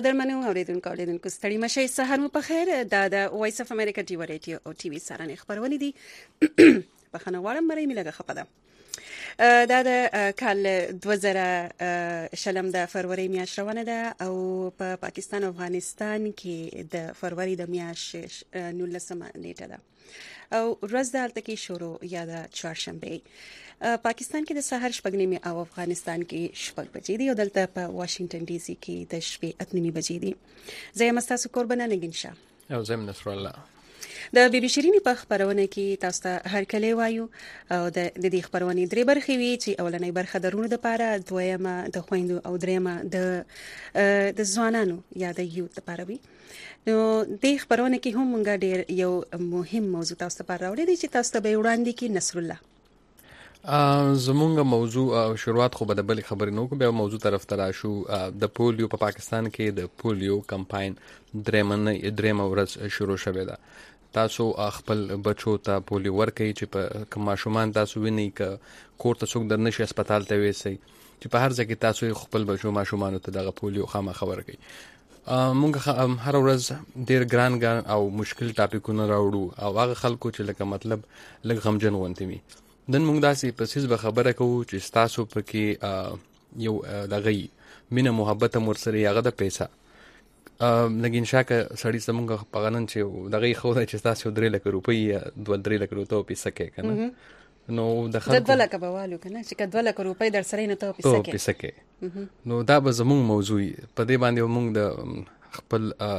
قدرمنو اوریدونکو ستړي مشئ سحر مو په خیر د وایس اف امریکا ټي وی رادیو او ټي وی سره نه خبرونه دي بخنه وړم مری ملګه خپده دا د کال 2000 شلم د فروری میاشت روانه ده او په پاکستان او افغانستان کې د فروری د میاشت 19 نیټه ده او ورځ د هلته کې شروع یا د چهارشنبه پاکستان کې د سحر شپږ نیمه او افغانستان کې شپږ بجې دي او دلته په واشنگټن ډي سي کې د شپې 8 بجې دي زه یم تاسو قربانه نګینشا او زه نصر الله د بي بي شيريني په خبرونه کې تاسو ته هر کله وایو او د دې خبرونه درې برخې وي چې اولنۍ برخه درونه د پاره دویمه د خويندو او دریمه د ځوانانو یا د یوت لپاره وي نو د خبرونه کې هم موږ ډېر یو مهم موضوع تاسو ته راوړی دی چې تاسو ته به وړاندې کې نصر الله زمونږ موضوع شروعات خو به د بل خبرې نو کو به موضوع طرف ته راشو د پولیو په پاکستان کې د پولیو کمپاین درېمه ورځ شروع شوه ده تاسو خپل بچو ته پولیو ورکړئ چې په ماشومان تاسو ویني ک کور ته څوک درنشي هسپتال ته وېسي چې په هر ځای کې تاسو خپل بچو ماشومان ته دغه پولیو خامہ خبر کړئ مونږ هر ورځ ډېر ګران او مشکل ټاپکونه راوړو او هغه خلکو چې لکه مطلب لږ غمجن غونډې وي نن موږ داسې په سیس به خبره کوو چې تاسو پکې یو دغه مینه محبت مور سره یغه د پیسې لګین شاکه سړی سمونګه پغنن چې دغه خو د چې تاسو 3 لک روپۍ 2 لک روپۍ پیسې کې کنه نو د خلکو 2 لک بوالو کنه چې 2 لک روپۍ در سره نه ته پیسې کې نو دا به زموږ موضوع په دې باندې موږ د خپل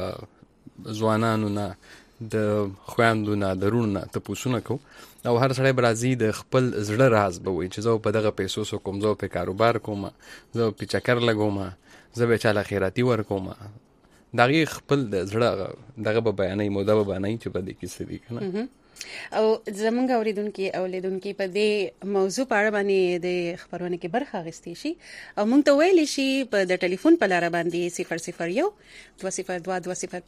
ځوانانو نه د خويندو نه درونه ته پوښتنه کو او هر سړی برازي د خپل زړه راز به وي چې زه په دغه پیسو سو کوم زه په کاروبار کوم زه په چکر لګوم زه به چاله خیراتی ور کوم دغه خپل زړه دغه به بیانې موده به بیانې چې په دې کې سړي کنه او زمونږ اوریدونکو او لیدونکو په دې موضوع په اړه باندې د خبرونه کې برخه اخیستې شي او مونږ ته ویل شي په د ټلیفون په لار باندې 001 202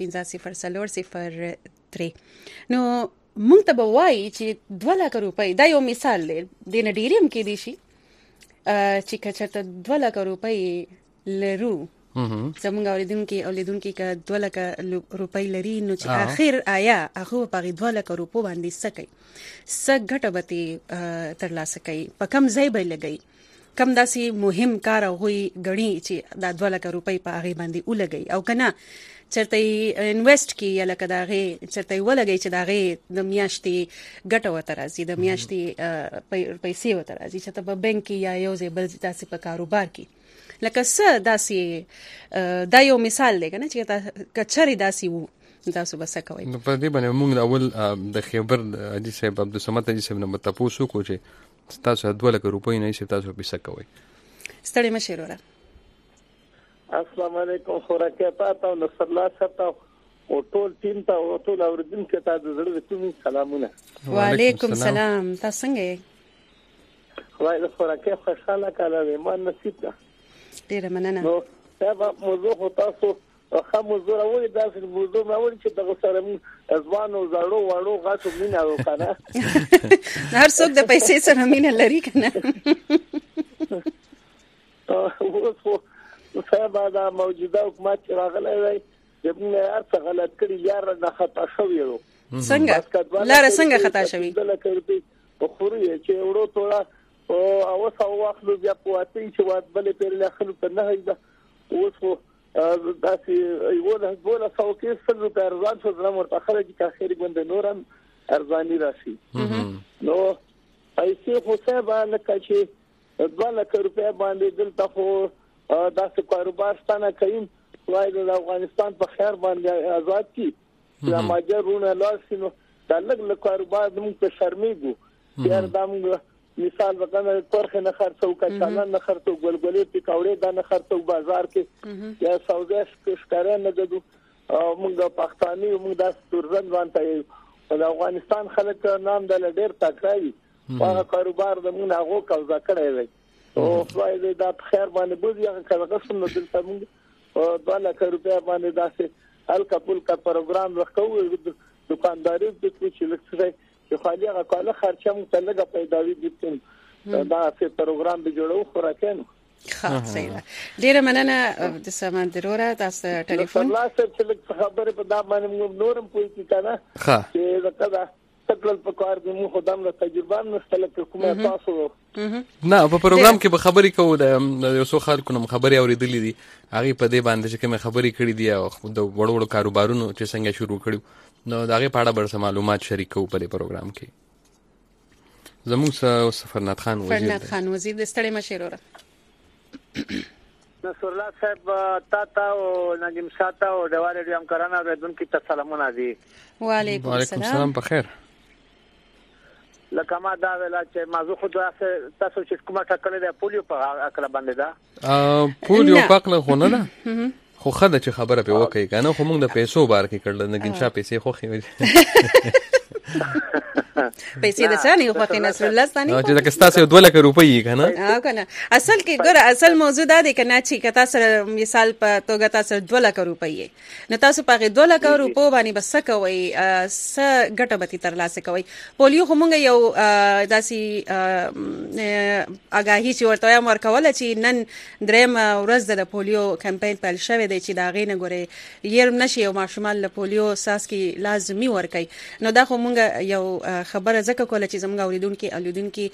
205 نو مونږ ته به وایي چې 2 لک روپۍ دا یو مثال دی د نډیریم کې دي شي چې کچته 2 لک روپۍ لرو زمونږ اوریدونکو ک 2 لک روپۍ لري نو چې اخر آیا هغه په 2 لک روپو باندې سکي سګټه به ترلاسه کوي په کم ځای به لګي کم داسي مهم کار وي غړي چې دا 2 لک روپۍ په هغه باندې ولګي او کنه چرته انویسټ کی یا لکه داغه چرته ولګي چې داغه د میاشتې ګټه وته راځي د میاشتې پیسې وته راځي چې ته په بانک یا یو ځای بل تاسو په کاروبار کې لکه څه داسي دا یو مثال دی کنه چې کچري داسي وو تاسو بس کوي نو په دې باندې موږ اول د خبر حاجی صاحب عبد الصمد حاجی صاحب نه تاسو کو چې تاسو 2 لک روپۍ نه شي تاسو پیسې کوي ستړي مشه وروره السلام علیکم خوراکه پاتو نصر الله صاحب او ټول ټیم ته او ټول اوریدونکو ته د زړه کومي سلامونه وعلیکم السلام تاسو څنګه یې خدای د خوراکه خوشاله کاله ایمان نصیب ده ډیره مننه نو دا موضوع هو تاسو خو موضوع راوړی دا موضوع راوړی چې دغه سره ځوانو زړو وړو غاټو مینه وکړه هر څوک د پیسې سره مینه لري کنه صاحب دا موجوده حکومت راغلی دی چې موږ هر څه غلط کړی یار نه خطا شوی یو څنګه لاره څنګه خطا شوی په خوري چې وړو ټوله او څو وخت بیا پواتې چې واد بلې پر له خلکو نه هیدا اوس خو داسې یو له څو کې څلور په ارزان شو زما ورته خلک چې اخیری باندې نورم ارزانی راشي نو پیسې خو څه باندې چې 2 لک روپیا باندې دلته خو داسې کاروبار ستانه کوي وای د افغانستان په خیر باندې آزاد کی یا ماجرونه لاسینو د لګ کاروبار موږ په شرمېږو یار دمو مثال وکړه پرخه نه خرڅو کچاله نه خرڅو ګلګلې پکوړې د نه خرڅو بازار کې یا سوداش کې ښکارا نه ددو موږ پښتاني موږ د تورزن وانته د افغانستان خلک نام د ډېر تکراري هغه کاروبار د موږ هغه قبضه کړی دی او خدای دې د خیر باندې بوزي هغه کارګر نو دلته موږ 2 لک روپیا باندې داسې الکا پولکا پروګرام وکړو دکانداري د چې لکه چې خالي هغه کاله خرچه مو تلګه پیداوي دي دا څه پروګرام به جوړو خوراکانو ښه صحیح ده. ډیره مننه د سمندروره تاسو ټلیفون الله صاحب چې لږ خبره په دا باندې موږ نورم پوي کی کنه چې دا تکل په کار دې مو خدام له تجربه نشته کومه تاسو نه په پروګرام کې به خبرې کوو د یو څو خلکو نوم خبرې اورېدلې دي هغه په دې باندې چې کومه خبرې کړې دي او د وړو وړو کاروبارونو چې څنګه شروع کړو نو دا غي په اړه به معلومات شریکو په دې پروګرام کې. زموږ سفرنات خان وزیر د ستړي مشروره نصر الله صاحب تا او نجم شاته او د والي همکارانو ردون کې تسلامونه دي. وعلیکم السلام. په خیر. لکه ما دا ویلا چې موضوع خو تاسو چې کومه ټاکلې ده پولیو په اکل باندې ده پولیو په اکل خو نه ده خو خدای چې خبره په وکړي کنه خو موږ د پیسو بار کې کړل نه ګنشا پیسې خو خې پیسې د ثاني خو خې نصر الله ثاني چې دا کستاسه 2 لک روپۍ کنه کنه اصل کې ګور اصل موضوع دا دی کنه چې کتا سره مثال په توګه تاسو 2 لک روپۍ نه تاسو په 2 لک روپو باندې بس کوي س ګټه به تر لاسه کوي. پولیو خو مونږ یو داسي اگاهی چې ورته مور کوله چې نن دریم ورځ د پولیو کمپاین پیل شوی دی چې دا غینه ګوري ير نشي او ماشومان له پولیو ساس کې لازمي ورکي. نو دا خو مونږ یو خبره زکه کوله چې زموږ اوریدونکو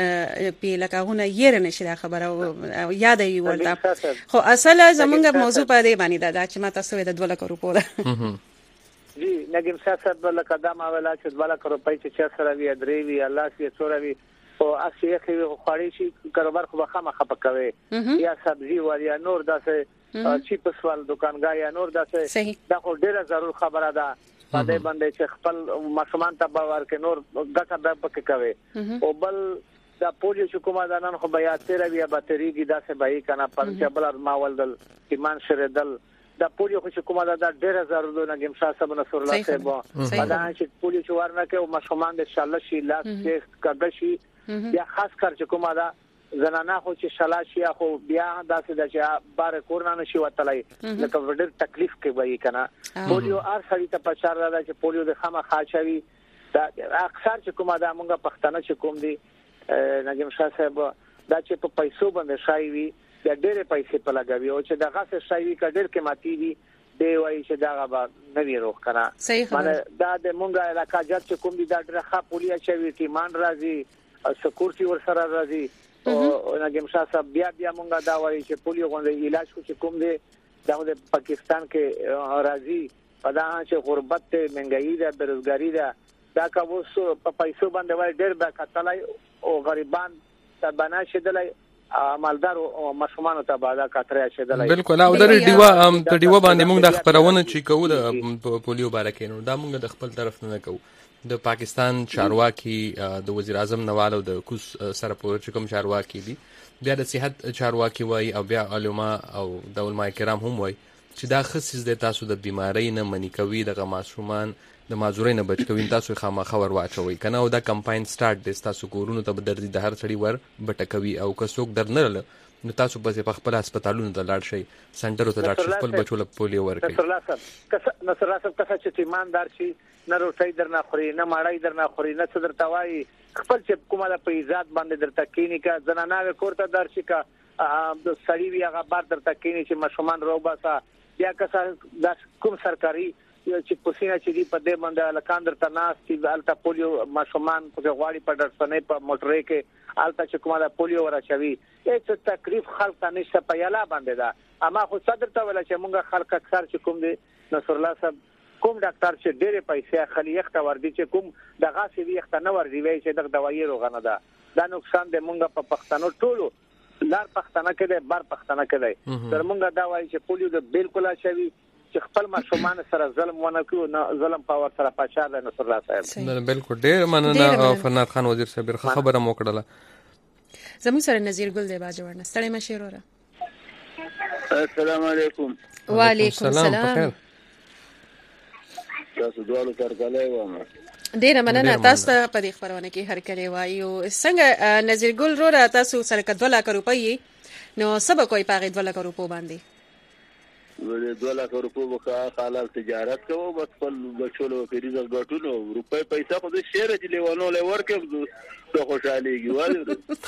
په لکهونه ير نشي دا خبره یاد ای ورته خو اصل زموږ موضوع په دې باندې دا چې ما تاسو د 2 لک روپو ده جی نګم صاحب لکه دا ما ویلا چې 2 لک روپۍ چې سره وی درې وی الله سي څوروي او اسی خو خاري شي کاروبار خو بخمه خپکوي یا سبزی ور یا نور داسه چیپ سوال دکانګا یا نور داسه دا خو ډیره ضرور خبره ده په دې باندې چې خپل ماشومان ته باور کې نور ګټه به پکې کوي او بل دا پولیو حکومت نن خو بیا تیرې بیا باتریږي داسه به کنه پر چې بل ماول دل ایمان شردل دا پولیو حکومت دا ډیره ضروري نه ګم صاحب نصر الله صاحب دا چې پولیو چوار نه کې او ماشومان د انشاء الله شي لاس کې کډه شي یا خاص کر چې کومه دا زنانه خو چې شلاشي خو بیا داسې د چې بار کورنا نشي وتلای لکه ډېر تکلیف کې وایي کنه پولیو ار سړی ته پچار راځي چې پولیو د خامہ خاصوي دا اکثر چې کومه دا مونږه پښتنه چې کوم دي نجم شاه صاحب دا چې په پیسو باندې شای وي یا ډېر پیسې په لګوي او چې دغه څه شای وي کډر کې ماتي دي دی وایي چې دا غوا نوی روخ کنه معنی دا د مونږه علاقہ جات چې کوم دي دا ډېر پولیا چې وي ټیمان راځي سکورټي ور سره راځي او نجم شاه صاحب بیا مونږه دا وایي چې پولیو غونډه علاج خو چې کوم دي دا د پاکستان کې راځي په دا چې غربت ته منګایي ده بیروزګاری ده دا کا وس په پیسو باندې وای ډېر به کتلای او غریبان تبنا شدلای مالدار او مشمانو ته بادا کتره شدلای بالکل او د ډیوا باندې موږ د خبرونه چې کوو د پولیو باره کې نو دا موږ د خپل طرف نه کوو د پاکستان چارواکي د وزیر اعظم نوال او د کوس سره پور چې کوم چارواکي دي بیا د صحت چارواکي وای او بیا علما او د علماء کرام هم وای چې دا خصيص د تاسو د بیماری نه منی کوي د معصومان د معذورین بچ کوي تاسو خامخا ور واچوي کنه او دا کمپاین سٹارټ د تاسو کورونو ته بدرځي د هر سړي ور بټکوي او که څوک درنل نو تاسو په خپل هسپتالونو ته لاړ شئ سنټرو ته لاړ شئ خپل بچو له پولیو ورکړي. نصر الله صاحب کسه چې ایماندار شي نه روټي درنه خوري نه ماړی درنه خوري نه څه درته وایي خپل چې کومه په عزت باندې درته کینی کا زنانه کوړه در شي کا د سړی وی هغه بار درته کینی چې مشومان روباسا یا کسه د کوم سرکاري چې پوسینه چې دی په دې باندې لکاندر تناس چې التا پولیو مشومان په غواړي په درسنې په موټرې کې التا چې کومه پولیو ورچوي هیڅ تکلیف خلک نشته په یلا باندې دا اما خو صدر ته ولا چې مونږه خلک اکثر چې کوم دي نصر الله صاحب کوم ډاکټر چې ډېر پیسې خلی یخته وردی چې کوم دغه سی یخته نه وردی وای چې دغه دوايي روغنه ده دا نقصان د مونږه په پښتنو ټولو لار پښتنه کې بار پښتنه کې تر مونږه دا وایي چې پولیو د بالکل شوی چې خپل ماشومان سره ظلم ونه کوي نه ظلم پاور سره پچار ده نصر الله صاحب نه بالکل ډېر مننه فرناد خان وزیر صاحب خبره مو کړله زموږ سره نذیر ګل دی باجوړ ستړي مشوره السلام علیکم. وعلیکم السلام. تاسو دوالو ترګلې ومه ډیره مننه تاسو ته په دې خبرونه کې هر کله وایو څنګه نذیر ګل رو تاسو سره 2 لک روپۍ نو سبا کوئی پاغه 2 لک روپو باندې ولې 2 لک روپو وکړه حلال تجارت کوو بس خپل بچولو کې رزق ګټونو روپۍ پیسې خو د شهر چې لیوانو له ورکم ته خوشاليږي والو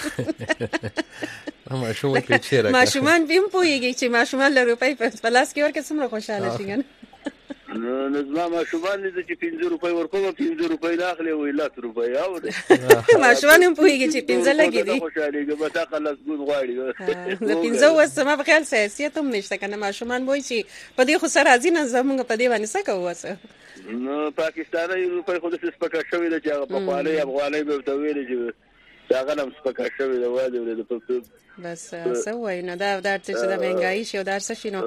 ماشومان په چیرې ماشومان بیم پويږي چې ماشومان له روپۍ په پلاس کې ورکه څومره خوشاله شي ګن نو زما ماشومان دي چې 15 روپۍ ورکوم 15 روپۍ داخله وي 100 روپۍ اوري ماشومان هم پويږي چې 15 لګي دي خوشاليږي به تا خلاص ګون غواړي د 15 وسمه په خیال سیاست هم نشته کنه ماشومان وای چې په دې خو سره ازینه زمونږ په دې باندې څه کوو وسه نو پاکستاني روپۍ خو د سپکا شوی د چې په خاله افغاني به ته ویل چې دا غنم سپکا شوی د واده د پښتو بس څه وای نه دا چې د مهنګای شي او دا څه شي نو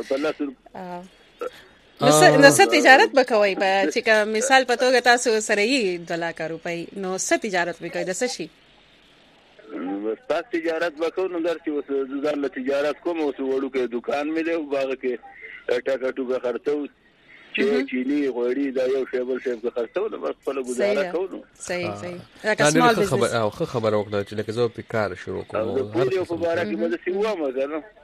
نو څه تجارت وکوي په چې مثال په توګه تاسو سره یې 2 لک روپۍ نو څه تجارت وکوي د څه شي بس تجارت وکړو نو درته ځان له تجارت کوم او وړو کې دکان مې له باغ کې ټاکا ټوګه خرڅو چې چيني غوړي دا یو شیبل شیب کې خرڅو نو بس په گزاره کوو صحیح لکه سمال بزنس او خبر وکړه چې لکه زه په کار شروع کوم هر یو په باره کې مده سیوا مګر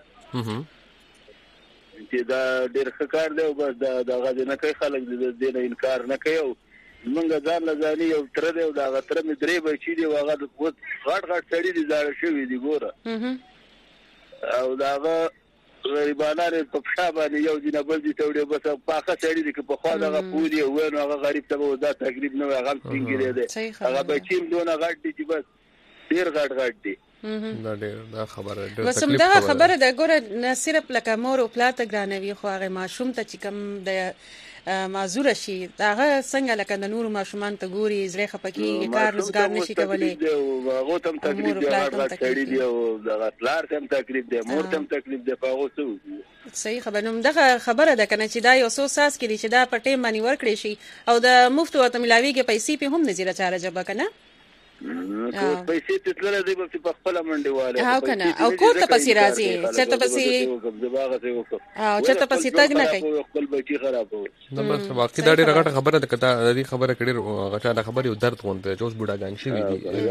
چې دا ډېر ښه کار دی او بس دا غاځي نه کوي خلک دې نه انکار نه کوي او موږ ځان لزاني یو تر دی او دا غتر مې درې بچی دی واغه غټ سړی دي زاړه شوی دی ګوره او داغه غریبانه په پښا باندې یو دینه بل دي توړي بس پاخه سړی دی په خوا دغه پوری ونه هغه غریب ته دا تقریبا نو هغه څنګه دی هغه بچیم دونه غټ دي چې بس ډیر غټ دي دا خبره بس دا خبره د ګوره نه صرف لکه مور او پلاته ګرانوي خو هغه ماشوم ته چې کم د معذور شي هغه څنګه لکه د نور ماشومان ته ګوري زړه خپکی کار روزګار نشي کولای هغه تم تکلیف دی هغه سړی دی او د غفلار تم تکلیف دی مور تم تکلیف دی په هغه څه صحیح خبره نو دغه خبره ده کنه چې دا یو څو ساس کړي چې دا پټې باندې ورکړي شي او د مفتو او تملاوی کې پیسې په هم نظر چاره جبا کنه پیسې تطلع دی په خپل منډه والے او کنه او کوته پسې راځي چرته پسې او چرته پسې تګ نه کوي خپل بچي خراب و دا بس واقعي دا ډیره غټه خبره ده کته دې خبره کړي غټه دا خبره یو درد غونډه چې اوس بوډاګان شي دي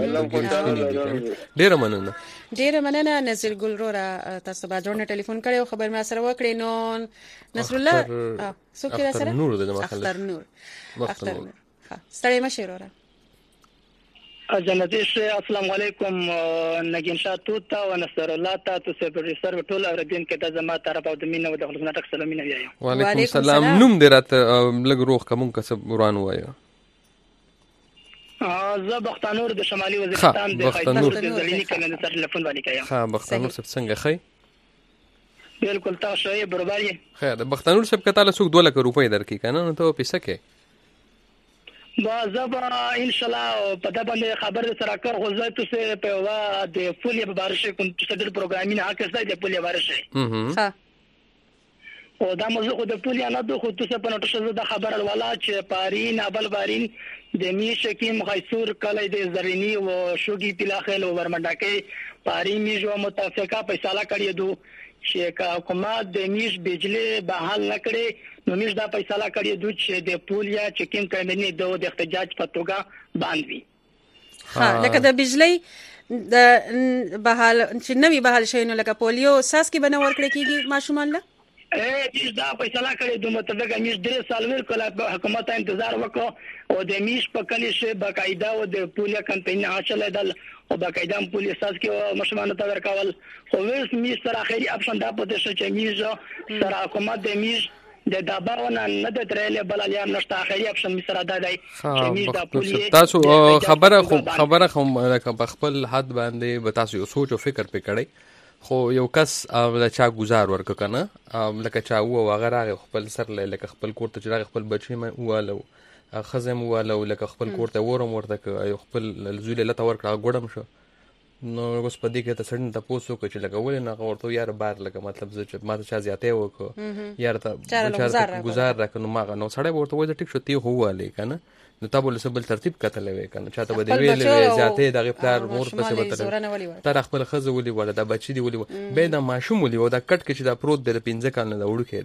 ډیره مننه نصر ګل رورا تاسو به جوړنه ټلیفون کړو خبر ما سره وکړي نو نصر الله څوک را سره نور د اختر نور ها ستړي مشه رورا جنتی شه السلام علیکم نگین شاه توتا و نصر الله تا تو سپریسر ټول اوردین کې د زما طرف او د مینه او د خلک نټک سلامونه ویایم وعلیکم السلام نوم دې راته لګ روخ کوم کسب وران وایو زه بختانور د شمالي وزیرستان د خیبر د زلینی کنه د ټلیفون باندې کایم ها بختانور څنګه خی بالکل تاسو یې برابر یې خیر د بختانور سب کته له څوک 2 لک روپۍ درکې کنه نو ته پیسې کې زبا ان شاء الله په دا باندې خبر سره کار خو زه تاسو په وا د فولیا په بارشه کوم چې د پروګرامینګ حق څه د فولیا بارشه ها او دا موضوع خو د فولیا نه خو تاسو په نوټ شوه د خبر والا چې پارین ابل بارین د میشه کې مخایسور کله د زرینی او شوګي پلاخل او ورمنډکه پاری میجو متفقه فیصله کړی دو چې حکومت د میش بجلی بحال نکړي نو میش دا فیصله کړی دو چې د پولیا چکین کمنی د احتجاج په توګه باندې ها لکه د بجلی د بحال چې نوی بحال شي نو لکه پولیو ساس کې بنور کړی کیږي ماشومان له میش دا فیصله کړی دو متفقه میش 3 سال ور کله حکومت انتظار وکړو او د میش په کلی شي باقاعده او د پولیا کمپاین حاصل دل او باقاعده پولیس ساز کې مشمانه تا ورکول خو ویس میش سره اخیری اپشن دا پته شو چې میش سره حکومت د میش د دباونه نه د ترلې بل یا نشته اخیری اپشن می سره دا دی چې میش د پولیس تاسو خبره په خپل حد باندې به تاسو یو سوچ او فکر پکړی خو یو کس د چا گزار ورک کنه لکه چا و غره خپل سر لکه خپل کوړه چې خپل بچی مې والو خزم والو لکه خپل کوړه ورم ورته یو خپل زوی له تور کړه ګړم شو نو اوس په دې کې ته سړی ته پوسو چې لکه ولې نه ورته یار بار لکه مطلب چې ما ته چا زیاته وکړو یار ته گزار راکنو ما نو سړی ورته وایي ټیک شو تی هواله کنه نو تاسو له سبل ترتیب کتل وی کنه چاته به دی ویل زیاته دغه پلار مور پسې وتر تر خپل خزه ولي ولا د بچی دی ولي به د ماشوم ولي و دا کټ کې چې دا پروت د 15 کال نه وړو کېده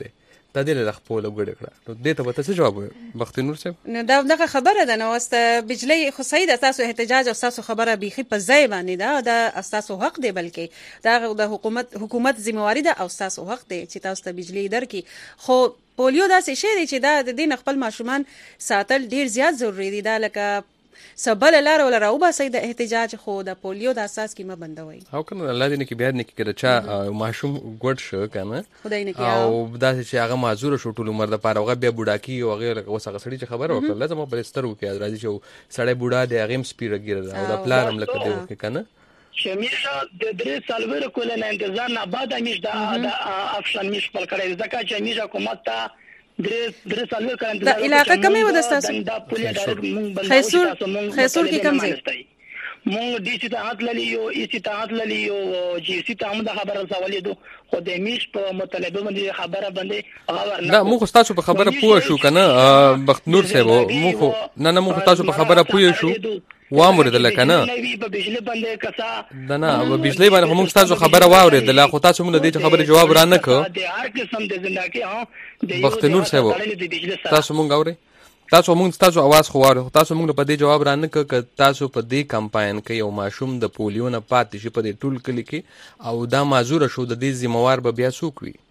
دا دې له خپل وګړي کړه نو دې ته به څه جواب وایې بختي نور صاحب؟ نو دا دغه خبره ده نو واست بجلی خو صحیح ده تاسو احتجاج او تاسو خبره بيخي په ځای باندې ده دا تاسو حق دی بلکې دا د حکومت ذمہواری ده او تاسو حق دی چې تاسو ته بجلی درکې خو پولیو دا څه شی دی چې دا د دین خپل ماشومان ساتل ډیر زیات ضروری دي دا لکه سبل لار ولا راوبه سید احتجاج خو د پولیو د اساس کی ما بندوي او کنه الله دې نه کې بیا نه کې کړه چا ماشوم ګډ شو کنه خدای نه کې او دا چې هغه معذور شو ټول عمر د پاره هغه بیا بوډاکی او هغه وسغه سړی چې خبر وکړه لازم په سترو کې راځي چې سړی بوډا دی هغه سپیره ګیره او د پلان لکه دی وکړه کنه شمیشه د درې سالور کول نه انتظار نه بعد امیش دا افشان میش پر کړی ځکه چې میش حکومت ته درې سالور کړي دا علاقه کمې و د تاسو خیسور کې کم ځای مونږ دې چې ته حق للی یو چې ته حق للی یو چې چې ته هم د خبره سوالې دو خو د میش په مطالبه باندې خبره باندې هغه نه مونږ تاسو په خبره پوه شو کنه بخت نور صاحب مونږ نه مونږ تاسو په خبره پوه شو وامر د لکنه په بجلی باندې کسا نه په بجلی باندې موږ تاسو خبره واورید لا خو تاسو موږ د دې خبره جواب را نه کړ د هر قسم د زندګي ها بخت نور صاحب تاسو موږ اوري تاسو موږ تاسو आवाज خو واوري تاسو موږ په دې جواب را نه کړ تاسو په دې کمپاین کې یو ماشوم د پولیو نه پاتې شي په دې ټول کلی کې او دا معذور شو د دې ذمہوار به بیا څوک وي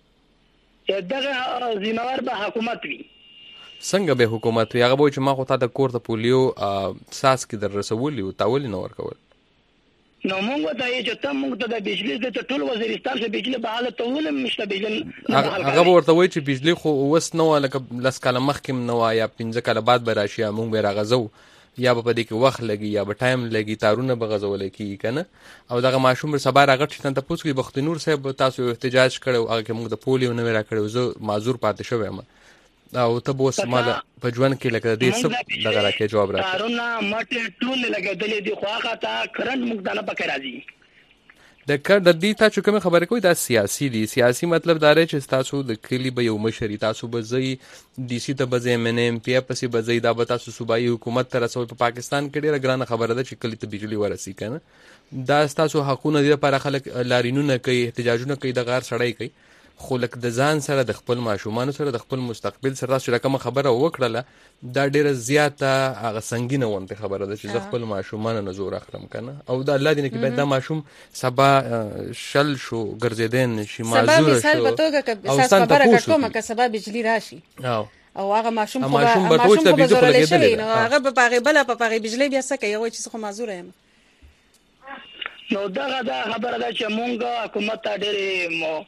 دغه ذمہوار به حکومت وي څنګه به حکومت وي هغه وایي چې ما خو تا د کور ته پولیو ساس کې در رسولي او تاول نه ورکول نو مونږ ته چې ته مونږ ته د بجلی د ټول وزیرستان څخه بجلی به حالت ټول مشته بجلی هغه ورته وایي چې بجلی خو وس نه لکه لاس کاله مخکم نه یا 15 کاله بعد به راشي مونږ به راغزو یا به په دې کې وخت لګي یا به ټایم لګي تارونه به غزول کی کنه او دغه ماشوم سبا راغټ چې ته پوښتنه بخت نور صاحب تاسو احتجاج کړو هغه موږ د پولیو نه را کړو زه معذور پاتې شوم او ته به سماله په ژوند کې لکه دې سب دغه راکې جواب راکړه کارونه مټ ټول لګېدلې دي خو هغه تا کرنټ موږ دانه پکې راځي د کار د دې تاسو کوم خبره کوي دا سیاسي دي سیاسي مطلب دا رې چې تاسو د کلی به یو مشري تاسو به زی ډي سي ته به زی من ام پی پسې به زی دا به تاسو صوبایي حکومت ته رسول په پاکستان کې ډیره ګرانه خبره ده چې کلی ته بجلی ورسي کنه دا تاسو حقونه دي لپاره خلک لارینونه کوي احتجاجونه کوي د غار سړی کوي خو لک د ځان سره د خپل ماشومان سره د خپل مستقبل سره تاسو کوم خبره وکړه دا ډیره زیاته هغه سنگینه ونته خبره ده چې خپل ماشومان نه زور اخلم کنه او دا الله دې نه کې دا ماشوم سبا شل شو ګرځیدن شي معذور شو مثال په توګه اساس خبره کومه که سبا بجلی راشي او هغه ماشوم په ضرورت شي نو هغه په هغه بل په هغه بجلی بیا څه کوي یو چې خو معذور یم نو دا خبره ده چې مونږ حکومت ته ډېر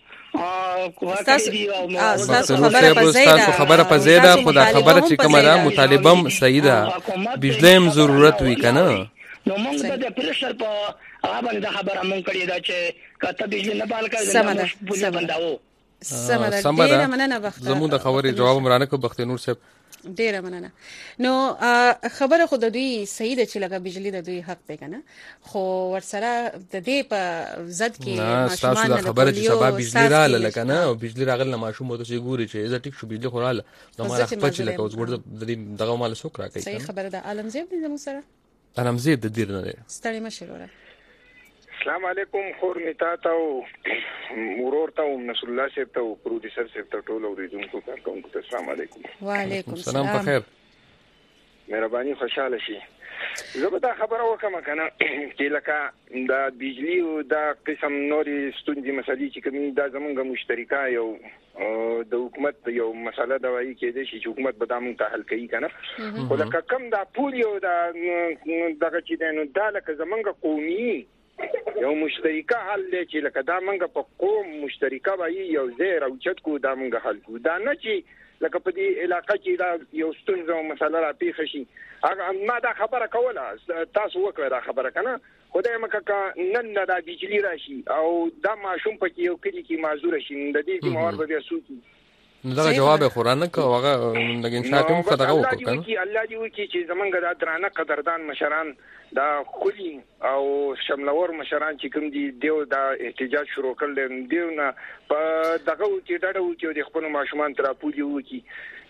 تاسو خبره په زیاده خو دا خبره چې کومه ده مطالبه صحیح ده بجلی ضرورت وی کنه نو مونږ د پرشر په هغه باندې خبره مونږ کړی دا چې کته بجلی نه بال کړي بوله بنداو ډیره مننه بخت زموږ د خبرې جواب مرانه کو بخت نور صاحب ډیره مننه نو خبره خو د دوی صحیح ده چې لکه بجلی د دوی حق دی کنه خو ورسره د دې په زد کې ماشومان د خبره چې سبا بجلی رااله لکنه او بجلی راغله ماشوم ته چې ګوري چې زه ټیک شو بجلی خو رااله نو ما خپل چې لکه اوس ګورد دغه مال سو کرا کوي صحیح خبره ده عالم زیب دې زموږ سره عالم زیب د دیر نه ستړي مشوره السلام علیکم خور میتا ته ورور ته نصر الله صاحب ته پروډوسر صاحب ته ټول اوریدونکو کارکونکو ته السلام علیکم وعلیکم السلام په خیر مهرباني خوشاله شي زه به دا خبره وکم کنه چې لکه دا بجلی او دا قسم نوري ستوندې مسلې چې کومي دا زمونږ مشترکه یو د حکومت یو مسله دا وایي کې چې حکومت به دا مونږ ته حل کوي کنه خو لکه کم دا پولیو دا دغه چې نو دا لکه زمونږ قومي یو مشترکه حل دی چې لکه دا منګه په قوم مشترکه وایي یو ځای راوچت کو دا منګه حل کو دا نه چې لکه په دې علاقه کې دا یو ستونزه او مسله را پیښ شي هغه ما دا خبره کوله تاسو وکړه دا خبره کنه خدای مکه نن دا بجلی راشي او دا ماشوم پکې یو کلی کې معذور شي د دې ذمہوار به بیا سوتي دا جواب خورانه کو هغه د انشاءات هم خدغه وکړه کنه الله دې وکړي چې زمونږ د درانه قدردان مشران دا خولي او شملور مشران چې کوم دي دیو دا احتجاج شروع کړل دیو نه په دغه چې ډاډه و چې د خپل ماشومان تر پوجي وکړي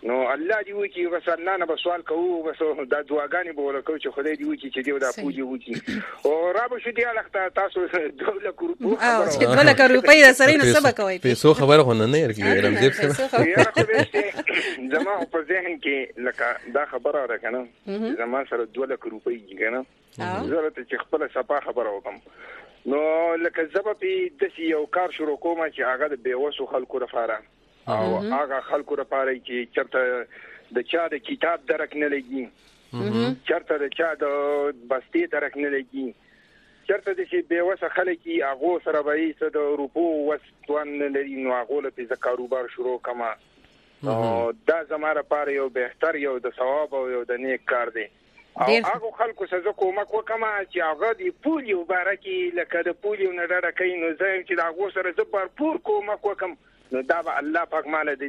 نو الله دی وکی بس الله نه سوال کوو بس دا دعاګانې به ورکو چې خدای دی وکی چې دی دا پوجي وکی او را به شو دی الخته تاسو 2 لک روپۍ او چې 2 لک روپۍ را سره نو سبا کوي پیسو خبره خو نه ورکیږي رمزیب صاحب زما په ذهن کې لکه دا خبره را کنه زما سره 2 لک روپۍ کنه ضرورت چې خپل صفه خبره وکم نو لکه زبا په د یو کار شروع کوم چې هغه د بیوسو خلکو لپاره او هغه خلکو لپاره چې چرته د چا د کتاب درک نه لګي چرته د چا د بستي درک نه لګي چرته د شي بیوسه خلک هغه سره به د روپو وستوان لري نو هغه له کاروبار شروع کما دا زموږ لپاره یو بهتر یو د ثواب او یو د نیک کار دی او هغه خلکو سره کومک وکما چې هغه دی پولیو بارکی لکه د پولیو نه ډډه کوي نو زه چې هغه سره زبر پور کومک وکم نو دا به الله پاک مال د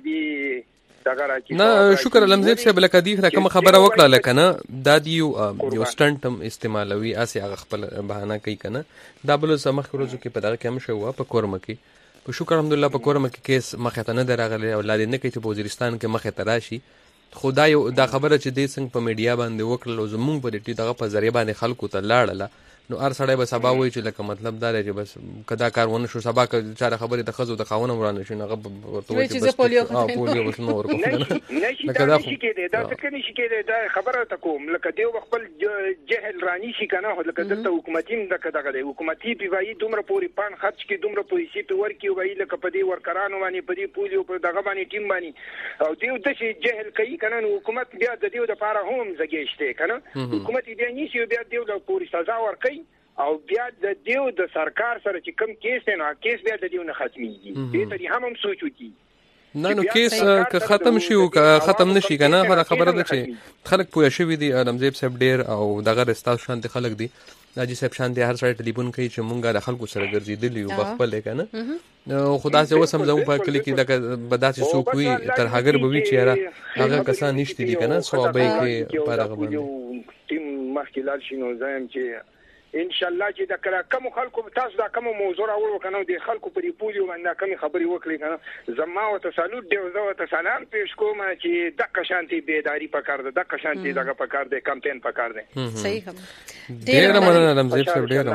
دې دغه راکی نه شکر لمزیب صاحب لکه دی کوم خبره وکړه لکه نه دا دی یو سټنټ استعمالوي اسي هغه خپل بهانه کوي کنه دا بل سمخ ورځو کې په دغه کې هم شو په کورم کې په شکر الحمدلله په کورم کې کیس مخه ته نه درغله اولاد نه کوي چې په وزیرستان کې مخه ته راشي خدای دا خبره چې د څنګه په میډیا باندې وکړل زمونږ په دې دغه په ذریعہ باندې خلکو ته لاړله نو هر سړی به سبا وایي چې لکه مطلب دا دی چې بس کدا کار ونه شو سبا که چاره خبرې د خزو د خاونه ورانه شي هغه ورته وایي چې پولیو بس نو ورکو لکه دا شي کې دا څه کې شي کې دا خبره ته کوم لکه دیو خپل جهل رانی شي کنه لکه دلته حکومتي دغه حکومتي پیوایي دومره پوری پان خرج کې دومره پیسې په ورکی وایي لکه په دې ورکرانو باندې په دې پولیو په دغه باندې ټیم باندې او دیو د شي جهل کوي کنه حکومت بیا د دیو د لپاره هم زګیشته کنه حکومت بیا نشي بیا دیو د پوری سزا ورکي او بیا د دیو د سرکار سره چې کم کیس دی نو کیس بیا د دیو نه ختميږي دې ته هم سوچ وکي نه نو کیس که ختم شي او که ختم نشي کنه خبره ده چې خلک پوه شوي دي رمزیب صاحب ډیر او دغه رستا شانتي خلک دي ناجی صاحب شانتي هر سړی ټلیفون کوي چې مونږه د خلکو سره ګرځېدلی او بخپل کنه نو خدا سه وسم زمو په کلی کې دغه بداسي سوق وي تر هغه به وی چې هغه کسان نشته دي کنه صوبې کې پرغه باندې ټیم مخکلال شنو زم چې ان شاء الله چې دا کله کوم خلکو تاسو دا کوم موضوع راوړو کنه د خلکو پرې پولیو باندې کوم خبري وکړي کنه زما او تسالوت دی زو ته سلام پیش کوم چې د قشانتي بیداری پکار ده د قشانتي دغه پکار ده کمپاین پکار ده صحیح هم ډیر مننه رمزیب صاحب ډیر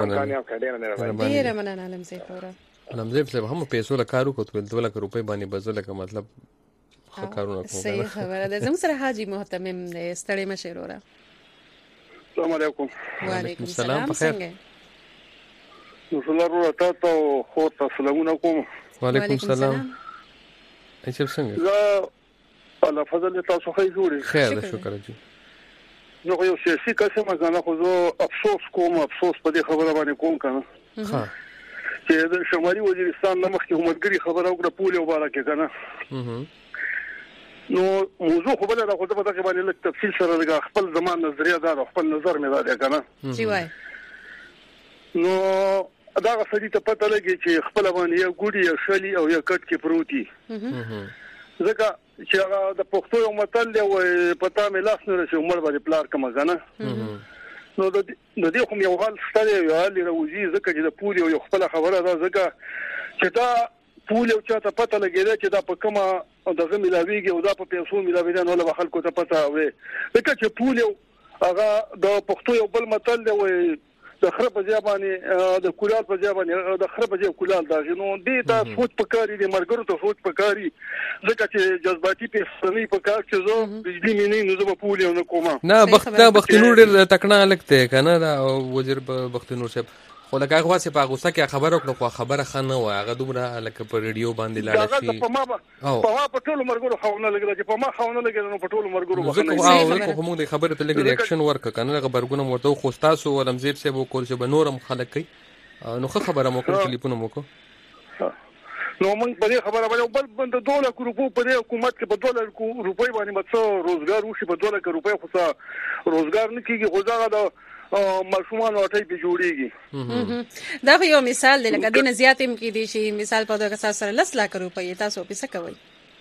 مننه ډیر مننه رمزیب صاحب هم پیسو لکارو کوته 2 لک روپۍ باندې بزله که مطلب خکارونه کوم صحیح خبره ده زموږ سره حاجی محتمم دی ستړي مشورا السلام علیکم وعلیکم السلام څنګه نو څلورو تاسو خو تاسو کوم وعلیکم السلام ایچ څنګه زه الله فضل تاسو خیر جوړی خیر ده شکر جی نو یو سیاسي قسم ځنه خو زه افسوس په دې خبره باندې کوم کنه ها چې د شمالي وزیرستان نه مخکې حکومتګری خبره وکړه پولیو بارکه کنه نو موضوع خو بل راغله په دغه باندې لږ تفصیل سره لږ خپل زمان نظریه دا خپل نظر مې دا کنه جی وای نو دا غسړي ته پته لګي چې خپل باندې یو ګوډي یو شلی او یو کټ کې پروتي ځکه چې هغه د پښتو یو متل دی او پتا مې لاس نه رسې عمر باندې پلار کما کنه نو د دې کوم یو حال ستاره یو حال راوځي ځکه چې د پولیو یو خپل خبره ده ځکه چې دا پولیو چاته پته لګیږي چې دا په کومه دغه ملاویږي او دا په پیسو ملاویږي نو له خلکو ته پته وي ځکه چې پولیو هغه د پښتو یو بل متل دی وي د خراب ځابانه د کولال په ځابانه د خراب ځاب کولال دا نو دې دا سوچ پکاري د مرګرو ته سوچ پکاري ځکه چې جذباتي پیسې په کار کې زه بجلی مینې نو زه پولیو نه کوم نه بختنور تکنا لګته کنه دا وزیر بختنور صاحب خو لکه هغه واسه په غوسه کې خبره وکړه خو خبره خنه و هغه دومره لکه په ریډیو باندې لاړ شي په ما په ټولو مرګرو خاونه لګل چې په ما خاونه لګل نو په ټولو مرګرو وخنه خو موږ د خبره ته لګ ریاکشن ورک کنه خبرګونه ورته خو تاسو ولمزیب صاحب کول چې بنورم خلک کوي نو خبره مو کړ ټلیفون مو کو نو موږ په دې خبره باندې بل بند $2 روپو په حکومت کې په $2 روپۍ باندې مڅ روزګار وشي په $2 روپۍ خو روزګار نه کیږي خو دا ماشومان واټي به جوړيږي دا یو مثال دی لکه دینه زیات هم کې دي شي مثال په دغه اساس سره 10 لک روپۍ تاسو په څه کوي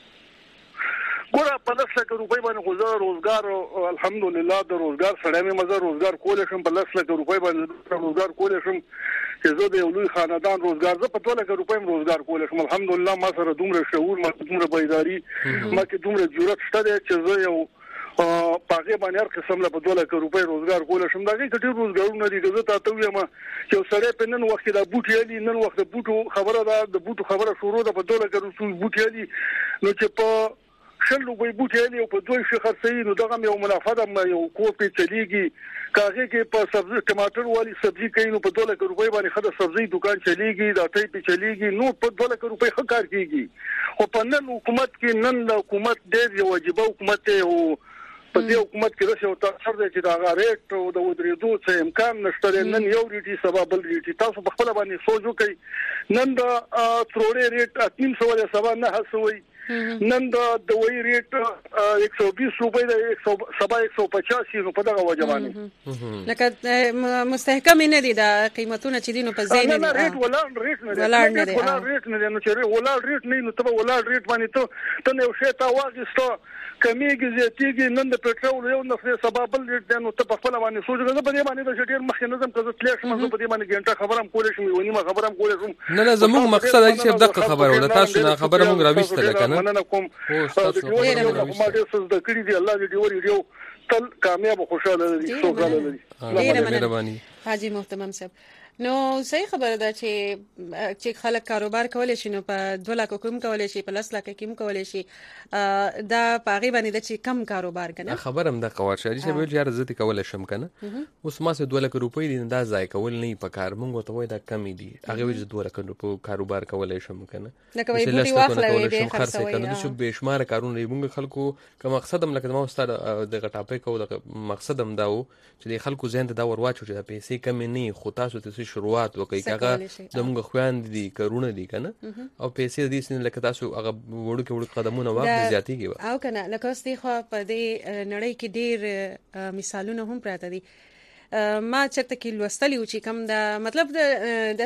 ګوره په 10 لک روپۍ باندې خو روزګار الحمدلله د روزګار سره مې مزه روزګار کول شم په 10 لک روپۍ باندې روزګار کول شم چې زه د یو لوی خاندان روزګار زه په 2 لک روپۍ روزګار کولای شم. الحمدلله ما سره دومره شعور ما دومره بیداری ما کې دومره جرأت شته چې زه یو پاګه باندې هر قسم له په 2 لک روپۍ روزګار کولای شم. دا کې ډېر روزګارونه دي. زه تاسو وایم چې سړی په نن وخت د بوټي علي نن وخت د بوټو خبره ده د بوټو خبره شروع ده په 2 لک روپۍ بوټي علي نو چې په شلو به بوټي علي او په 2 شي خرڅي نو دغه یو منافع ده یو کوپی چلیږي کاغه کې په سبزی ټماټر والی سبزی کوي نو په 2 لک روپۍ باندې خدای سبزی دکان چلیږي دا ټي په چلیږي نو په 2 لک روپۍ ښکار کیږي خو په نن حکومت کې نن حکومت ډېر واجب حکومت او په دې حکومت کې راشه او تاسو د چې دا ریټ او د ودرېدو څه امکان نشته. نن یو ریټي سبا بل ریټي تاسو په خپل باندې سوچ وکړئ. نن د تروړې ریټ 300 سبا نه هڅوي. نن د دوی ریټ 120 روپۍ د سبا 150 نو په دغه وجبانه لکه مستحکم نه دي دا قیمتونه چې دینو په ځای نه ریټ ولا ریټ نه نو چې ولا ریټ نه نو ته ولا ریټ باندې ته یو شی تا واغسته کمیږي زیاتیږي. نن د پټرول یو نفر سبا بل ریټ دی نو ته په خپل باندې سوچ غواړې په دې باندې د ډېر مخکې نظم کزه تلې شم په دې باندې ګنټه خبرم کولې شم ونی ما خبرم کولې شم. نه زموږ مقصد دی چې دغه خبره ولا تاسو نه خبره مونږ راويسته کنه مننه کوم ما ډېر څه د کړی دی. الله دې ورې تل کامیاب او خوشاله دي. سوګاله دي. ډېر مهرباني حاجی محترم صاحب. نو صحیح خبره ده چې خلک کاروبار کولای شي نو په 2 لک کوم کولای شي په 10 لک کوم کولای شي دا پاغي باندې د چې کم کاروبار کنه خبرم د قواعد شي چې ویل یار زه ته کولای شم کنه اوس ما سه 2 لک روپۍ دي دا ځای کول نه په کار مونږ ته وای دا کمی دي هغه وجه 2 لک روپۍ کاروبار کولای شم کنه لکه وای بوټي واخلې دې خرڅ کنه د شو بشمار کارونه مونږ خلکو کوم مقصدم لکه ما استاد د ټاپک او د مقصدم داو چې خلکو ذهن ته دا ورواچو چې پیسې کم نه خو تاسو ته شروعات وکړي کاغه د موږ خويند دي کارونه دي کنه او پیسې دې سن لکه تاسو هغه وړو قدمونه واخلي زیاتیږي او کنه لکه اوس دی خو په دې نړۍ کې ډېر مثالونه هم پراته دي. ما چرته کې لوستلی و چې کوم دا مطلب د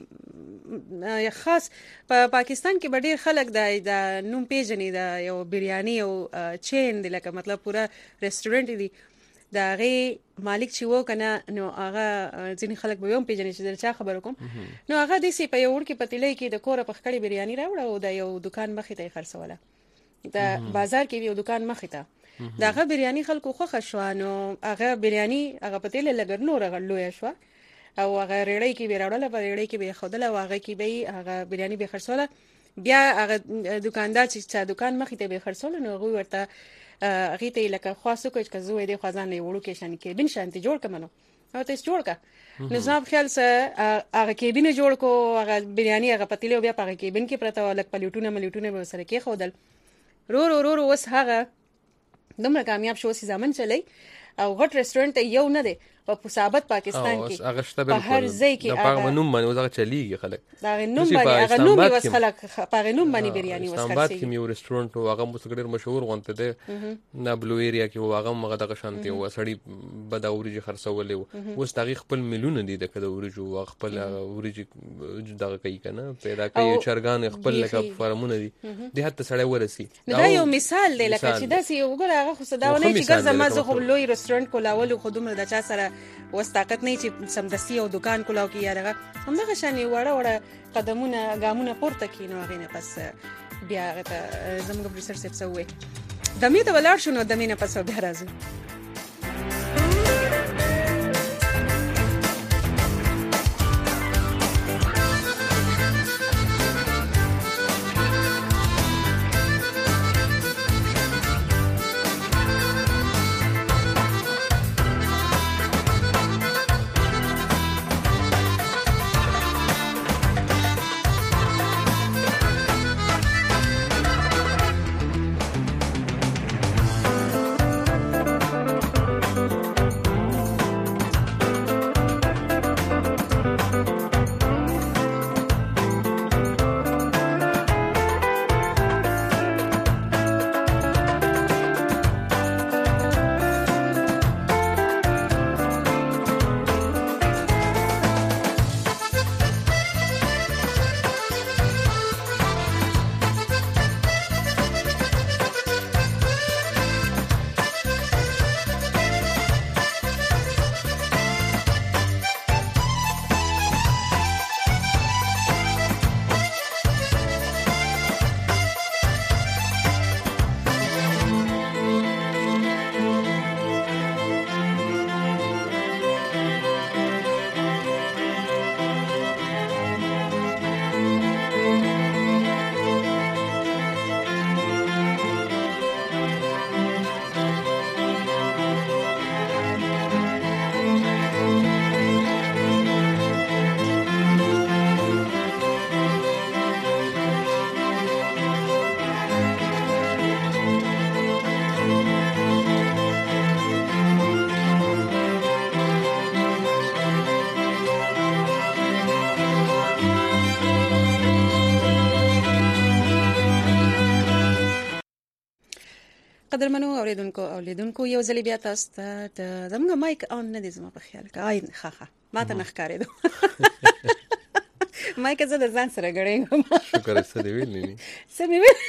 داسې خاص په پاکستان کې ډېر خلک د نوم پیژنې دا یو بریاني او چین دی لکه مطلب پورا ریسټورانټ دی دا غي مالک چې وو کنه نو هغه ځینې خلک به هم پیژنې چې درچا خبر کوم نو هغه د سی په یو ور کې پتیلې کې د کور په خکړې بریاني راوړه او د یو دکان مخې ته خرڅوله د بازار کې یو دکان مخې ته داغه بریاني خلکو خوښ شو نو هغه بریاني هغه پتیلې لګر نور غلوې شو او هغه ریړې کې بیراړله په ریړې کې به خودله واغه کې به هغه بریاني به خرڅوله بیا هغه دکاندار چې دکان مخې ته به خرڅول نو هغه ورته هغه ته لکه خاصو کوي چې زوی دی خزان نه وړو کې شان کې بن شانتي جوړ کمنو او ته جوړ کا نظام خیال سره هغه کې بن جوړ کو هغه بریاني هغه پتیلو بیا هغه کې بن کې پرته ولک پلیټونه به سره کې خودل رو وس هغه دومره کامیاب شو سي ځامن چلی او غټ ریسټورانټ یو نه دی په ثابت پاکستان کې په هر ځای کې هغه نوم باندې هغه چلیږي خلک دا نوم باندې هغه نوم وس خلک په نوم باندې بریاني وس خرڅي اسلام کې یو ریسټورانټ او هغه مستقر مشهور غونته ده نه بلو ایریا کې هغه مغه دغه شانتي و سړی بد اوريجي خرڅولې اوس تاریخ خپل ملیونه دي د کده اوريجو خپل اوريجي دغه کوي کنه پیدا کوي چرګان خپل لکه فارمونه دي د هته سړی ورسي دا یو مثال دی لکه چې دا سی وګوره هغه خو صداونه چې ګرځه ما زه خو لوی ریسټورانټ کولاول خو دومره د چا سره وستاقت نه چې سمدسي او دکان کولاو کې یاره همدغه شانې وړه قدمونه ګامونه پورته کینو هغه نه پس بیا زموږ پروفیسور صاحب سوې د مې ته ولاړ شو نو د مې نه پس بیا راځو قدرمنو اوریدونکو یو ځل بیا تاسو ته زموږ مایک اون نه دي زما په خیال کې ښه ما ته نه ښکارېدو مایک زه د ځان سره ګړېږم شکر څه دی ویلې څه مې ویل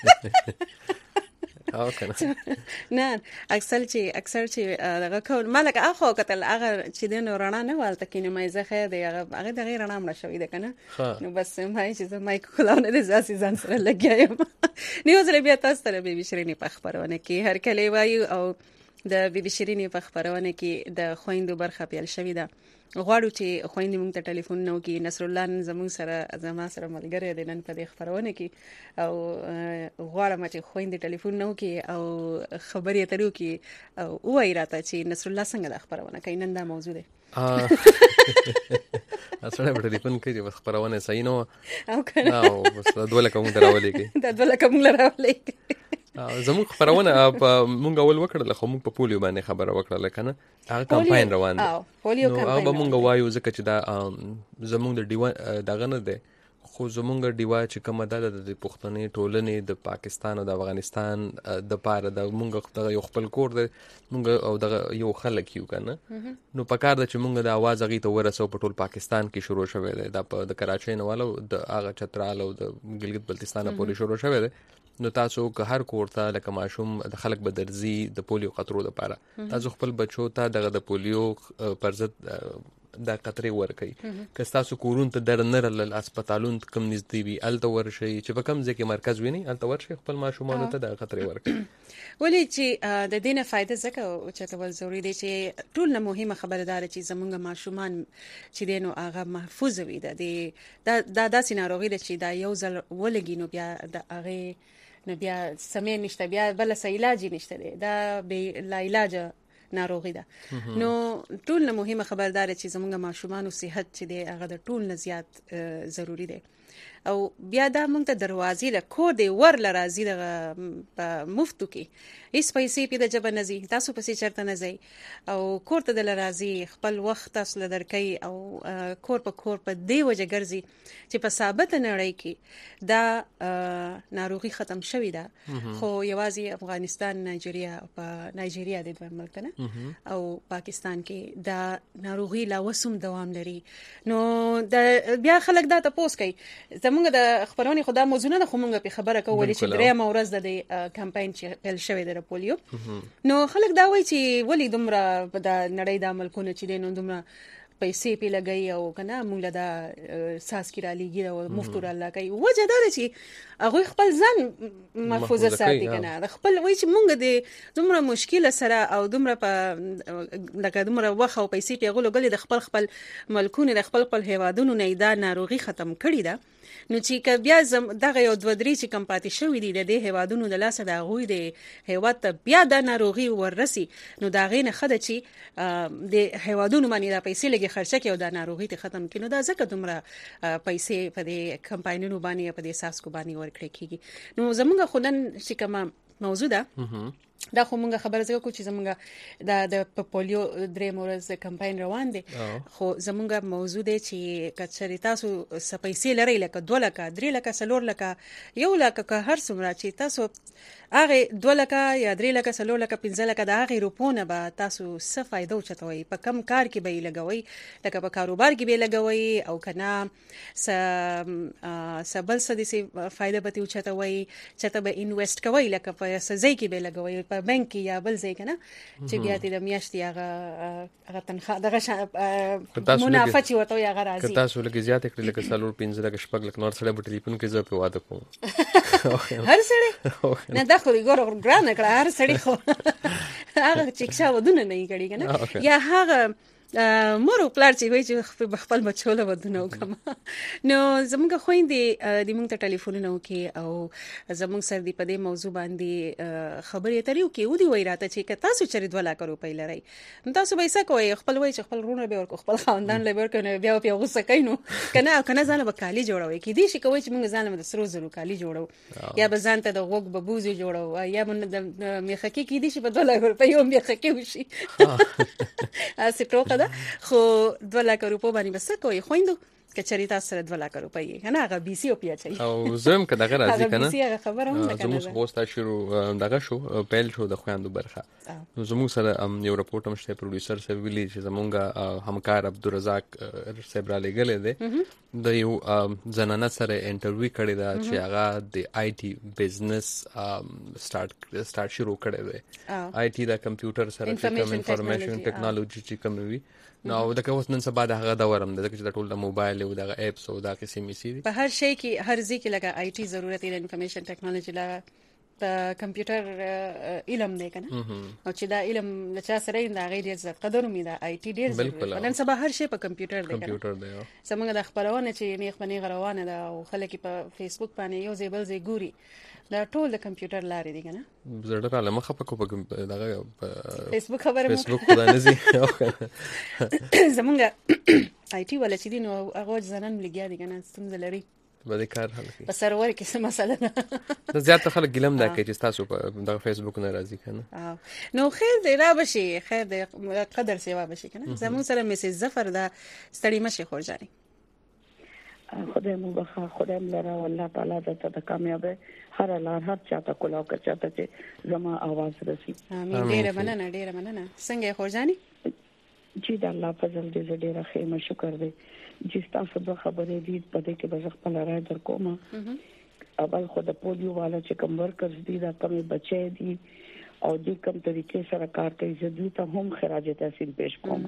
او کنه نه اکثر چې دغه کول مالک اخو کتل هغه چې دینو رڼا نه والته کینه مې زه خیر دی هغه د غیر رڼا مړ شوې ده کنه نو بس مې چې زه مایک خلاونه د ځاسي ځان سره لګیایم نیو ځل بیا تاسو ته بي بي شيرینې په خبرونه کې هر کله وایو او د بي بي شيرینې په خبرونه کې د خويندو برخه پیل شوې ده غواړو چې خويندې موږ ته ټلیفون نو کې نصر الله زموږ سره ملګری دی نن په دې خبرونه کې او غواړم چې خويندې ټلیفون نو کې او خبرې اترو کې او وایي راته چې نصر الله څنګه د خبرونه کوي نن دا موضوع دی اصله په ټلیفون کې د خبرونه صحیح نو او کنه او بس دوله کوم دراولې کې زموږ خبرونه مونږ اول وکړل خو مونږ په پولیو باندې خبره وکړل کنه هغه کمپاین روان دی پولیو کمپاین هغه مونږ وایو ځکه چې دا زمونږ د ډیوا دغه نه دی خو زمونږ ډیوا چې کومه ده د پښتنې ټولنې د پاکستان او د افغانستان د پاره د مونږ د یو خپل کور دی مونږ او د یو خلک یو کنه نو پکار د چې مونږ د आवाज غي ته ورسو په ټول پاکستان کې شروع شوه دی د کراچۍ نه والو د هغه چترال او د ګلګت بلتستان پورې شروع شوه دی نو تاسو که هر کور ته لکه ماشوم د خلک بدرزي د پولیو خطرو لپاره تاسو خپل بچو ته د پولیو پر ضد د قطرې ورکي که تاسو کورون ته در نه رل هسپتالون کم نږدې وي الته ورشي چې په کم ځای کې مرکز ویني الته ورشي خپل ماشومان ته د قطرې ورکي ولې چې د دینه فائدہ زکه چې تول ضروری دی چې ټول نه مهمه خبردار چې زمونږ ماشومان چې دینو هغه محفوظ وي د داسې ناروغي ده چې دا یو ځل ولګي نو بیا د هغه نه بیا سمې نشته بیا بل څه علاج نشته دا به لا علاج ناروغي ده نو ټول نه مهمه خبردار چې زمونږ ماشومان او صحت چې دی هغه د ټول نه زیات ضروری دی او بیا دا مونږ ته دروازې له کور دی ور لرازي د مفتو کې هیڅ پیسې په د جبه نزي تاسو پسې چرته نزي او کور ته د لرازي خپل وخت تاسو لدرکې او کور په دی وجه ګرځي چې په ثابت نړۍ کې دا ناروغي ختم شوې ده خو یوازې افغانستان نایجیریا د دوه ملک نه او پاکستان کې دا ناروغي لا وسوم دوام لري نو بیا خلک دا تاسو کوي زمونږ د خبرونه خدا موضوع نه خو مونږ په خبره کولې چې درېمه ورځ د کمپاین چې پیل شوی د پولیو نو خلک دا وایي چې ولې دومره د نړۍ د ملکونو چې دینو دومره پیسې په لګي او کنه موږ دا ساس کی را لګي او مفتور الله کوي وجه دا چې هغه خپل ځان محفوظه ساتي کنه خپل وایي چې موږ د دومره مشکله سره او دومره په لکه دومره وخت او پیسې په غوړو غلي د خپل ملکونه د خپل هیوادونو نه دا ناروغي ختم کړي ده نو چې بیا دغه یو دوه درې چې کم پاتې شوې دي د هیوادونو د لاسه د غوي د هیواد ته بیا د ناروغي ورسي نو دا غینه خده چې د هیوادونو باندې د پیسې لګي خرچه کې او د ناروغي ته ختم کینو دا ځکه دومره پیسې په دې کمپاینونو باندې په دې اساس کو باندې ورکړي کیږي نو زمونږ خودن چې کومه موضوع ده دا خو مونږه خبره زګو کو چې زمونږه د پولیو درې مورز کمپاین روان دي خو زمونږه موضوع دی چې کچري تاسو سپیسې لري لکه 2 لک 3 لک 4 لک 1 لک که هر څومره چې تاسو هغه 2 لک یا 3 لک 4 لک 15 لک د هغه روپونه به تاسو څه فائدہ وچتوي په کم کار کې به لګوي لکه په کاروبار کې به لګوي او کنه سبل سدي فائدہ به وچتوي چته به انویسټ کوي لکه په سزای کې به لګوي په بانک یا بل ځای کنه چې بیا دې د میاشتې هغه تنخواه دغه منافع چې وته هغه راځي که تاسو لکه زیات کړل لکه سالور 15 لکه شپږ لکه نور سره په ټلیفون کې زه په واده کوم هر سړی نه دا خو ګور ګرانه کړه هر سړی خو هغه چې ښه ودونه نه کړي کنه یا هغه مور او پلار چې وایي چې خپل بچو له ودونه وکم نو زموږ خويندې د موږ ته ټلیفونونه وکي او زموږ سر دی په دې موضوع باندې خبرې اترې وکي ودی وای راته چې تاسو چیرې 2 لک روپۍ لري نو تاسو به څه کوئ خپل وای چې خپل رونه به ورکو خپل خاندان له ورکنه بیا په غوسه کینو کنه ځان به کالی جوړوي کې دي شي کوي چې موږ ځان له سرو زرو کالی جوړو یا به ځان ته د غوګ ببوزي جوړو یا من د میخکی کې دي شي په 2 لک روپۍ هم میخکی وشي اسې ټوکه ده خو 2 لک روپۍ باندې بس کوي خويندو کچری تاسو سره 2 لک روپۍ کنه هغه بي سي او پیا چي او زم کدا راځي هغه کنه بي سي هغه خبره هم نه زموږ کنه خوستا شروع دغه شو پیل شو د خويندو برخه نو زموږ سره یو رپورټ هم شته پروډوسر سره ویلي چې زمونږ همکار عبدالرزاق صاحب را لګلې ده د یو زنانه سره انټرویو کړی دا چې هغه د آی ټي بزنس سٹارټ شروع کړی دی آی ټي د کمپیوټر سره کوم انفارمیشن ټیکنالوژي چې کوم وي نو دا کوم نن سبا د هغه دورم ده چې د ټول د موبایل او د اپس او د قسمي سي په هر شي کې هر ځای کې لګا آی ټي ضرورت دی انفارمیشن ټیکنالوژي لا د کمپیوټر علم دی کنه او چې دا علم لچا سره دا غیر عزت قدر مې دا آی ټي ډیر ضرورت نن سبا هر شي په کمپیوټر دی کنه سمګه د خبرونه چې نیخ باندې غروانه ده او خلک په فیسبوک باندې یو زیبل زی ګوري دا ټول د کمپیوټر لارې دي کنه زړه را لمخه په دغه فیسبوک خبره فیسبوک خدای نزي زمونږ آی ټي ولا چې دین او هغه ځنن لګیا دي کنه ستاسو لري به کار حل کی په سرور کې څه مسله ده زیات خلک ګلم دا کوي چې تاسو په دغه فیسبوک نه راځي کنه نو خیر دی را بشي خیر دی قدر سیوا بشي کنه زمون سره میسج ظفر دا ستړي مشي خورجاني خدای مو بخا خدای ملره والله تعالی د کامیابه هر لار هر چاته کولاو که چاته چې زما आवाज رسي امين ډیره مننه څنګه خورجاني چې د الله فضل دې ډیره خیمه شکر دی چې تاسو د خبرې دي په دې کې به خپل راي در کوم اول خو د پولیو والا چې کوم ورکرز دي دا کوم بچي دي او د کوم طریقې سره کار کوي زه ته هم خراج تحسین پیش کوم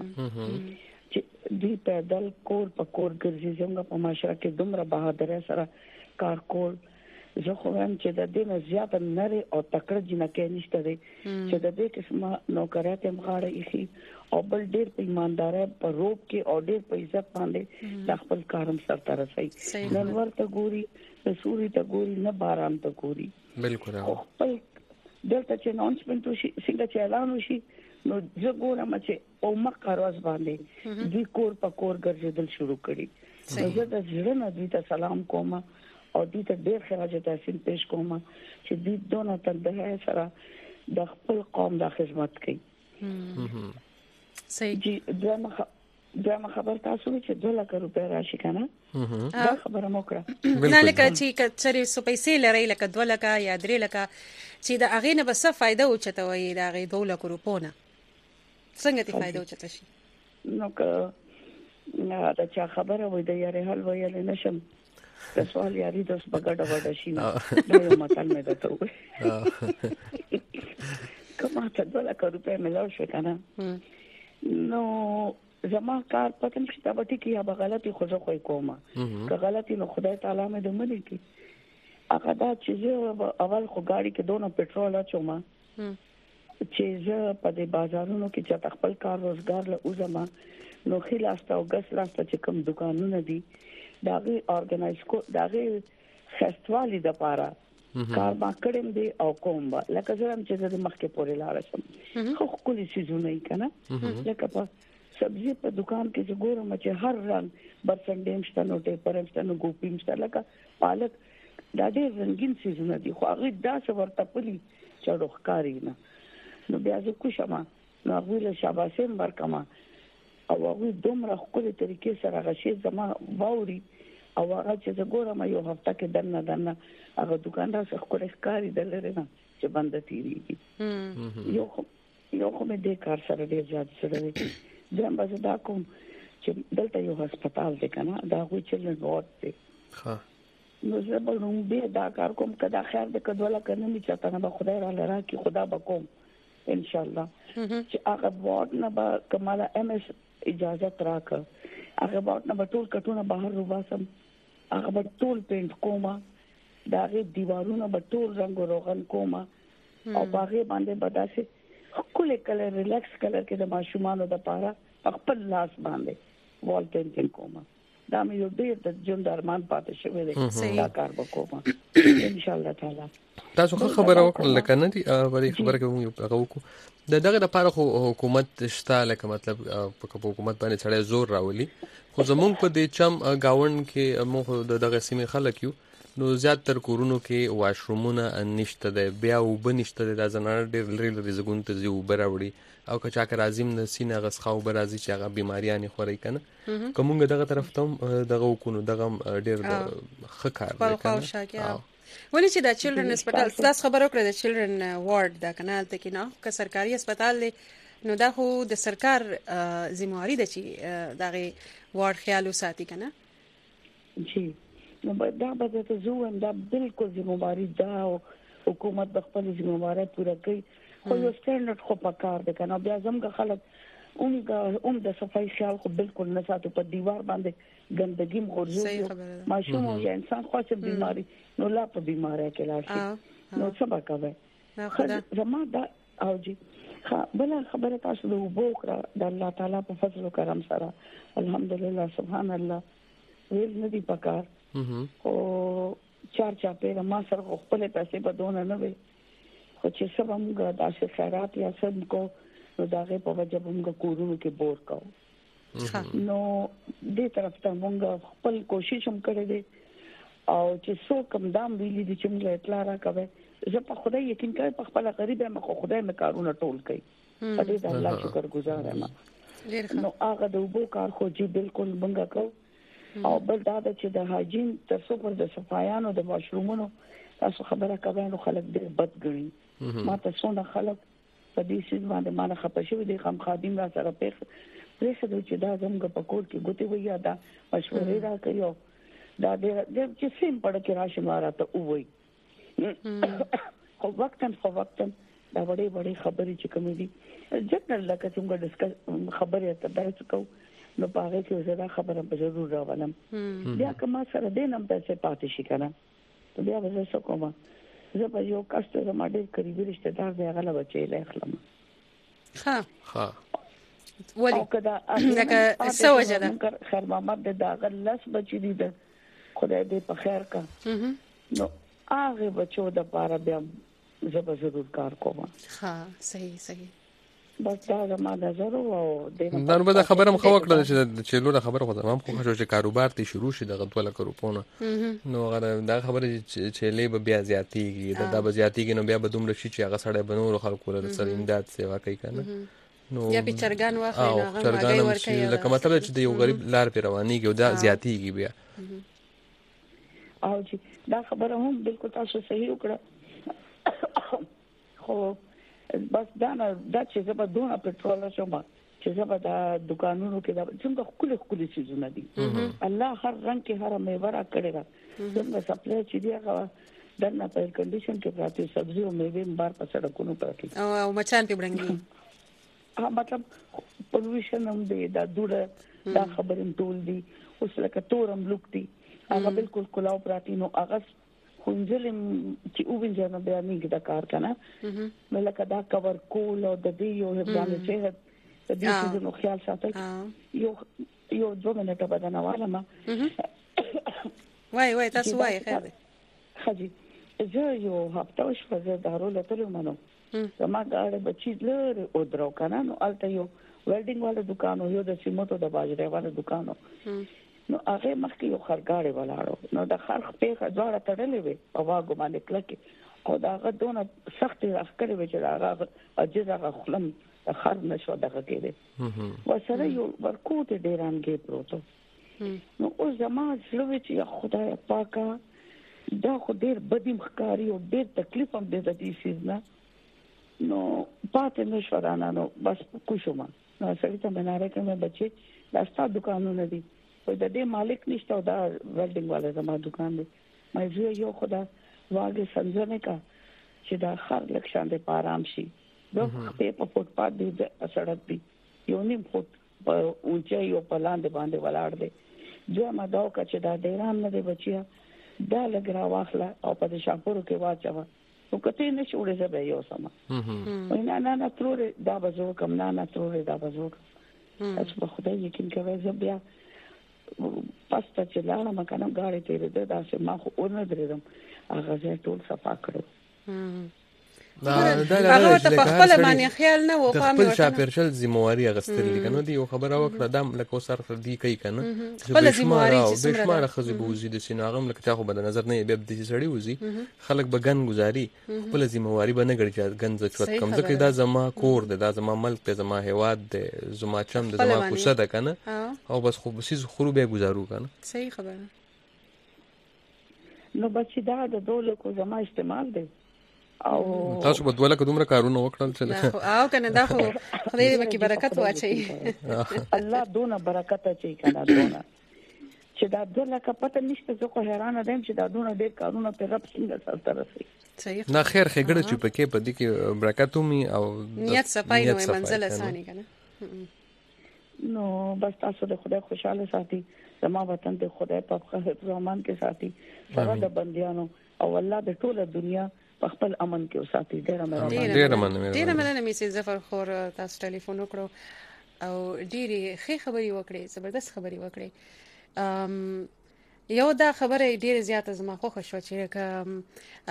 چې دی پیدل کور په کور ګرځي څنګه په معاشره کې دومره بهادر سره کار کول زه خو هم چې د دې نه زیات نری او تکړه جنکه نشته دي چې د دې قسمه نوکرات هم غاړه ایخي او بل ډېر په ایماندارۍ په روب کې او ډېر په عزت باندې د خپل کارم سره رسي نن ورته ګوري د سوري ته ګوري نه باران ته ګوري بالکل خپل دلته چې اناونسمنت وشي څنګه چې اعلان وشي نو زه ګورم چې او مقرواز باندې د کور په کور ګرځېدل شروع کړي زه د ژوند د دې ته سلام کوم او دې ته ډېر خراج تحسین پیش کوم چې دې دونه تنده سره د خپل قوم د خدمت کوي صحیح دغه خبر تاسو چې 2 لک روپیا راشي کنه دا خبره مو کړه نه لکه چې کچري سو پیسې لري لکه 2 لک یا 3 لک چې د اغه نه بس فائدہ اوچته وي دا غي 2 لک روپونه څنګه تی فائدہ اوچته شي نو که دا چا خبره وي د یاري حل ویل نشم د سوال یاري د بغړډ وډ شي نه دا یو متل مې ده ته کومه ته 2 لک روپیا ملو شو کنه نو زما کار پته نشي دا وټی کې یا غلطي خو زه خو کومه که غلطي نو خدای تعالی مې د ملي کې هغه دا چې اول خو گاڑی کې دونه پټرول اچوم چې زه په دې بازارونو کې چې خپل کار روزګار له اوزما نو خلاصته او غس لاسته چې کوم دکانونه دي داغه ارګنایز کو داغه فستیوالي د پاره کار ما کړم دی او کوم با لکه زه هم چې د مخکې پورې لاړ شم خو کلی سيزونه یې کنه لکه په سبزی په دکان کې چې ګورم چې هر رنګ برسنډیم شته نو ټیپر شته نو ګوپیم شته لکه پالک دا ډېر رنگین سيزونه دي خو هغه دا څه ورته پلي چړو ښکاری نه نو بیا زه کوشم نو هغه له شاباسه ورکما او هغه دومره خپل طریقې سره غشي زما باوري او هغه چې زه ګورم یو هفته کې دنه هغه دکاندار څخه خپل ښکاری دلره نه چې بند تیریږي یو خو مې د کار سره ډېر ځات سره دیم باز دا کوم چې دلته یو هسپتال دی کنه دا غوي چلن وارد دی ها نو زه به نو به دا کار کوم کدا خیر د کډوله کنه می چاته نه به خدای را لرا کی خدا بکوم ان شاء الله چې هغه وارد نه به کماله ام اس اجازه راکړه هغه وارد نه به ټول کټونه بهر روباسم هغه به ټول پینټ کوما دا غي دیوالونه به ټول رنگ روغن کوما او باغې باندې بداسه خپل کلر ریلیکس کلر کې د ماشومانو د پاره خپل لاس باندې وال پینټینګ کوما دا مې یو ډېر د ژوند ارمان پاتې شوی دی دا کار وکوم ان شاء الله تعالی تاسو خبره وکړه لکه نه دی ولی خبره کوم یو هغه وکړو دغه لپاره خو حکومت شته لکه مطلب په حکومت باندې چړې زور راولي خو زمونږ په دې چم گاوند کې موږ دغه سیمه خلک یو نو زیات تر کورونو کې واشرومونه نشته ده، بیا اوبه نشته ده، دا زنانه ډېر لري لري ځایونو ته ځي اوبه راوړي، او که چا که راځي هم د سینې هغه څخه اوبه راځي چې هغه بیماریانې خوري که نه. که مونږ دغه طرف ته هم دغه وکړو، دغه هم ډېر ښه کار دی که نه. ولې چې د چلډرن هسپتال تاسو خبر وکړه د چلډرن وارډ دا کنه هلته کې نه که سرکاري هسپتال دی نو دا خو د سرکار ذمہواری ده چې دغه وارډ خیال وساتي که نه. جی نو دا به ته زو دا بالکل ذمہواری ده او حکومت د خپل ذمہواری پوره کوي، خو یو سټانډرډ خو پکار ده کنه. بیا زموږ خلک اوم د صفای خیال خو بالکل نه ساتو، په دیوار باندې ګندګي مغرزو ماشوم او انسان خاصه بیماری نو لا په بیماری کې لاشي نو څه وکړي. زما دا او جی بل خبره تاسو د وبوکره د الله تعالی په فضل او کرم سره الحمدلله سبحان الله ویل نه دی پکار او چار پیر ما سره خپل پیسې په دونه نه وي، خو چې سبا موږ داسې خیرات یا سم کو نو داغه په وجه موږ کورونو کې بور کوو. نو دې طرف ته موږ خپل کوشش هم کړی دی او چې څو کم دام ویلي دي چې موږ اطلاع راکوي. زه په خدای یقین کوم، په خپل غریب یم، خو خدای مې کارونه ټول کوي، په دې د الله شکر گزار یم. نو هغه د وبو کار خو چې بالکل موږ کوو. او بل دا چې د هاجین تر څو پر د صفایانو د واشرومونو تاسو خبره کوي نو خلک ډېر بد ګڼي. ما ته څونه خلک په دې سیس باندې ما نه خپه شوی دي، خام خادم را سره پېښ چې دا زموږ په کور کې ګوتې وي یا دا مشورې را کوي او دا د چې سیم پړ کې راشي ماراته وای خو وختن دا وړي خبرې چې کوم دي جنرال لکه څنګه ډسکس خبرې ته درس کو نو پاره کې زړه خبره به ضرور راولم. بیا کما سره دینم پیسې پاتې شي کنه ته بیا به څه کوم. زه به یو کاست زما ډېر قریبي رشتہ دار دی هغه لا بچی له خلم. ها ولي لکه سوجه ده خیر محمد دا غلس بچی دی ده خدای دې په خیر کا. نو هغه بچو د پاره بیا زه به ضرور کار کوم. صحیح بس دا زما د زرو او دا نو به خبره مخ وکړه چې لوړه خبره خو زما خو خوشو چې کاروبار ته شروع شي دغه 2 لک روپونه نو غره دا خبره چې لې به بیا زیاتیږي دا به زیاتیږي نو بیا به دومره شي چې هغه سړی بنور خلکو له سره امداد سیوا کوي کنه. نو یا په چرګان واخلي نو هغه چرګان ورکوي لکه مطلب چې د یو غریب لار په روانيږي او دا زیاتیږي بیا. او چې دا خبره هم بالکل تاسو صحیح وکړه خو بس دا چې زه به دونه پټرول شوم چې زه به د دکانونو کې دا څنګه خولي چیزونه دي الله هر رنگ کې هر میوه را کړی را څنګه سپلای چې دی هغه دنه په کنډیشن کې پراته سبزي او میوه بار په سړکونو پراته او مچان په بړنګي مطلب پولوشن هم دی دا دوړه دا خبرې ټول دي اوس لکه تورم لوک دي هغه بالکل کلاو پراتی نو هغه خونځلم چې وینځه نه بیا میګ دا کار کنه ملکه دا کور کول او د دې یو باندې چې د دې نو خیال ساتل یو 2 منټه بدنه واله ما وای تاسو وای خیر خجی زه یو هفته شو زه دارو لته منو زما ګاډه بچی لره او درو کنه نو الته یو ویلډینګ والا دکان یو د سیمټو د باجره والا دکان نو هغه مخکې یو خرګاړې ولاړو نو د خرخ په ځوړه تړلې وي او واګو باندې کلکې او دا غدونه سخت راخکړې وي چې هغه اجازه خپلم خر نشو دغه کېده وسره یو ورکوټ ډیرانګې پروتو نو اوس زما زلوي چې خدای پاکه دا خو ډیر بدیم ښکاری او ډیر تکلیف هم دې د دې سیزنه نو پاتې نشو رانه نو بس کوشم نو سړی ته مناره کوم بچي دا ستاسو دکانونه دي د دې مالک نشته دا ویلډینګ والا زما دکان دی مې یو خدا واګه سنځنه کا چې دا خر لک شان دې پارام شي دوه په فوټ پات دی سړک دی یو نیم فوټ په اونچه یو په لاندې باندې ولاړ دی جو ما دا کا چې دا ډیران نه دی بچیا دا لګرا واخله او په شاپورو کې واچو نو کته نه شوړې زبې یو سما نه ترور دا بزو کم نه ترور دا بزو تاسو په خدای یقین کوي زبیا پاستا چې لاړه مکنه غاړې ته ده دا چې ما خو اورنه درېدم هغه ځای ټول صفا کړو هغه ته په خپل باندې خیال نه و پام خپل چاپیرشل ذمہواری اغستل کنه دی خبره وکړه دم لکه سر دی کوي کنه خپل ذمہواری چې بشمار خزي بوزي د سیناغم لکه چا خو بد نظر نه به د سړی وزي خلک به ګن گزاري خپل ذمہواری به نه ګرځي ګن زچوت کم ځکه دا زما کور ده دا زما ملک ده زما هواد ده زما چم ده زما کوڅه ده کنه او بس خو بسیز خرو به گزارو کنه صحیح خبره نو بچی دا د دوله کو زما استعمال دی او تاسو په دوله کې دومره کارونه وکړل چې او کنه دا خو خدای دې مکه برکت واچي الله دونه برکت اچي کنه دونه چې دا دوله کا پته نشته زه خو حیران یم چې دا دونه ډېر کارونه په رب څنګه سره رسي صحیح نه خیر خګړه چې پکې په دې کې برکت ومي او نیت صفای نو منزل اساني کنه نو بس تاسو د خدای خوشاله ساتي زما وطن د خدای په حفظ و امان کې ساتي سره د بنديانو او الله د ټوله دنیا په خپل امن کې وساتي ډېر مننه میسز ظفر خور تاسو ټلیفون وکړو او ډېری ښه خبري وکړې زبردست خبري وکړې یو دا خبره ډېر زیاته زما خوښ شو چې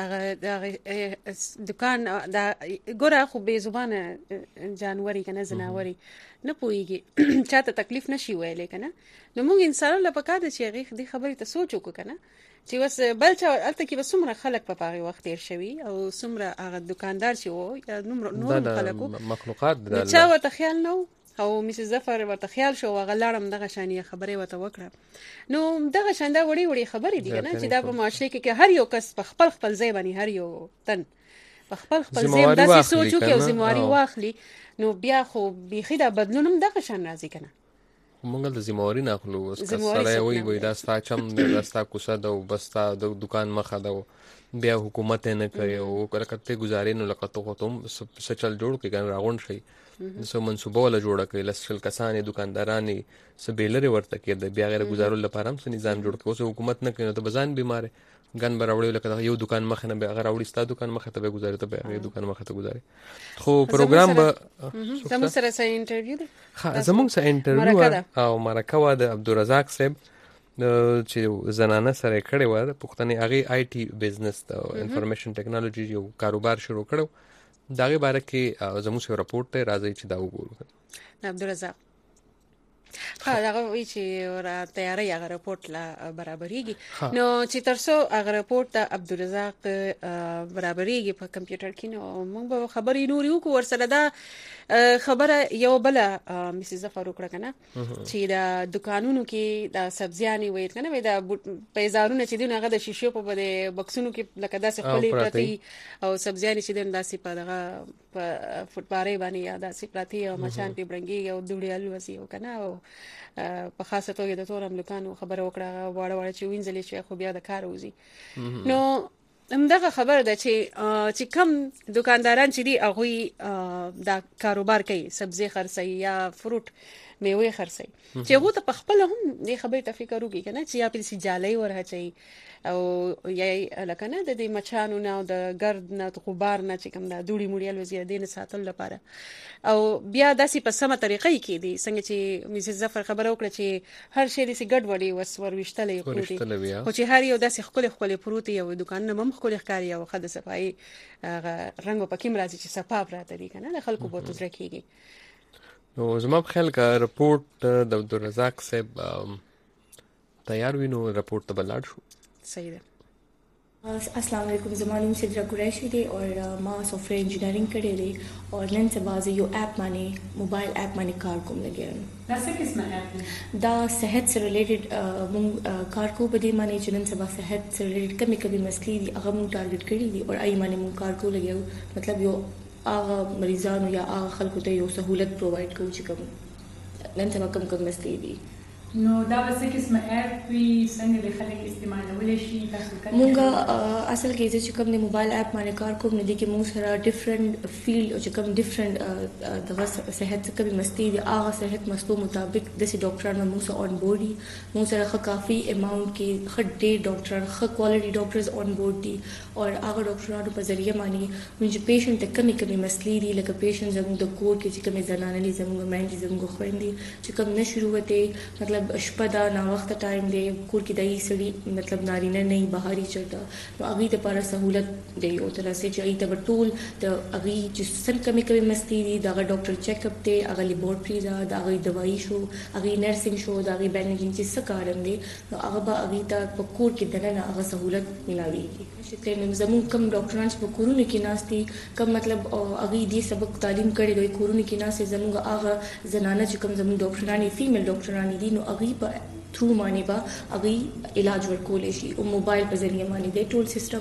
هغه دکان دا ګوره خو به زبانه جانوري کنه زناوري نه پويږي چاته تکلیف نشي ویلې کنه نو موږ انسانانو لپاره پکار دي چې هغه دې خبرې ته سوچ وکړو کنه چې وس بل چا الته کې وسمره خلک په پاغي وخت تیر شوی او سمره هغه دکاندار چې وو یا نور خلکو مخلوقات د چا وته خیال نو او میسز ظفر ورته خیال شو غلاړم دغه شانې خبره وته وکړه نو دغه شاندا وړي خبرې دي کنه چې دا په معاشره کې هر یو کس په خپل ځای باندې هر یو تن په خپل ځای داسې سوچو کې او ذمہواری واخلي نو بیا خو بيخي دا بدلونم دغه شان راځي کنه مونږ د ذمہواری نه خلو اوس کسره وي دا ستا چم دا ستا کوڅه دا بستا د دکان مخه دا بیا حکومت نه کوي او کله گزارې نو لکه ته ته سچل جوړ کې ګان راغون شي سو منصوبه ولا جوړه کوي لسل کسانې دکاندارانې سبیلره ورته کې د بیا غیر گزارول لپاره هم نظام جوړ کوي او حکومت نه کوي ته بزان بیمار ګن براوړي لکه یو دکان مخه نه به هغه راوړي ستا دکان مخه ته به گزارې ته به یو دکان مخه ته گزارې خو پروګرام به زموږ سره سره انټرویو دی زموږ سره انټرویو او مرکه د عبدالرزاق صاحب چې زنانه سره کړي و د پښتني هغه آی ټي بزنس د انفارمیشن ټیکنالوژي یو کاروبار شروع کړو داغه باره کې زموږ سره راپورټ ته راځي چې دا وګورو عبدالرزاق هغه وی چې را تیاری هغه راپورټ لا برابرېږي نو چې ترڅو هغه راپورټ ته عبدالرزاق برابرېږي په کمپیوټر کې نو موږ به خبرې نور یو کو ورسره دا خبره یو بل میسز ظفر وکړه کنه چې دا دکانونو کې دا سبزیانې وایي کنه وای دا پیزارونه چې دین هغه د شیشو په بکسونو کې لکه داسې خپلې پرتی او سبزیانې چې دین داسې په دغه په فوټبارې باندې یا داسې پرتی او مچان په برنګي او دوړي الوزي او کنه او په خاصه توګه د تور امریکانو خبره وکړه واړه چې وینځلې چې خو بیا د کار وزي نو همدغه خبره ده چې کم دکانداران چې دي هغه دا کاروبار کوي سبزی خرڅي یا فروټ میوه خرڅي چې هغه ته په خپل هم دې خبره ته فکر وکړي کنه چې یا په سي جالي ورهچي او یا لکنه د دې مچانو نه او د ګرد نه د غبار نه چې کوم دا دوړي موړي الوزي دین ساتل لپاره او بیا داسې په سمه طریقې کې دي څنګه چې میسز ظفر خبره وکړه چې هر شی دې سي ګډ وړي وسور وشتلې پروتي خو چې هر یو داسې خپل پروتي او دکان نه مم خپل ښکاری او خد صفای رنگ په کیم راځي چې صفاپ راته دي کنه خلکو بوت تر کېږي نو زما په خیال کا رپورټ د عبدالرزاق صاحب تیار وینو رپورټ ته بلاړ شو صحیح ده अस्सलाम वालेकुम ज़मानुम सिद्रा कुरैशी दे और मां सॉफ्टवेयर इंजीनियरिंग करे दे और नन से बाज़ यो ऐप माने मोबाइल ऐप माने कार को लगे वैसे किस्म ऐप दा सेहत से रिलेटेड कार को बदे माने जनन से बाज़ सेहत से रिलेटेड कभी कभी मसली दी अगर मुंग टारगेट करी दी और आई माने मुंग कार को लगे मतलब यो आगा मरीजान या आगा खल्को ते यो सहूलत प्रोवाइड को चिकम नन से कम मसली दी نو دا وسه قسمه اپ وی څنګه د خلک استعمالول شي تاسو کوم مونږه اصل کې چې کوم د موبایل اپ باندې کار کوم نه دي کې مونږ سره ډیفرنٹ فیلډ او چې کوم ډیفرنٹ دغه صحت کوي مستی دي هغه صحت مسلو مطابق د سي ډاکټرانو مونږ سره اون بورډ دي مونږ سره کافي اماونت کې خډې ډاکټر خ کوالټي ډاکټرز اون بورډ دي او هغه ډاکټرانو په ذریعہ باندې مونږ پیشنټ ته کمی مسلې دي لکه پیشنټ زموږ د کوډ کې چې کوم زنانه دي زموږ مېن دي زموږ خويندې چې کوم نه شروع وته مطلب مطلب شپه دا نا وخت ټایم دی کور کې دای سړي مطلب نارینه نه بهاري چرته نو هغه ته لپاره سہولت دی او تر څه چې ای ته ټول د هغه چې سن کمی مستی دی دا ډاکټر چیک اپ دی هغه لیبورټری دا هغه دوايي شو هغه نرسنګ شو دا هغه بینجینګ چې څه کارم دی نو هغه به هغه ته په کور کې دنه هغه سہولت ملاويږي چې زموږ کم ډاکټران چې په کورونو کې ناشتي کم مطلب هغه دې سبق تعلیم کړي دوی کورونو کې ناشې زموږ هغه زنانه چې کم زموږ ډاکټرانی فیمیل ډاکټرانی دي نو هغه په थ्रू माने बा अभी इलाज वर्कोले शी और मोबाइल पर जरिए माने दे टोल सिस्टम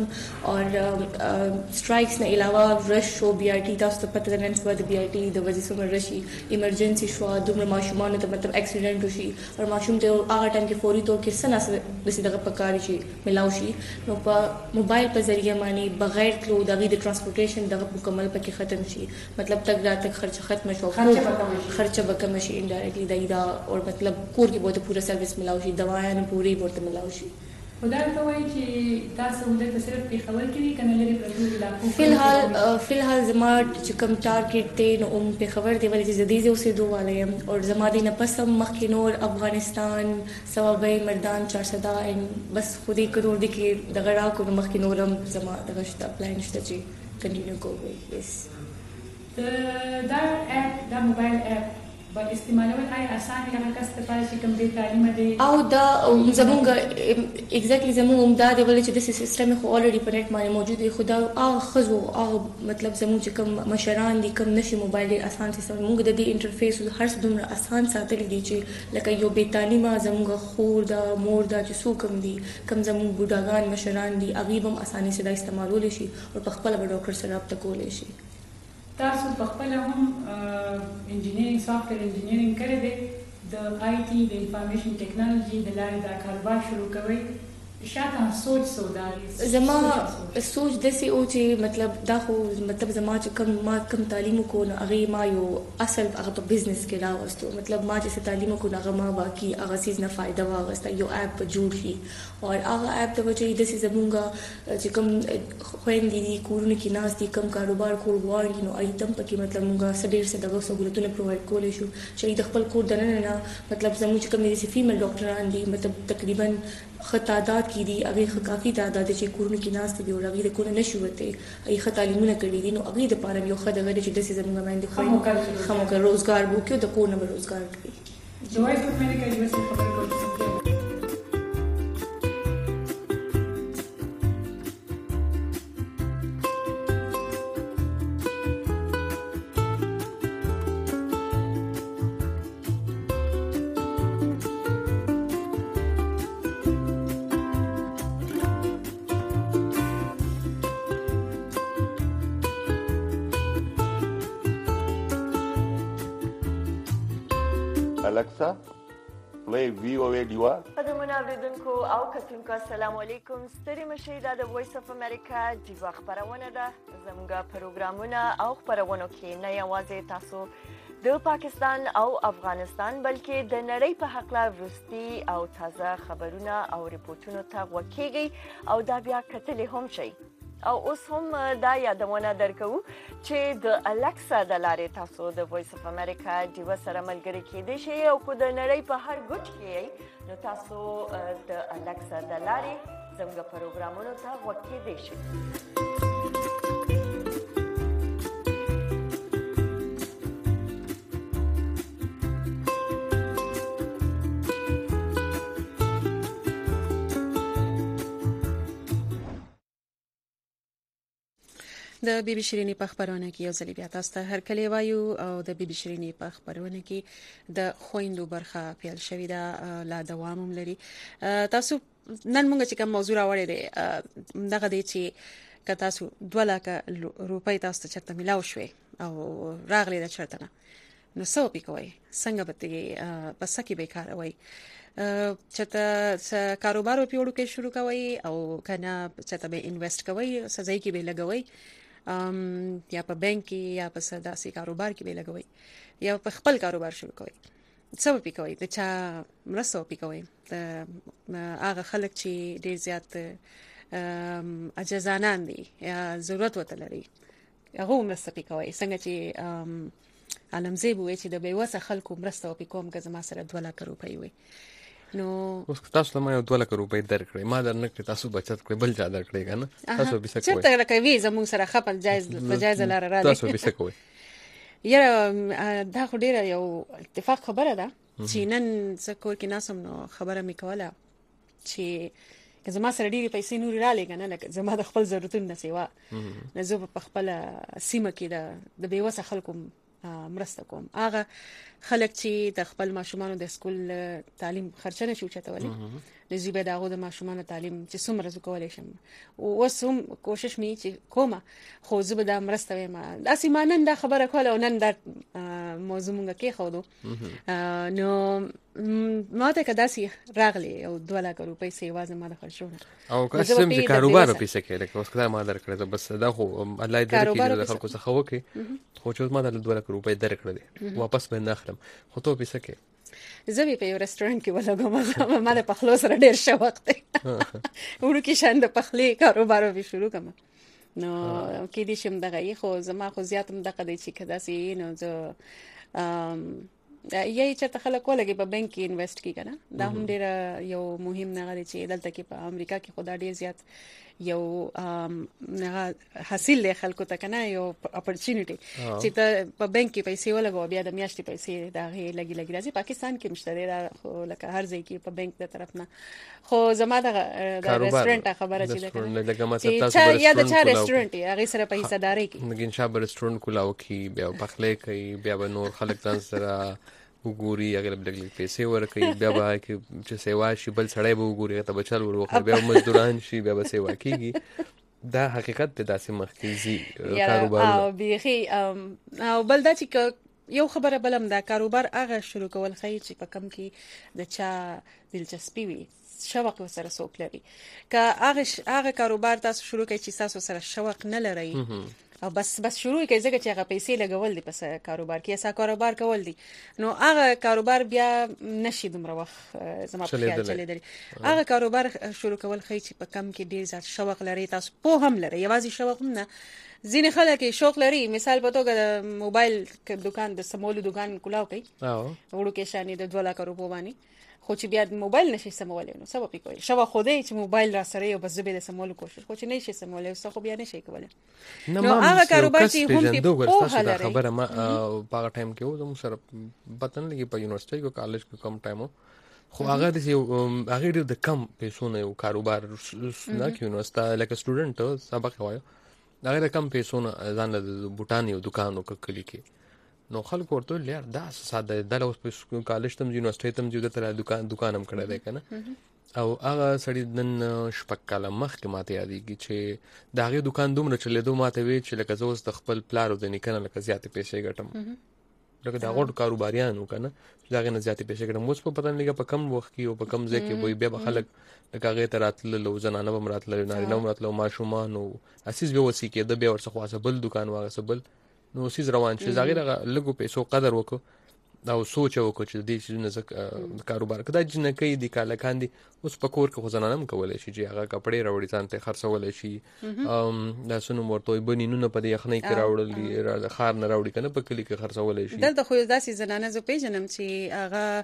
और स्ट्राइक्स ने अलावा रश शो बीआईटी दा तो पता नहीं स्वा द बीआईटी द वजह से मर रशी इमरजेंसी शो दुमर माशुमान तो मतलब एक्सीडेंट होशी और माशूम ते आगा टाइम के फौरी तौर के सना से वैसे दगा पकारी शी मिलावशी नो पा मोबाइल पर जरिए माने बगैर क्लो दगी द ट्रांसपोर्टेशन दगा मुकम्मल पर के खत्म शी मतलब तक रात तक खर्च खत्म शो खर्चा बकम शी इनडायरेक्टली दाईदा और मतलब कोर की बहुत पूरा सर्विस मिलावशी दवाएं पूरी ورته ملاوي خدای ته وایي چې تاسو ولې صرف په خبر کې کنه لري پرتو علاقو فلحال زما چې کم ټارګټ ته نو په خبر دی ولې چې زديزه اوسې دوه والے يم او زما دي نه پسم مخکې نور افغانستان سوابي مردان 400 ان بس خودي کډور دي کې دغه را کو مخکې نورم زما دغه شته پلان شته چې کنټینیو کوو یس دا اپ دا موبایل اپ با استعمالول آیا آسان یا کس ته پاره چې کوم دې تعلیم دی او دا زمونږ ایگزیکټلی زمونږ عمده دی ولې چې د سیستم خو الریډي په نت باندې موجود دی خدا او خزو او مطلب زمونږ چې کوم مشران دي کوم نشي موبایل ډیر آسان سیستم موږ د دې انټرفیس هر څه دومره آسان ساتل دي چې لکه یو بې تعلیمه زمونږ خور دا مور دا چې څوک هم دي کوم زمونږ بوډاګان مشران دي هغه هم اساني سره استعمالول شي او په خپل ډاکټر سره رابطه کولای شي تاسو په خپل هم انجینیرینګ سافټویر انجینیرینګ کړی دی د آی ټي د انفارمیشن ټیکنالوژي د لارې دا کاروبار شروع کوئ شاته سوچ سوداري زما سوچ دسي او چې مطلب دا خو مطلب زما چې کم تعلیم کو نه هغه ما یو اصل هغه په بزنس کې راوستو مطلب ما چې تعلیم کو نه هغه ما باقي هغه چیز نه فائدہ واغسته یو اپ جوړ شي او هغه اپ د وجه دسي زمونږه چې کم خويندې دي کورونه کې ناس دي کم کاروبار کول غواړي نو ایتم پکې مطلب مونږه سډیر سره دغه سہولتونه پرووایډ کولای شو چې د خپل کور دنه نه مطلب زموږ کم دي فیمیل ډاکټران دي مطلب تقریبا خطادات کی دي هغه کافي تعداد چې کورونه کې ناس دي او هغه د کور نه شو وته ای خطالمونه کړی دي نو هغه د پاره یو خدای چې د زمونږ باندې خمو روزګار وو کې د کور نه روزګار کوي جوای په مې کې یو څه خبر کوي Alexa, play VOA Diva. قدمونه اوریدونکو او کتونکو السلام علیکم ستړي مشئ دا د وایس اف امریکا دیوا خبرونه ده زموږه پروګرامونه او خبرونه کې نه یوازې تاسو د پاکستان او افغانستان بلکې د نړۍ په حق لا وروستي او تازه خبرونه او ریپورتونو ته وکیږي او دا بیا کتلې هم شي او اوس هم دا یادونه درکو چې د الکسا د لارې تاسو د وایس اف امریکا دیوا سره ملګری کېدئ شئ او کو د نړۍ په هر ګوټ کې نو تاسو د الکسا د لارې زموږ پروګرامونو ته وکیدئ شئ د بي بي شيريني په خبرونه کې یو ځل بیا تاسو ته هر کله وایو او د بي بي شيريني په خبرونه کې د خويندو برخه پیل شوې ده لا دوام لري تاسو نن موږ چې کوم موضوع راوړی دی دغه دی چې که تاسو 2 لک روپۍ تاسو ته چرته ملاو شوي او راغلي د چرته نه نو څه وکوي څنګه به پس کې به کار وای چته کاروبار په پیوړو کې شروع کوي او کنه چته به انویسټ کوي سزای کې به لګوي یا په بانک کې یا په سداسي کاروبار کې به لګوي یا په خپل کاروبار شروع کوي څه به کوي د چا مرسته به کوي هغه خلک چې ډیر زیات عجزانان دي یا ضرورت وته لري هغه مرسته به کوي څنګه چې عالمزیب وې چې د بیوسه خلکو مرسته وکړي کوم که زما سره 2 لک روپۍ وي نو اوس تاسو له ما 2 لک روپۍ درکړې ما درنکړې تاسو بچت کړې بل چا درکړې کنه تاسو به څه کوئ چېرته راکوي زموږ سره خپل جایز لاره را تاسو به څه کوئ یاره دا خو ډیره یو اتفاق خبره ده چې نن زه کور کې ناسم نو خبره مې کوله چې که زما سره ډېرې پیسې نورې رالې که نه لکه زما د خپل ضرورتونو نه سیوا نو زه به په خپله سیمه کې د بېوسه خلکو مرسته کوم هغه خلک چې د خپل ماشومانو د سکول تعلیم خرچه نشي اوچتولی نو زه به د هغو د ماشومانو تعلیم چې څومره زه کولی شم اوس هم کوشش مې چې کومه خو زه به دا مرسته ویم داسې ما نن دا خبره کوله او نن دا موضوع مونږ کېښودو نو ما ته که داسې راغلی او 2 لک روپۍ سې یوازې ما د خرچونه او که سم چې کاروبار پیسې کوي لکه اوس که ما درکړې بس دا خو الله دې درکړي د خلکو څخه وکړي خو چې ما د 2 لک روپۍ درکړې واپس به نه اخلم خو ته پیسې کوي زه به په یو رستورانت کې ولګم ما د پخلو سره ډېر شوق دی وړوکي شان د پخلي کاروبار به شروع کړم نو کې دې شم دغه خو زما خو زیات هم دغه دی چې که داسې نو زه یا چې خلک ولګي په بانک کې انویسټ کی کنه دا هم ډېر یو مهم نه غواړي چې دلته کې په امریکا کې خدا ډېر زیات یو حاصل له خلکو ته کنه یو اپورچونټی چې ته په بانک کې پیسې ولګو بیا د میاشتې پیسې دا غي لګي راځي پاکستان کې مشتری دا لکه هر ځای کې په بانک د طرف نه خو زما د ریسټورانټ خبره چې ده یا د چا ریسټورانټ هغه سره پیسې داري کې نګین شاب ریسټورانټ کولاو کې بیا پخلې کوي بیا به نور خلک ځان سره وګوري هغه لږ پیسې ورکوي بیا به چې سیوا شي بل سړی به وګوري ته بچل ورخه بیا مزدوران شي بیا به سیوا کیږي دا حقیقت د داسې مخکېزي کاروبار او بيخي او بل دا چې یو خبره بلم دا کاروبار هغه شروع کول خی چې په کم کې د چا دلچسپي وي شوق سره څوک لري که هغه کاروبار تاسو شروع کړئ چې تاسو سره شوق نه لري او بس شروع کړئ ځکه چې هغه پیسې لګول دي پس کاروبار کې اسا کاروبار کول دي نو هغه کاروبار بیا نشي دومره وخت زما په خیال چلیدلی هغه کاروبار شروع کول خی چې په کم کې ډیر زیات شوق لري تاسو په هم لري یوازې شوق هم نه ځینې خلک شوق لري مثال په توګه د موبایل دکان د سمولو دکان کولاو کوي وړو کې شانې د 2 لک روپو باندې خو چې بیا موبایل نشي سمولای نو سبب یې کوي شوا خوده چې موبایل را سره یو بس به د سمولو کوشش خو چې نشي سمولای اوس خو بیا نشي کولای نو هغه کاروبار چې هم په خبره ما په ټایم کې و زموږ سره پتن لګي په یونیورسيټي کو کالج کې کم ټایم خو هغه د هغه د کم پیسو نه یو کاروبار نه کیو نو ستا لکه سټوډنټ سبق وایو هغه د کم پیسو نه ځان د بوتان یو دکان وکړي کې نو خلک ورته لیر دا ساده د اوس په کالج تم یونیورسيټي تم جو د تر دکانم کړه دی کنه او هغه سړی نن شپږ کاله مخکې ماته یادېږي چې دا هغه دکان دومره چلیدو ماته وی چې لکه زه اوس د خپل پلار د نکنه لکه زیاتې پیسې ګټم لکه دا غوړ کاروباریانو کنه دا غنه زیاتې پیسې ګټم اوس په پتن لګه په کم وخت کې او په کم ځای کې وای بیا خلک لکه هغه تراتل لو زنانه بمراتل نارینه مراتل ماشومان او اساس به وسی کې د بیا ورڅخه واسه بل دکان واغه بل نو سیز روان شي زاغه لګو پیسو قدر وکړو دا سوچ وکړو چې دې چې نه کاروبار کدا جن کوي د کاله کاندي اوس په کور کې خو زنانم کولای شي چې هغه کپڑے راوړي ځان ته خرڅول شي دا سونو ورته بنینونه په دې خنۍ کې راوړل خار نه راوړي کنه په کلی کې خرڅول شي دلته خو داسې زنانه زو پیژنم چې هغه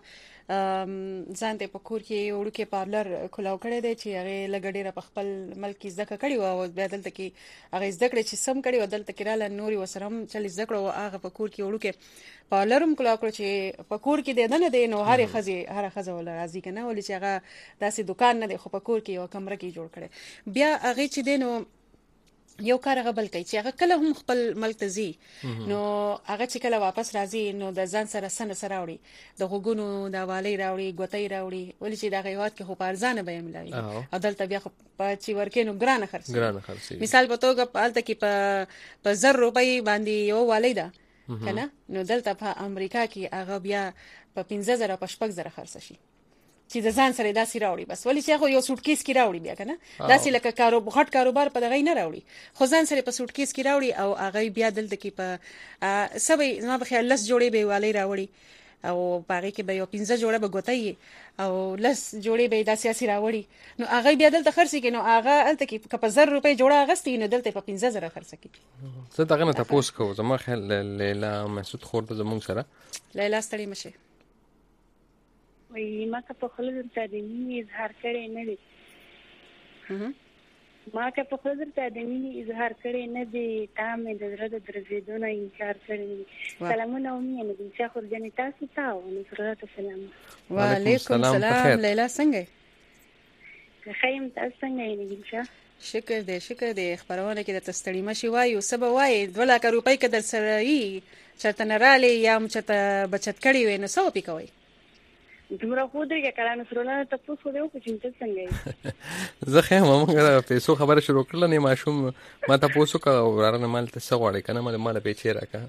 ځان ته په کور کې وړوکې پارلر کلاو کړی دی چې هغه لګډیره په خپل ملک زده کړی او دلته کې هغه زده کړی چې سم کړی او دلته کې رااله نوري وسرم چل زده کړو هغه په کور کې وړوکې پارلرم کلاو کړ چې په کور کې د نه دی نو هر خزه ول راضی کنه ولې چې هغه داسې دکان نه دی خو په کور کې یو کمره کې جوړ کړي بیا هغه چې دینو یو کار غبل کوي چې هغه کله هم خپل ملک ته زی نو هغه چې کله واپس راځي نو د ځان سره سره راوړي د غوګونو د والی راوړي ګوتې راوړي ولې چې د غیوات کې خو پارزانه به ملایي عدالت بیا خو په چې ورکینو ګرانه خرڅي مثال په توګه پالته کې په 1000 روپۍ باندې یو والی ده کنه نو دلته په امریکا کې هغه بیا په 15000 په 6000 خرڅ شي چې د ځان سره داسې راوړي بس ولې چې هغه یو سوټکیس کې راوړي بیا کنه داسې لکه کاروبار په دغه نه راوړي خو ځان سره په سوټکیس کې راوړي او هغه بیا دلته کې په سبي زما په خیال لس جوړې به والی راوړي او باغې کې به یو 15 جوړه به ګوتای او لس جوړې به د سیاسي راوړي نو هغه بیا دلته خرڅ کړي نو هغه الته کې په 1000 روپۍ جوړه اغستې نو دلته په 15000 خرڅ کړي زه دغه نه تاسو کو زما خیال لیلا مسعود خور ته زمونږ سره لیلا ستړي مشه وای ما ته په خپل ته د مینې اظهار کړي نه دي ما ته په خپل ته د مینې اظهار کړي نه دي تا مې د زړه د درزېدو نه انکار کړی سلامونه ومنه دي چې خو ځنې تاسو ته او نصرت السلام وعلیکم السلام لیلا څنګه خیم تاسو څنګه یې نګیشه شکر دې خبرونه کې د تستړی مشي وایو سبا وای 2 لک روپۍ کې در سره یې چرته نراله یا چرته بچت کړی وې نو سو پی کوي دمره خو درې کله نو سره ته تاسو خو دې په چنته څنګه زه خیم موږ پیسو خبره شروع کړل نه ماشوم ما ته پوسو کا ورانه مال ته سغواړي کنه مال پیچې راکا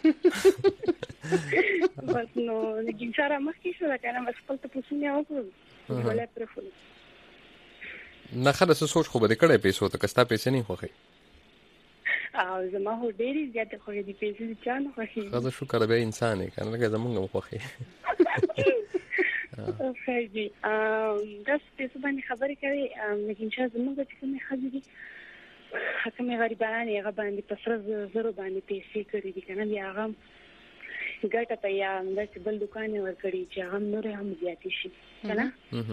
بس نو نګین سره مخکې شو کنه بس خپل ته پوسو نه وکړو ولا پرفول نه خلاص سوچ خو به کړه پیسو ته کستا پیسې نه خوخي او زما هو ډېری زیات خو دې پیسې چانه خوخي خلاص شو کړه به انسان کنه لکه زمونږ خوخي خیلی دا څه باندې خبرې کوي لیکن چې زموږ چې کومه خبرې حکم غریبان یې غباندې په سر زرو باندې پیسې کړې دي کنه بیا هغه ګټه ته یا د بل دکان ورکړي چې هغه نور هم زیات شي کنه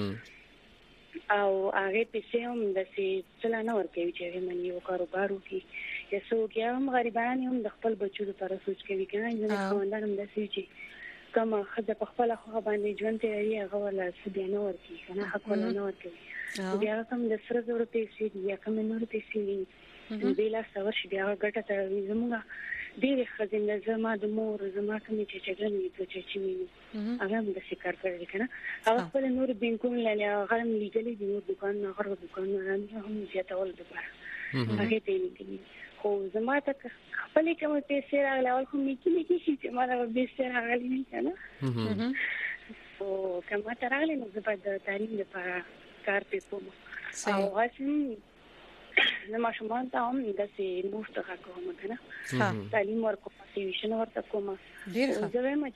او هغه پیسې هم د څه نه ورکوي چې من یو کاروبار وکړي یا څوک هم غریبان هم د خپل بچو لپاره سوچ کوي کنه نه خواندان هم د چې کما خدای په خپل خو باندې ژوند ته یې هغه ولا سبینه ورکی کنه حق ولا نه ورکی بیا کوم د سره زور پیسې دی یا کوم نور پیسې دی بلا سور شي بیا ګټه ته زموږه ډېر خزینه زما د مور زما کوم چې چګلې ته چې مين هغه د شکر کړی کنه هغه خپل نور بینکون لاله هغه لیګلې دی نور دکان نه هغه دکان نه هم زیاتول د بار هغه ته لیګلې خو زما ته خپل کوم پیسې راغله او کوم کې چې ما له پیسې راغلي کنه او کوم ته راغله نو زه په تعلیم لپاره کار کوم او غواړم نو ماشومان ته هم داسې مفت کوم کنه تعلیم ورکوم ټیوشن ورته کوم ډیر ښه زه وایم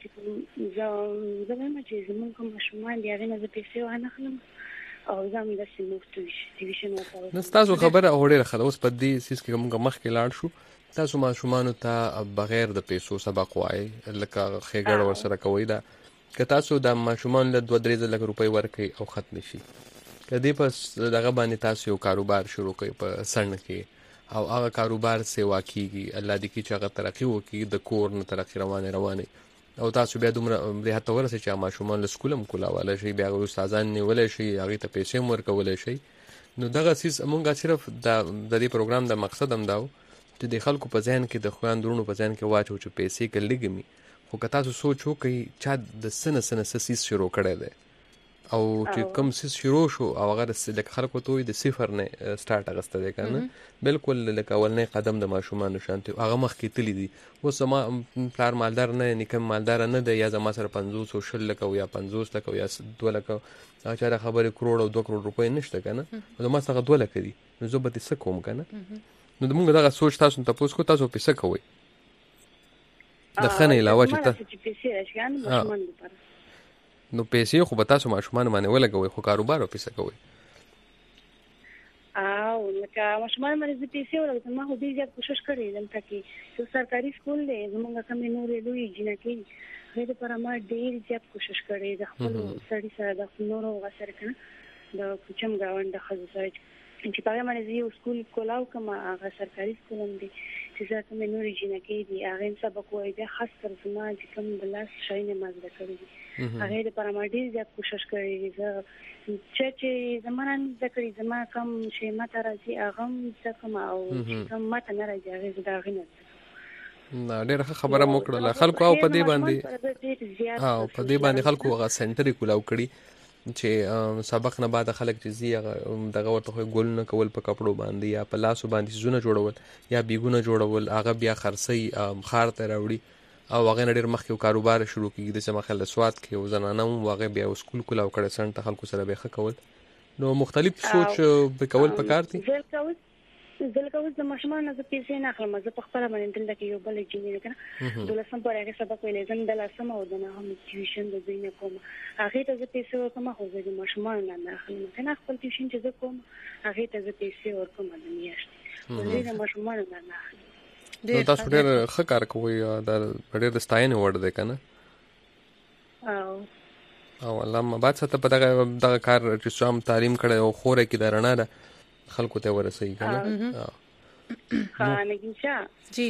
چې زموږ کوم ماشومان دی هغه نه پیسې وانه خلم او زم د سیموفت ټیوشن ورته نو تاسو خبره اورې راخله اوس په دې سیس کې موږ مخ کې لاړ شو تاسو ماشومان ته بغیر د پیسو سبق وای لکه خېګړ ورسره کوي دا که تاسو د ماشومان له 2-3 لک روپۍ ورکړي او ختم شي کدی پس دغه باندې تاسو یو کاروبار شروع کړئ په سن کې او هغه کاروبار سیوا کیږي الله دې کی چې هغه ترقی وکړي د کور نه ترقی روانه او تاسو بیا دومره د هته ورسې چې ماشومان له سکولم کولاواله شي بیا استادان نیول شي هغه ته پیسې ورکول شي نو دغه سیس مونږه صرف د دې پروګرام د مقصد هم داو چې د خلکو په ذهن کې د خويندرونو په ذهن کې واچو چې پیسې کې لګمي خو که تاسو سوچ وکړئ چې د سنه سیس شروع کړی دی او چې کوم سیس شروع شو او هغه د خلکو ته د صفر نه سٹارټ اغسته دی کنه بالکل لکه اولنې قدم د ماشومان شانتي هغه مخ کې تللی دي اوس ما پلار مالدار نه نکم مالدار نه دی یا زما سره 500 او 60 لک او یا 50 لک او یا 2 لک اچاره خبره کروڑ او 2 کروڑ روپۍ نشته کنه نو ما څنګه 2 لک دي نو زه به څه کوم کنه نو موږ دغه سوچ تاسو ته پوس کو تاسو پیسې کوي د خنه علاوه چې تاسو نو پیسې خو به تاسو ماشومان باندې ولګوي خو کاروبار او پیسې کوي او لکه ماشومان باندې پیسې ولګوي ما خو دې زیات کوشش کړې دم تکي چې سرکاري سکول دی زموږ کوم نورې لوی جنکې غیر پر ما ډېر زیات کوشش کړې د خپل سړي سره د نورو غسر کنه د کوچم گاوند د خزو سره چې په هغه باندې یو سکول کولاو کوم هغه سرکاري سکول هم دی چې زه کوم نورې جنکې دي هغه سبق وایي د خاص تر زما چې کوم بلاس شي نه مزه کوي هغه د پرماډي زیات کوشش کوي چې زمانن ذکر زما کم شي ماته راځي هغه څه او کم ماته نه راځي هغه دا غنه نه ډېر خبره مو کړله خلکو او په دې باندې په دې باندې خلکو هغه سنټر کولاو کړی چې سبق نه بعد خلک چې زی دغه ورته ګول نه کول په کپړو باندې یا په لاسو باندې زونه جوړول یا بیګونه جوړول هغه بیا خرڅي خار ته راوړي او هغه ډېر مخکې کاروبار شروع کیږي د سم خل سواد کې او زنانه هغه بیا سکول کولاو کړي سنټ خلکو سره به کول نو مختلف سوچ به کول پکار دي دلته اوس د ماشومان نه پیسې نه اخلم زه په خپل باندې دلته کې یو بل جینې کنه دلته سم پر هغه سبق ویلې زم د لاسم او د نه هم ټیوشن د دینه کوم هغه ته زه پیسې ورکوم خو زه د ماشومان نه اخلم کنه خپل ټیوشن چې زه کوم هغه ته زه پیسې ورکوم د میاشتې زه د ماشومان نه اخلم. نو تاسو ډېر ښه کار کوئ دا ډېر د ستاینې وړ دی کنه او الله مباد سره په دغه کار چې څوم تعلیم کړي او خوره کې د رڼا ده خلکو ته ورسوي کنه ها نگینچا جی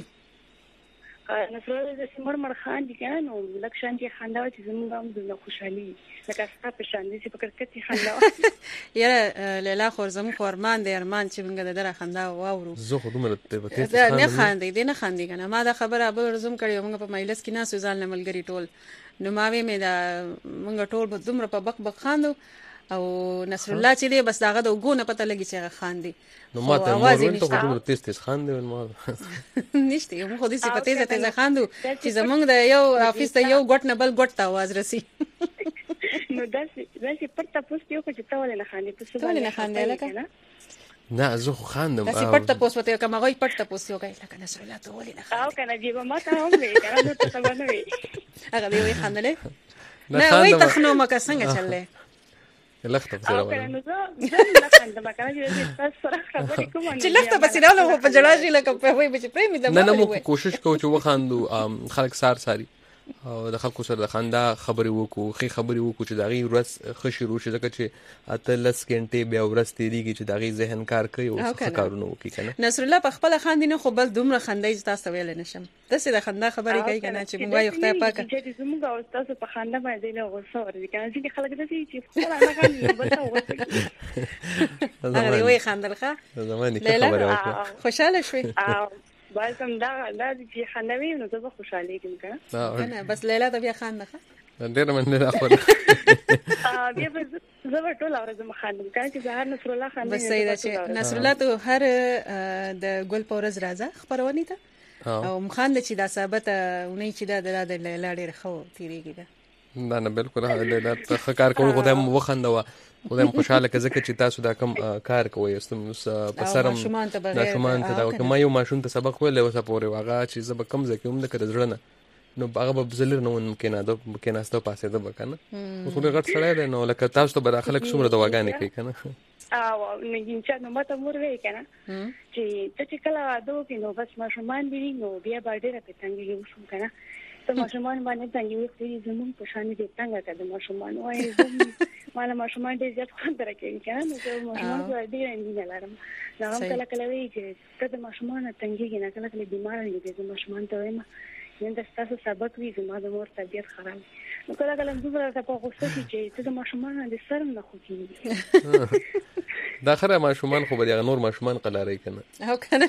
نصرالله د سیمر خان دي کنه نو لکه شانتي خندا چې زموږ هم د خوشحالي لکه ستاسو په شان دي چې په کرکټي خندا یاره لیلا خورزم خورمان د ارمان چې موږ د دره خندا واورو زه خو دومره ته نه خاندي کنه ما دا خبره به رزم کړی موږ په مجلس کې ناسو ځان ملګری ټول نو ما وې مې دا موږ ټول به دومره په بق خاندو او نصر الله چې دی بس داغه د وګونه پته لګی چې خاندي نو ما ته مور ته دومره تیز خاندي ما نشته یو خو دې صفته ته خاندو چې زمونږ د یو افیس ته یو ګټ نه بل ګټ ته आवाज رسی نو داسې پټه پوسټ یو چې تاول نه خاندي تاول نه خاندي لکه نه زه خو خاندم داسې پټه پوسټ وته کوم غوي پټه پوسټ یو کوي لکه نصر الله ته ولې نه خاندي او کنه جیب ما ته هم وی کنه نو ته باندې وی هغه دی وی خاندلې نه وای تخنو مکه څنګه چللې لخته په سره وایي نو زه نه خاندم کنه چې تاسو سره خبرې کوم چې لخته په سره له په جړا شي لکه په وای بچ پرې مې نه مو کوشش کوو چې وخاندو خلک ساري او د خلکو سره د خندا خبرې وکړو خې خبرې وکړو چې دغه ورځ خوشی روشي ځکه چې اته لس غنټې بیا ورځ تیریږي چې دغه ذهن کار کوي او څه کارونه وکړي کنه نصر الله په خپل خاندینه خو بل دومره خندای چې تاسو ویل نشم دسه د خندا خبرې کوي کنه چې موږ یو خدای پاک چې زموږ او تاسو په خندا باندې له غوسه ورې کنه چې خلک دسي چې خپل نه خاندي بس غوسه هغه وی خندلخه زمانه خبره وکړه خوشاله شوي بازم دا چې خندوي نو زه خوشاله کېږم کنه بس لیلا ته بیا خندخه ډېر مننه راخوره بیا زه ټول اورزم خاندم کنه چې زهر نصر الله خان بس سیدا چې نصر الله ته هر د ګل پورز راځه خبرونه ته او مخاند چې دا ثابت ونی چې دا د لیلا ډېر خو تیریږي دا نه بالکل لیلا ته کار کوي خدای مو وخندوا خدای خوشاله کزه چې تاسو دا کم کار کوئ استم په سرم ماشومان ته دا کوم یو ماشوم ته سبق ویل او سپوري واغه چې زب کم زکه هم د کړه ځړنه نو هغه به بزلر نه ممکن ده ممکن است پاسه ده کنه اوس له غټ سره نو لکه تاسو ته به خلک څومره دواګانې کوي کنه او نګینچا نو ماته مور وی کنه چې ته چې کله دوه کې نو بس ماشومان دي نو بیا باندې راپېتنګ یو شو کنه ته ماشومان باندې څنګه وي چې زمون په شان دي څنګه کده ماشومان وای مال ماشومان دې ځات خو درکې کنه نو زه ماشومان دې نه لرم نو هم کله کله وی چې کله ماشومان څنګه نه کله کله بیمار دي چې ماشومان ته وایم نن د تاسو سبق وی زما د مور طبيعت خراب نو کله کله دومره په غوسه کې چې ته ماشومان د سر نه خو کیږي دا خره ماشومان خو به نور ماشومان قلاري کنه او کنه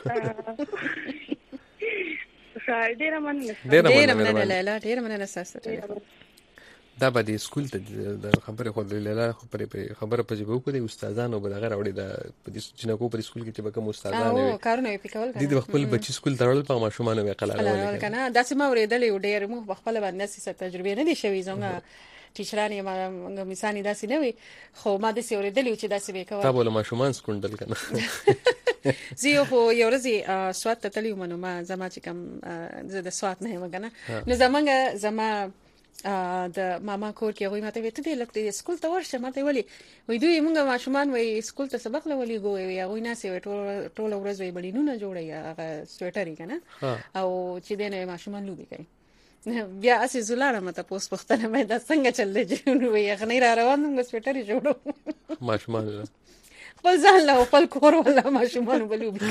ډېر مننه لیلا ډېر مننه ساسته دا به د سکول ته د خبره خو لیلا خبره په جبو کې د استادانو به غیر اوري د جنکو په سکول کې چې به کوم استادانو او کارونه یې پکول د خپل بچی سکول ته ورل په ماشومان وې قلاره کنه دا چې ما ورېدل ډېر مو خپل باندې سي تجربه نه دي شوي زموږ ټیچرانی ما مثانی داسې نه وي خو ما د سیورېدل چې داسې وکړه تا بوله ماشومان سکوندل کنه زیو خو یو ورځ سوات ته تللی ومنو ما زما چې کوم زه د سوات نه یم کنه نو زما د ماما کور کې غوي ماته وته دی لکه سکول ته ورشه ماته ولی وای دوی موږ ماشومان وای سکول ته سبق لولي ګوي غوي ناسي ټول ورځ وای بلینونه جوړي هغه سویټري کنه او چې دینه ماشومان لوبي کوي بیا اسی زلاله مته پوس پختنه مې دا څنګه چلې جوړ وي غنی را روان موږ سویټري جوړو ماشومان خپل ځان له خپل کور ولا ماشومان بلوبي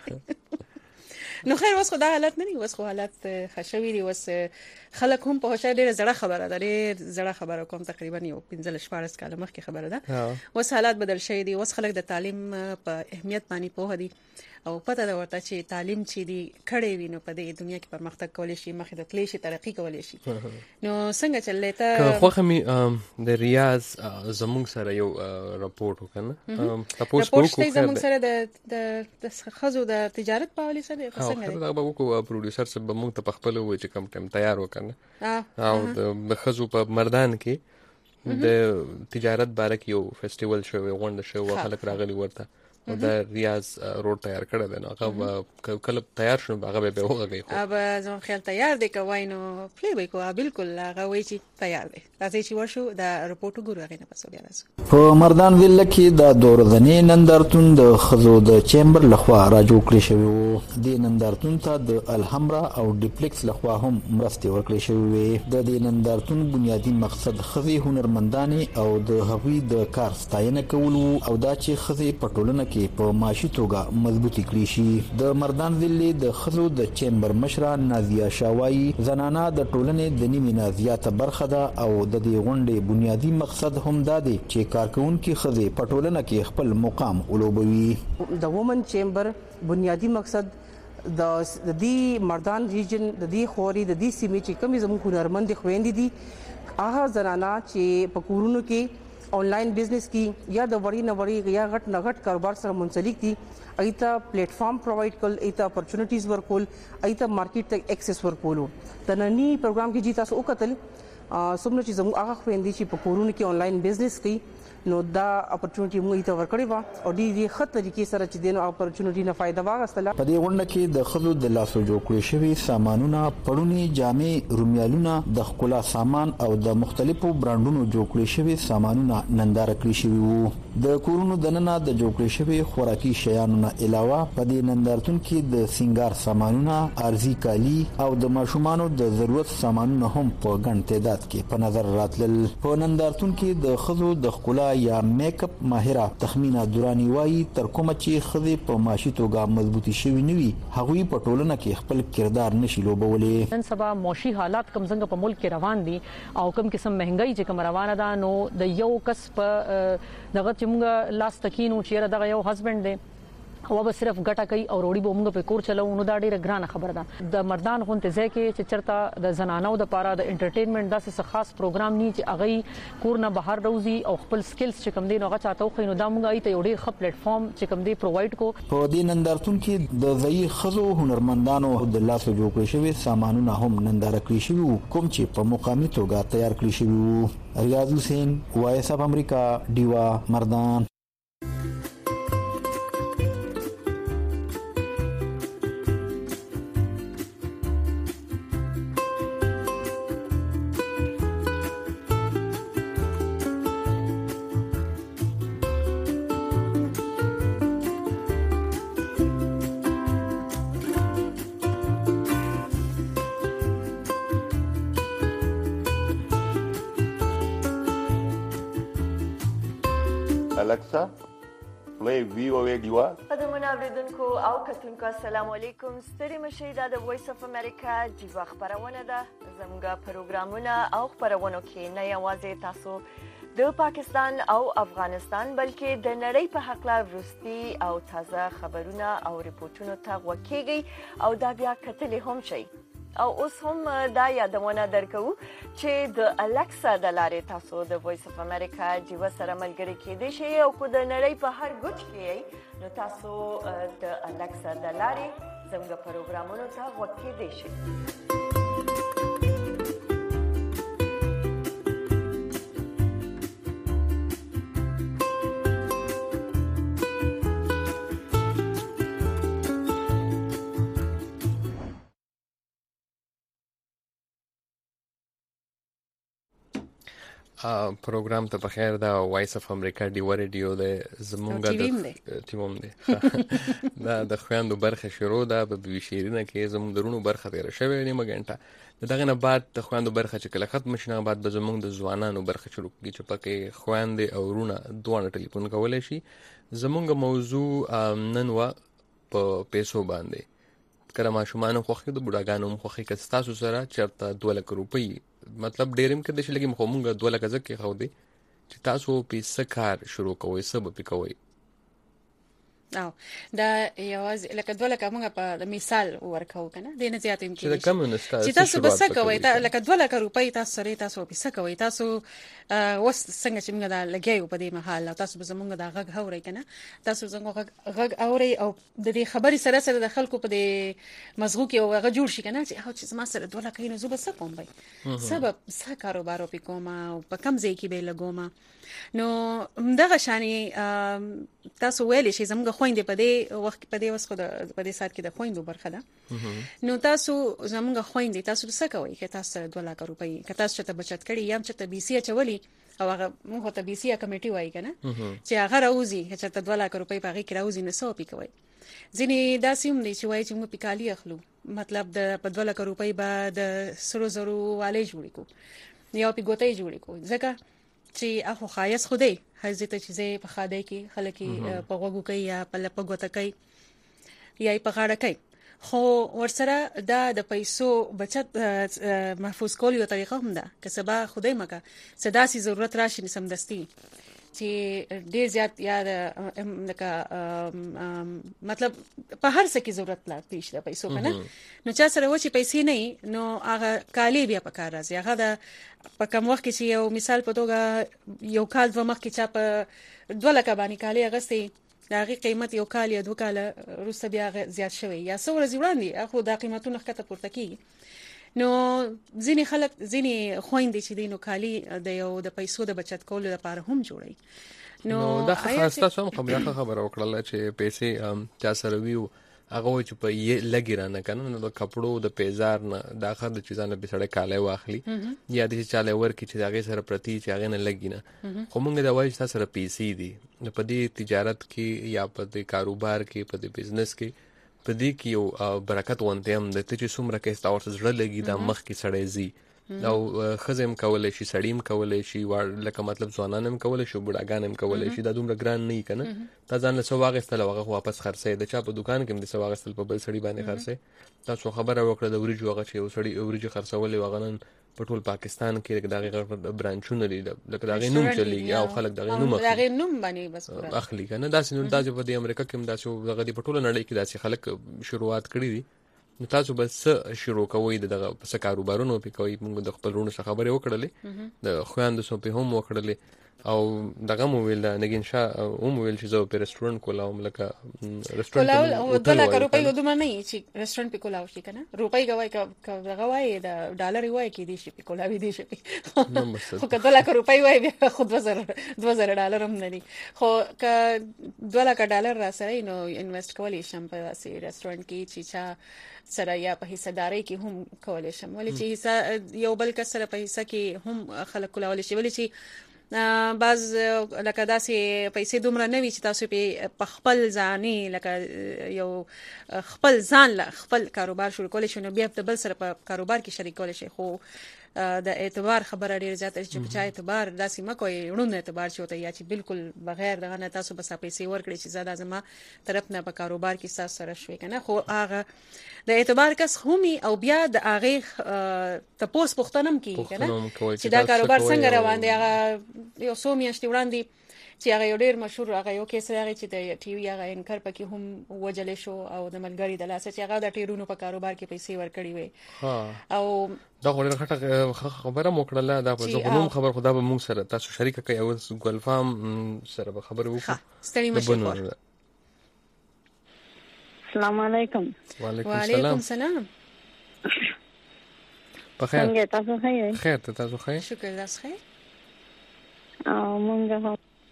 نو خیر اوس خدای حالت نه دی اوس خو حالت خشوي دی اوس خلک هم په هوښه ډیره زړه خبره ده ډیره زړه خبره کوم تقریبا یو 15 کال مخکې خبره ده اوس حالات بدل شوي دي اوس خلک د تعلیم په اهمیت باندې پوه دي او پته ده ورته چې تعلیم چې دی کړي وینو په دې دنیا کې پرمختګ کولای شي مخې ته تللی شي ترقی کولای شي نو څنګه چلې ته خو خمي د ریاض زمونږ سره یو راپورټ وکنه تاسو په زمونږ سره د خزو د تجارت په حواله سره څنګه دا به کو پروډوسر سره به موږ ته خپل و چې کم ټیم تیار وکنه او د خزو په مردان کې د تجارت باره کې یو فیسټیوال شو غونډه شو خلک راغلي ورته او د ریاض روډ تیار کړی دی نو هغه کله تیار شنو هغه به وغږی اب زما خیال تیار دی کوای نو پلی وای کو بالکل هغه وای چې تیار دی راځي چې ورشو د رپورټ ګورو هغه نه پسو بیا راځو په مردان ویل کې د دورځنې نندارتون د خزو د چیمبر لخوا را جوړ کړی شوی وو د نندارتون ته د الحمرا او ډیپلیکس لخوا هم مرستې ورکړې شوی وي د دې نندارتون بنیادی مقصد خزي هنرمندانې او د هغوی د کار ستاینه کول او دا چې خزي په ټولنه کې په معاشي توګه مضبوطی کړی شي د مردان ویل د خزو د چیمبر مشره نازیه شاوایی زنانه د ټولنې د نیمه نه زیاته برخه ده او د دې غونډې بنیادی مقصد هم دا دی چې کارکونکو خزي په ټولنه کې خپل مقام ولوبوي د وومن چیمبر بنیادی مقصد د دې مردان ریجن د دې خوري د دې سیمې چې کوم زموږ هنرمند خويندې دي هغه زنانه چې په کورونو کې آنلاین بزنس کی یا د وړي نوړي یا غټ نغټ کاروبار سره منسلک دي ایته پلیټ فارم پرووایډ کول ایته اپورچونټیز ورکول ایته مارکیټ ته ایکسس ورکول د نننی پروګرام کې جی تاسو وکتل سمنه چې زموږ هغه خويندې چې په کورونو کې آنلاین بزنس کوي نو دا اپورچونټی موږ ته ورکړې و او دې ښه طریقې سره چې دینو اپورچونټی نه فائدہ واغستله په دې غونډه کې د خزو د لاسو جوړ کړی شوی سامانونه پړونی جامې رومیالونه د خکولا سامان او د مختلفو برانډونو جوړ کړی شوی سامانونه ننداره کړی شوی وو د کورونو دننه د جوړ کړی شوی خوراکي شیانو نه علاوه په دې نندارتون کې د سنگار سامانونه ارزي کالی او د ماشومانو د ضرورت سامانونه هم په ګڼ تعداد کې په نظر راتلل په نندارتون کې د خزو د خکولا یا میک اپ ماهره تخمینا دورانی وایي تر کومه چې خزي په معاشي توګه مضبوطی شوی نوي هغوی په ټولنه کې خپل کردار نشي لوبولې نن سبا معاشي حالات کم څنګه په ملک کې روان دي او کم قسم مهنګي چې کوم روانه ده نو د یو کس په دغه چې موږ لاس تکینو چې دغه یو هسبند دی او به صرف ګټه کوي او روړي به موږ په کور چلو نو دا ډیره ګرانه خبره ده د مردان غونته ځای کې چې چرته د زنانو د پاره د انټرټینمنټ داسې خاص پروګرام نه چې اغه کور نه بهر روزي او خپل سکلز چې کوم دي نو هغه چاته خو نو دا موږ ایته یو ډیر ښه پلیټ فارم چې کوم دي پرووایډ کو په دې نندارتون کې د ځای خزو هنرمندانو د لاسو جوړ کړی شوی سامانونه هم ننداره کړی شوی کوم چې په مقامي توګه تیار کړی شوی ریاض حسین وایس اف امریکا دیوا مردان Alexa, play VOA Diva. قدمونه اوریدونکو او کتونکو السلام علیکم ستړي مشئ د وایس اف امریکا دیوا خبرونه ده زموږ پروګرامونه او خبرونه کې نه یوازې تاسو د پاکستان او افغانستان بلکې د نړۍ په حق لا وروستي او تازه خبرونه او ریپورتونو ته وکیږي او دا بیا کتلې هم شي او اوس هم دا یادونه درکو چې د الکسا د لارې تاسو د وایس اف امریکا دیوا سره ملګری کېدئ شئ او کو د نړۍ په هر ګوټ کې نو تاسو د الکسا د لارې زموږ پروګرامونو ته وکیدئ شئ پروګرام ته بخیر دا وایس اف امریکا دیوا ریډیو د زمونږ د ټیموم دی دا د خويندو برخه شروع ده په بشیرینه کې زمونږ درونو برخه تیر شوی نیمه غنټه دغه نه بعد د خويندو برخه چې کله ختم شنه بعد به زمونږ د ځوانانو برخه شروع کیږي چې پکې خويندې او رونه دوه ټلیفون کولای شي زمونږ موضوع نن وا په پیسو باندې کله ماشومان خوخي د بډاګانو خوخي که تاسو سره چرته 2 لک روپۍ مطلب ډیرم کې د شلګي مخمونګه 2 لک ځکه خو دی چې تاسو په سکار شروع کوئ سبب کوئ او دا یوازې لکه دوه لکه موږ په مثال ورکو کنه د نه زیات امکان چې کمونست چې تاسو بس کوي لکه 2 لک روپۍ تاسو سره تاسو په کوي تاسو وس څنګه چې موږ دا لګیو په دې محل تاسو به زموږ دا غږ اوري کنه تاسو زموږ غږ اوري او د دې خبرې سره سره د خلکو په دې مزغو کې هغه جوړ شي کنه چې ما سره 2 لک نه زو بس کوم بای سبب څه کاروبار په کومه او په کم ځای کې به لګوم نو دغه شانی تاسو ویلې شي زموږ خويندې په دې وخت په دې وسخه په دې سات کې د خويندو برخه ده نو تاسو زموږ خويندې تاسو څه کوي که تاسو 2 لک روپۍ که تاسو ته بچت کړی یم چې ته بي سي چولي او هغه موږ ته بي سي کمیټي وایي کنه چې هغه راوځي چې ته 2 لک روپۍ په هغه کې راوځي نه سو پی کوي ځینې داسې هم دي چې وایي چې موږ پکالي اخلو مطلب د په 2 لک روپۍ به د سرو زرو والي جوړی کو یا په ګوتې جوړی کو ځکه چې اخو خایس خوده حضرت چیزې په خاده کې خلک په غوګو کوي یا په لپګوته کوي یا په غاړه کوي خو ورسره د پیسو بچت محفوظ کول یو طریقه هم ده که سبا خدای مکه صدا سي ضرورت راشي نسمدستي چې ډیر زیات یا لکه مطلب په هر څه کې ضرورت لا پیښ ده پیسو کنه نو چا سره و چې پیسې نه نو هغه کالی بیا په کار راځي هغه د په کوم وخت کې چې یو مثال په توګه یو کال دوه مخ کې چا په 2 لک باندې کالی اغستې دا غي قیمت یو کال یا 2 کال روسته بیا زیات شوی یا څو ورځې وړاندې اخو دا قیمتونه ښکته پورته کیږي نو ځینې خلک ځینې خويندې چې دینو کالی د یو د پیسو د بچت کولو لپاره هم جوړي نو دا خاصه هم خبره وکړه چې پیسې چا سره ویو هغه چې په یې لګی رانه کنه نو د کپړو د پیزار نه د اخر د چیزانه به سړی کاله واخلي یا د چاله ورکی چې هغه سره پرتی چې هغه نه لګی نه خو موږ دا وایي چې سره پیسې دي په دې تجارت کې یا په دې کاروبار کې په دې بزنس کې په دې کې یو برکت وانته هم د چې څومره کې تاسو زړه لګي دا مخ کې سړی زی او خزم کولای شي سړیم کولای شي لکه مطلب ځوانان هم کولای شي بډاګان هم کولای شي دا دومره ګران نه کنه تا ځان له سواغستل هغه واپس خرڅې د چا په دکان کې د سواغستل په بل سړی باندې خرڅې تاسو خبره وکړه د ورجو هغه چې یو سړی ورجو خرڅولې وغنن په ټول پاکستان کې دغه برانچونه لري لکه دغه نوم چلیږي او خلک دغه نوم باندې بس اخلي کنه داسې نو داسې په امریکا کې هم داسې دغه په ټول نړۍ کې داسې خلک شروعات کړی دي نو تاسو بس شروع کوئ دغه څه کاروبارونو په کوي موږ د خپل ورونو خبرې وکړلې د خويندو سو په هم وکړلې او دغه مو ویل نګین شاه او مو ویل چې زه په رستورانت کولاوم لکه رستورانت او 2 لک روپۍ ودوم نه چې رستورانت په کولاو شي کنه روپۍ غوای کا دغه وای د ډالر وای کې دي شي په کولاوي دي شي خو که 2 لک روپۍ وای بیا خو 2000 ډالر هم نه دي خو که 2 لک ډالر را سره نو انویسټ کولی شم په سي رستورانت کې چې چا سره یا په حصداري کې هم کولای شم ولې چې حصہ یو بل کس سره په حصہ کې هم خلک کولای شي ولې چې باز لکه داسې پیسې دومره نه وي چې تاسو په خپل ځاني لکه یو خپل ځان له خپل کاروبار شروع کولای شئ نو بیا د بل سره په کاروبار کې شریک کولای شئ خو د اعتبار خبره ډیر زیاته چې په چا اعتبار داسې مکوئ ورونه اعتبار شي وته یا چې بالکل بغیر دغه نه تاسو بس پیسې ورکړي چې زړه زما طرف نه په کاروبار کې ساس سره شوي کنه خو هغه د اعتبار کس همي او بیا د هغه تپوس پختنم کیږي کنه چې دا کاروبار څنګه روان دی هغه یو څو میاشتې وړاندې چې هغه یو ډیر مشهور هغه یو کیس راغی چې د ټي وي هغه انکر پکې هم وجل شو او د ملګری د لاس چې هغه د ټیرونو په کاروبار کې پیسې ورکړي وي او دا غوړه خبره مو کړله دا په زغنوم خبر خدا به موږ سره تاسو شریک کوي او ګلفام سره به خبرو وکړو ستړي مشه السلام علیکم وعلیکم السلام بخیر څنګه تاسو ښه خیر ته تاسو ښه شکر تاسو ښه او مونږه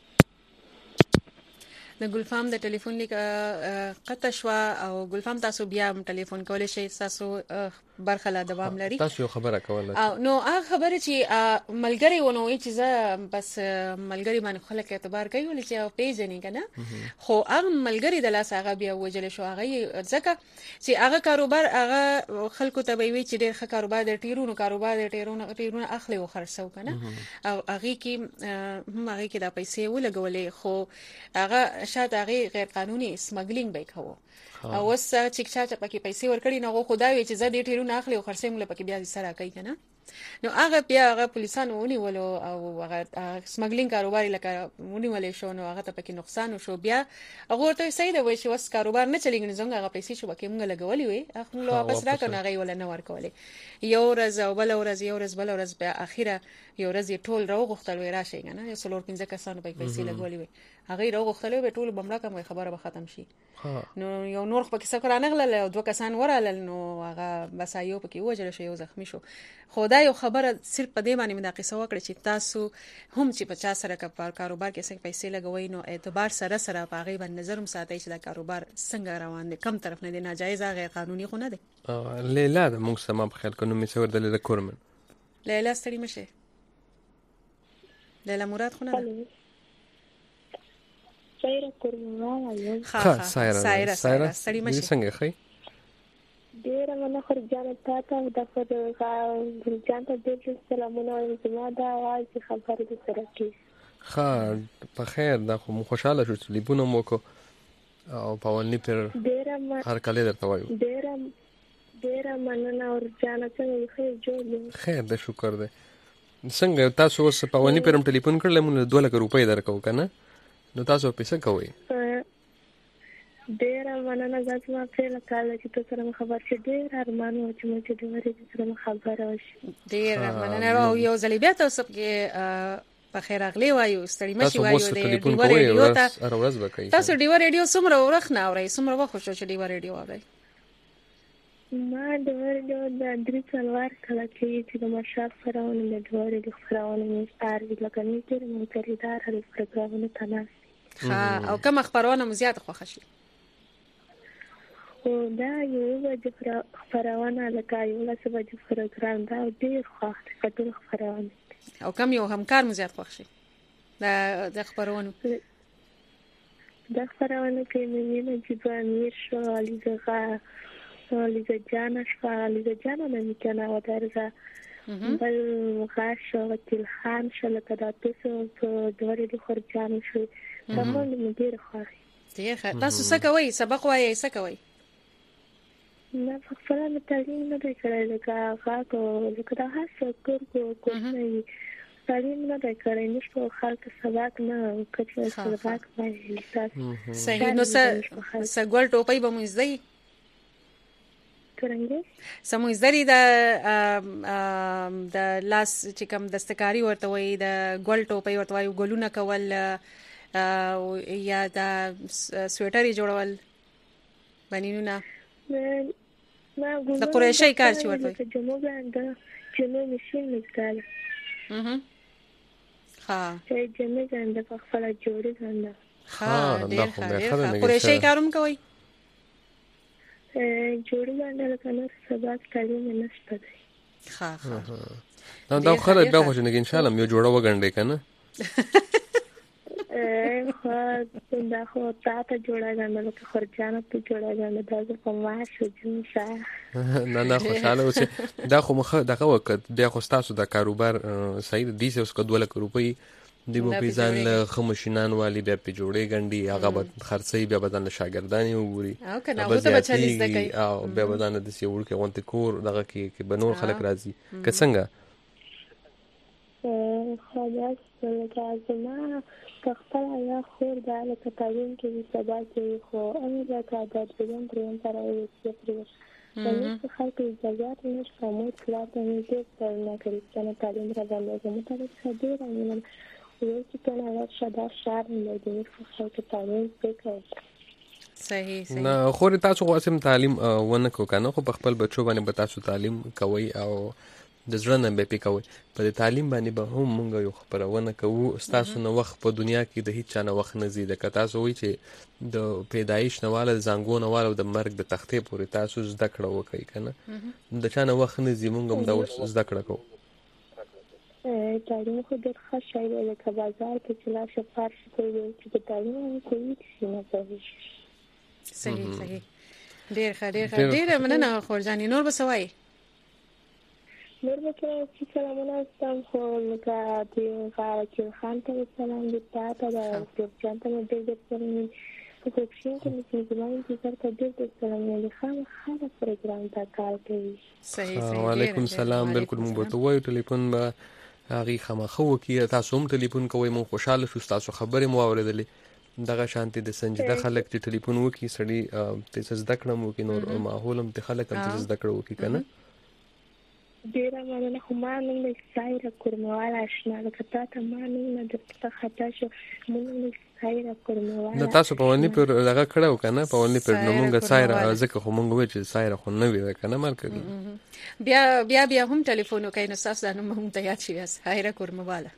د ګلفام د ټلیفون لیک قطع شو او ګلفام تاسو بیا ټلیفون کولای شئ تاسو برخه لا دوام لري تاسو یو خبره کوله نو هغه خبره چې ملګری ونه چې زه بس ملګری باندې خلک اعتبار کوي ولې چې پیژنې کنه خو هغه ملګری د لاس هغه بیا وجل شو هغه ځکه چې هغه کاروبار هغه خلکو ته وی چې ډېر ښه کاروبار د ټیرونو کاروبار د ټیرونو اخلي او خرڅو کنه او هغه کې د پیسې ولګولې خو هغه شاید هغه غیر قانوني سمګلینګ به کوو او وس چې چا پکې پیسې ورکړي نو خدای چې زه دې ټیرونه اخلي او خرڅې موږ پکې بیا سره کوي کنه نو هغه بیا هغه پولیسانو ونیولو او هغه سمګلینګ کاروبار لکه ونیولې شو نو هغه ته پکې نقصان شو بیا هغه ورته صحیح دی وای چې وس کاروبار نه چلیږي څنګه هغه پیسې شو پکې موږ لګولې وي هغه نو واپس راکړه هغه ولا نه ورکولې یو ورځ او بل ورځ بل ورځ بیا اخیره یو ورځ ټول راغختل وای راشي کنه یو څلور 15 کسانو پکې پیسې لګولې وي هغه راغختل وای ټول بمړه کوم خبره به ختم شي نو یو نور پکې سکر نه غلل او دوه کسان ورالل نو هغه بس یو پکې وجل شو یو زخمی شو خدای یو خبره صرف په دې باندې مداقصه وکړه چې تاسو هم چې 50 سره کاروبار کې څنګه پیسې لګوي نو اعتبار سره په هغه باندې نظر هم ساتي چې دا کاروبار څنګه روان دي کم طرف نه دي ناجایز غیر قانوني خو نه دي لیلا د موږ سم په خیال کنو می څور د کورمن لیلا ستړي مشه لیلا مراد خو نه ده سایره کورمن سایره ستړي مشه څنګه خي ډیر مننه خرجانه تاسو د خپل جانته د سلامونه زما دا واځي خبره د سره کې ها په خیر دا خو خوشاله شو چې لیبونه مو کو او په ولني پر هر کله درته وایو ډیر مننه خرجانه څنګه خیر جوړ خیر د شکر ده څنګه تاسو اوس په ولني پر ټلیفون کړل مونږ 2 لک روپۍ درکو کنه نو تاسو پیسې کوي ډیر مننه زما په کال چې تاسو سره خبر شې ډیر ارمانو چې مې د ورې سره خبره وشي ډیر مننه او یو ځلې بیا تاسو کې په خیر اغلی وایو ستړي مشي وایو د ډیو ریډیو ته تاسو ډیو ریډیو څومره ورخنه اورئ څومره وخت شو چې ډیو ریډیو اورئ ما د ورډیو د درې څلور کله چې د مشال فراونه د ډیو ریډیو فراونه مې ستاري لکه نه چې مې تریدار هر پروګرامونه تناسي ها او کوم خبرونه مو زیات خوښ شي او دا یو د خبرونه لکه یو څه د پروګرام دا ډیر خوښ کټول خبرونه او کوم یو همکار مو زیات خوښ شي د خبرونه کې مې نه چې باندې شو لیزا جانا نه کنه و درځه بل غاښ تلخان شل کدا تاسو په دوره د خرجان شو تمام دې ډیر خوښ ډیر ښه تاسو څه کوئ سبق وایي څه کوئ نه خپل تعلیم نه کړی لکه هغه دا هڅه کوي تعلیم نه کړی نشته خلک سبق نه کوي سبق وایي صحیح نو څنګه ټوپۍ به مو زده څنګه سمو زری د لاس چې کوم دستکاری ورته وي د ګول ټوپۍ ورته وي ګلونه کول یا د سویټر جوړول بنینونه د قریشي کار چې ورته وي جنو مشین مستاله ها جنو څنګه په خپل جوړی څنګه ها ډېر قریشي کاروم کوي جوړی باندې کنه سبا تعلیم نشته دی ها دا خو به خو نه ان شاء الله یو جوړه وګڼډې کنه دا خو تاسو جوړه غواړم چې خرجانه ته جوړه غواړم دا په ما شو جنسه نه خوشاله اوسه دا خو مخه دغه وخت بیا خو تاسو د کاروبار صحیح دي چې اوس کو 2 لک روپۍ دی په پیزان له خمشینان والی بیا په جوړې غنډي هغه به خرڅي بیا بدن شاګردانی وګوري او کنه هغه ته بچی زده کوي او بیا بدن د سی ورکه وانت کور دغه کې بنور خلک راځي که څنګه خلاص لازمه تختار یا خور د علاقه تعلیم کې سبا کې خو امید راکړه د دې دریم تر اوسه پرې نو خلک اجازه نشته مو کلاس نه دې نه کوي چې تعلیم راځي مو ته څه دی یو چې کنه شاده شهر نه دی خو چې تعلیم وکړي صحیح نه خو تاسو خو سم تعلیم ونه کو کنه خو په خپل بچو باندې به تاسو تعلیم کوي او د ځړن به پی کوي په تعلیم باندې به هم مونږ یو خبرونه کوو تاسو نو وخت په دنیا کې د هیڅ نه وخت نه زیاده که تاسو وایي چې د پیدایش نواله زنګون نواله د مرګ د تختې پورې تاسو زده کړه وکړئ کنه د چا نه وخت نه زی مونږ هم دا زده کړه کوو تعلیم خو ډېر ښه شی دی لکه بازار کې چې لاړ شو فارش کوي چې د تعلیم کوي چې نه کوي صحیح ډېر ښه ډېر مننه خورجاني نور به څه وایي نور به چې سلامونه ستاسو خو لکه د غاړه خان ته سلام دي تاسو د جان ته ډېر پروډکشن کې چې زموږ د سر ته ډېر سلام علیکم خاله پروګرام ته کار کوي. صحیح وعلیکم السلام. بالکل موږ ورته وایو ټلیفون به هغه خامخو کی تاسو هم ټلیفون کوئ. مو خوشاله شو تاسو خبرې مو اوریدلې دغه شانتي د سنجیده خلک چې ټلیفون وکي سړی تاسو زده کړم وکي نور ماحول هم ته خلک هم تاسو زده کړو وکي کنه. ډیره مننه. خو ما نوم د سایره کورمواله آشنا ده که تا ته ما نوم نه درته خطا شو مو نوم سایره کورمواله نه تاسو په ونی پر دغه کړو کنه په ونی پر نو مونږه سایره ځکه خو مونږ وې چې سایره خو نه وی کنه مرکه بیا هم ټلیفون وکای نو تاسو نو هم ته یاد شي سایره کورمواله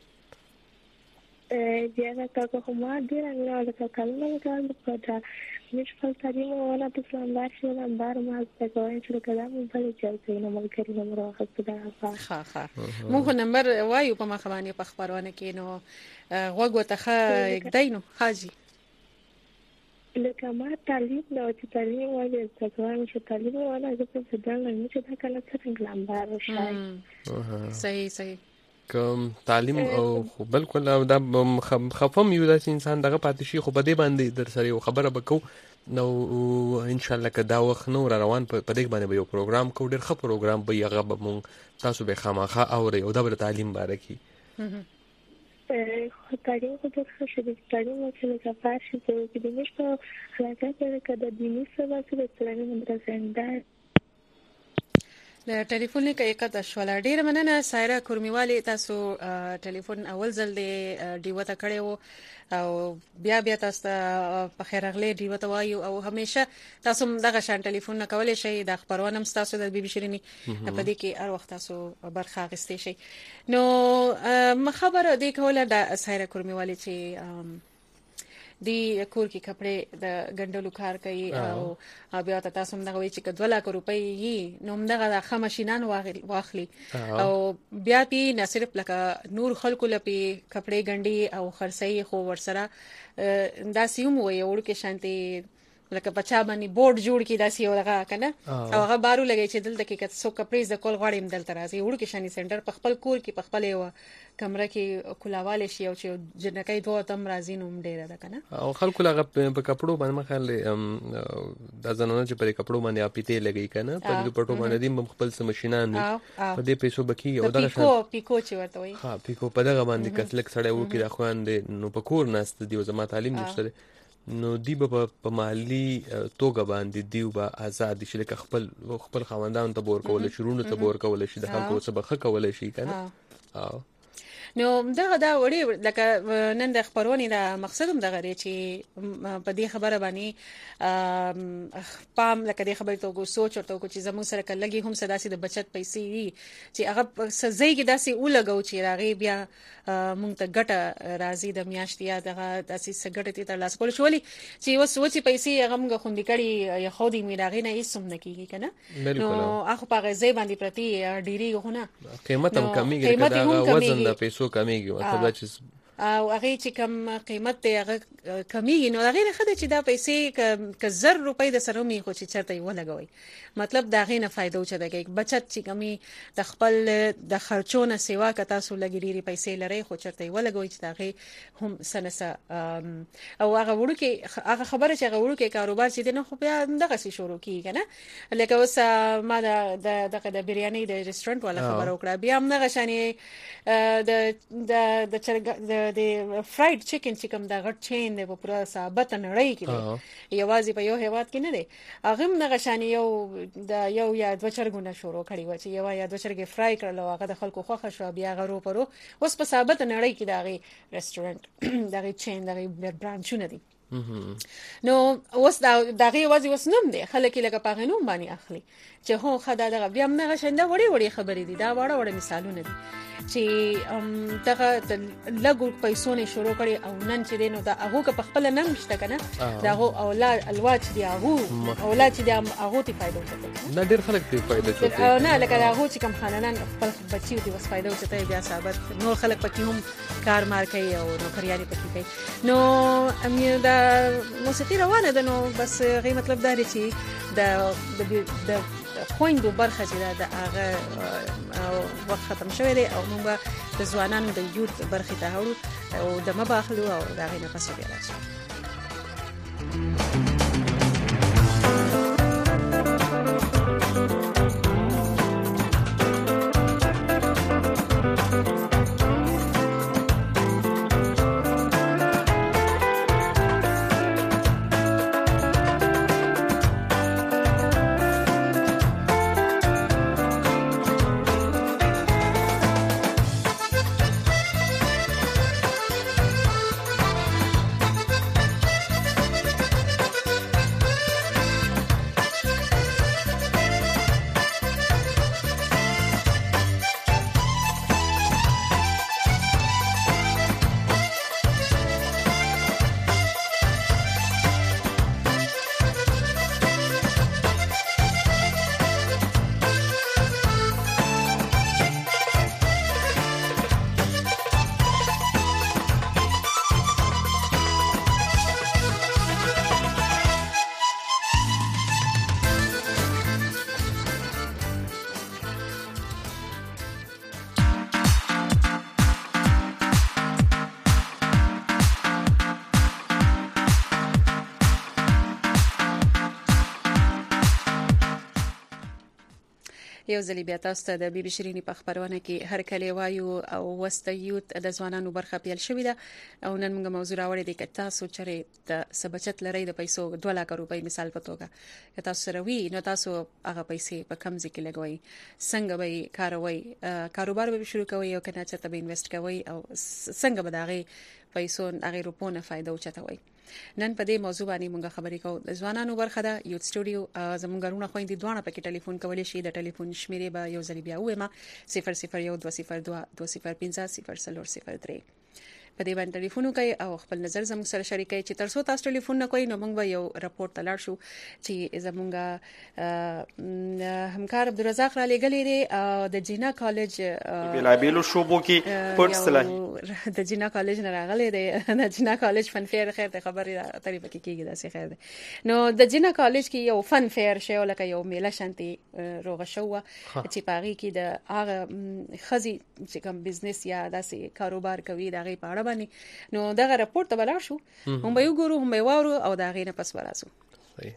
بیا دا تاسو ما ډیره نه ده کله کله په مش فلتاریم وانا په اسلامباد شو نمبر ما څه کوي چې کله مو بل چلته نو ملګری نو راخص ده. ها مو نمبر وایو په مخبانی په خبرونه کې نو غوږ وته یک دینو حاجی لکه ما تعلیم نو چې تعلیم وایي چې چې تعلیم وانا زه په ځان نه چې دا کله څنګه نمبر وشای. صحیح کوم تعلیم او بالکل دا خفم یو د انسان دغه پاتشي خو بده باندې در سره یو خبره وکړو نو ان شاء الله که دا وخت نو روان په دې باندې یو پروګرام کو ډېر ښه پروګرام به هغه به مونږ تاسو به خامخا اوري او دا به تعلیم بارکی خو تعلیم خو ډېر ښه شي. تعلیم چې لکه فارسي چې د نشته حالات کې د دیني سبا چې د اسلامي مدرسې د ټلیفون لیک یکته شول. ډیر مننه سایره کورمیوالی تاسو ټلیفون اول ځل دی ډیوته کړو او بیا تاسو په خیر اغلی ډیوته وایو او همیشه تاسو دغه شان ټلیفون کولای شئ. د خبرونه تاسو د بي بي شيريني په دې کې هر وخت تاسو برخه اخیستئ شئ. نو خبره دی کوله د سایره کورمیوالی چې دی کور کې کپڑے د ګندلو کار کوي او بیا تاسو هم دغه وی چې 2 لک روپۍ یې نو دغه د خمشینان واخلي او بیا پی نه صرف لکه نور خلکو لپی کپڑے ګندي او خرڅي خو ورسره داسې هم وي ور کې شانتي لکه بچا باندې بورډ جوړ کی داسې ورغه کنه او هغه بارو لګي چې دلته کې کڅو کپریز د کول غواړم دلته راځي ور کې شاني سنټر په خپل کور کې په خپل یو کمره کې کولاواله شي او چې جنکای دوه تم راځي نو ډیره ده کنه او خلکو لغه په کپړو باندې مخاله د ځنونه چې په کپړو باندې اپیته لګي کنه په دې پټو باندې د خپل سمشینان په دې پیسو بکی او دغه پیکو چې ورته وي ها پیکو په دغه باندې کتلک سړی وو کې د خوان دي نو په کور ناست دی او زما تعلیم نشته نو دی په مالی توګه باندې دیو به آزاد شي لکه خپل خواندان ته بور کول شي رونو ته بور کول شي د خلکو څخه بخښه کول شي کنه نو دا وړي لکه نن د خبرونې د مقصد هم دغه چې په دې خبره باندې پام لکه دې خبرې ته سوچ ورته کو چې زموږ سره کلګي هم صداسي د بچت پیسې چې هغه سزای کې داسې ولګو چې راغي بیا مونږ ته ګټه راځي د میاشتې یا دغه داسې سګټه ته لاس کول شولې چې وسوچې پیسې هغه موږ خوندې کړي یا خو دې میراغې نه هیڅ هم نه کیږي کنه نو هغه په غزي باندې پرتی ډيري غونه قیمت هم کمیږي دا وزن د پیسو کمیږي مطلب دا چې او هغه چې کم قیمت ته هغه کمیږي نو هغه خدای چې دا پیسې ک 1000 روپۍ د سره می خو چې چرته یو لګوي مطلب دا غي نه فائدہ وچه ده کې بچت چې کمی د خپل د خرچونه سیوا ک تاسو لګیری پیسې لري خو چرته یو لګوي چې دا غي هم سنسه او هغه وړو کې هغه خبره چې هغه وړو کې کاروبار چې نه خو بیا دغه سي شروع کیږي کنه لکه اوس ما د بریاني د ریسټورانټ والا خبر وکړه بیا هم نه غشاني د فرایډ چیکن چې کوم دا غټ چین دی په پوره ثابت نړۍ کې دی یوازې په یو هیواد کې نه دی هغه هم نه غشاني یو یا دوه چرګونه شروع کړي و چې یو یا دوه چرګې فرای کړل او هغه د خلکو خوښه شو بیا غرو پرو اوس په ثابت نړۍ کې دا ریسټورانټ دا چین دا برانچونه دي نو اوس دا غي وځي وس نوم دی خلک لکه پاغنوم باندې اخلي چې هو خدای دا بیا موږ شنده وړي خبرې دي دا وړه مثالونه دي چې دغه لګو پیسو نه شروع کړي او نن چې دینو دا هغه په خپل نن مشته کنه دا هغه اولاد الواج دي هغه اولاد دي هغه ته فائدہ ورته نه ډیر خلک ته فائدہ چوتي نه لکه هغه چې کم خانانان خپل بچي دي وس فائدہ ورته بیا ثابت نور خلک پکې هم کار مار کوي او نوکریاني پکې کوي نو امیر دا موسیقي روانه ده نو بس غي مطلب دا دی چې د خويندو برخه چې دا هغه وخت ختم شوی دی او موږ د ځوانانو د یوت برخه ته هړو او د مباخلو او دا غي نه پسې راځي یو ځل بیا تاسو ته د بي بي شيريني په خبرونه کې هر کله وایو او وست یوت د ځوانانو برخه پیل شوې ده او نن موږ موضوع راوړې ده چې تاسو چرې د سبچت لري د پیسو 2 لک روپۍ مثال په توګه تاسو سره وی نو تاسو هغه پیسې په کم ځای کې لګوي څنګه به کاروي کاروبار به شروع کوي او کنه چې ته به انویسټ کوي او څنګه به دغه پیسو هغه روپونه فائدہ اوچتوي نن په دې موضوع باندې موږ خبرې کوو د ځوانانو برخه ده یو سټوډیو زموږ غرونه خويندې دوه په کې ټلیفون کولای شي د ټلیفون شمیرې به یو ځل بیا وېما 001202203003 په دې باندې ټلیفون کوي او خپل نظر زموږ سره شریکي چې ترڅو تاسو ټلیفون نه کوي نو موږ به یو راپورټ تلل شو چې زموږ همکار عبدالرزاق را لګلې دي د جینا کالج بلابلو شوبو کې پټ صلاحي د جینا کالج نه راغلي دي د جینا کالج فن فیر خیر ته خبرې تعریف کیږي دا څه خیر ده نو د جینا کالج کې یو فن فیر شی ولکه یو میله شانتي روغه شو چې پاغي کې د هغه خزي چې کوم بزنس یا داسې کاروبار کوي دا غي پاړه نو دغه راپورټ ته بلار شو هم به یو ګورو هم به وورو او دا غینه پس وراسو صحیح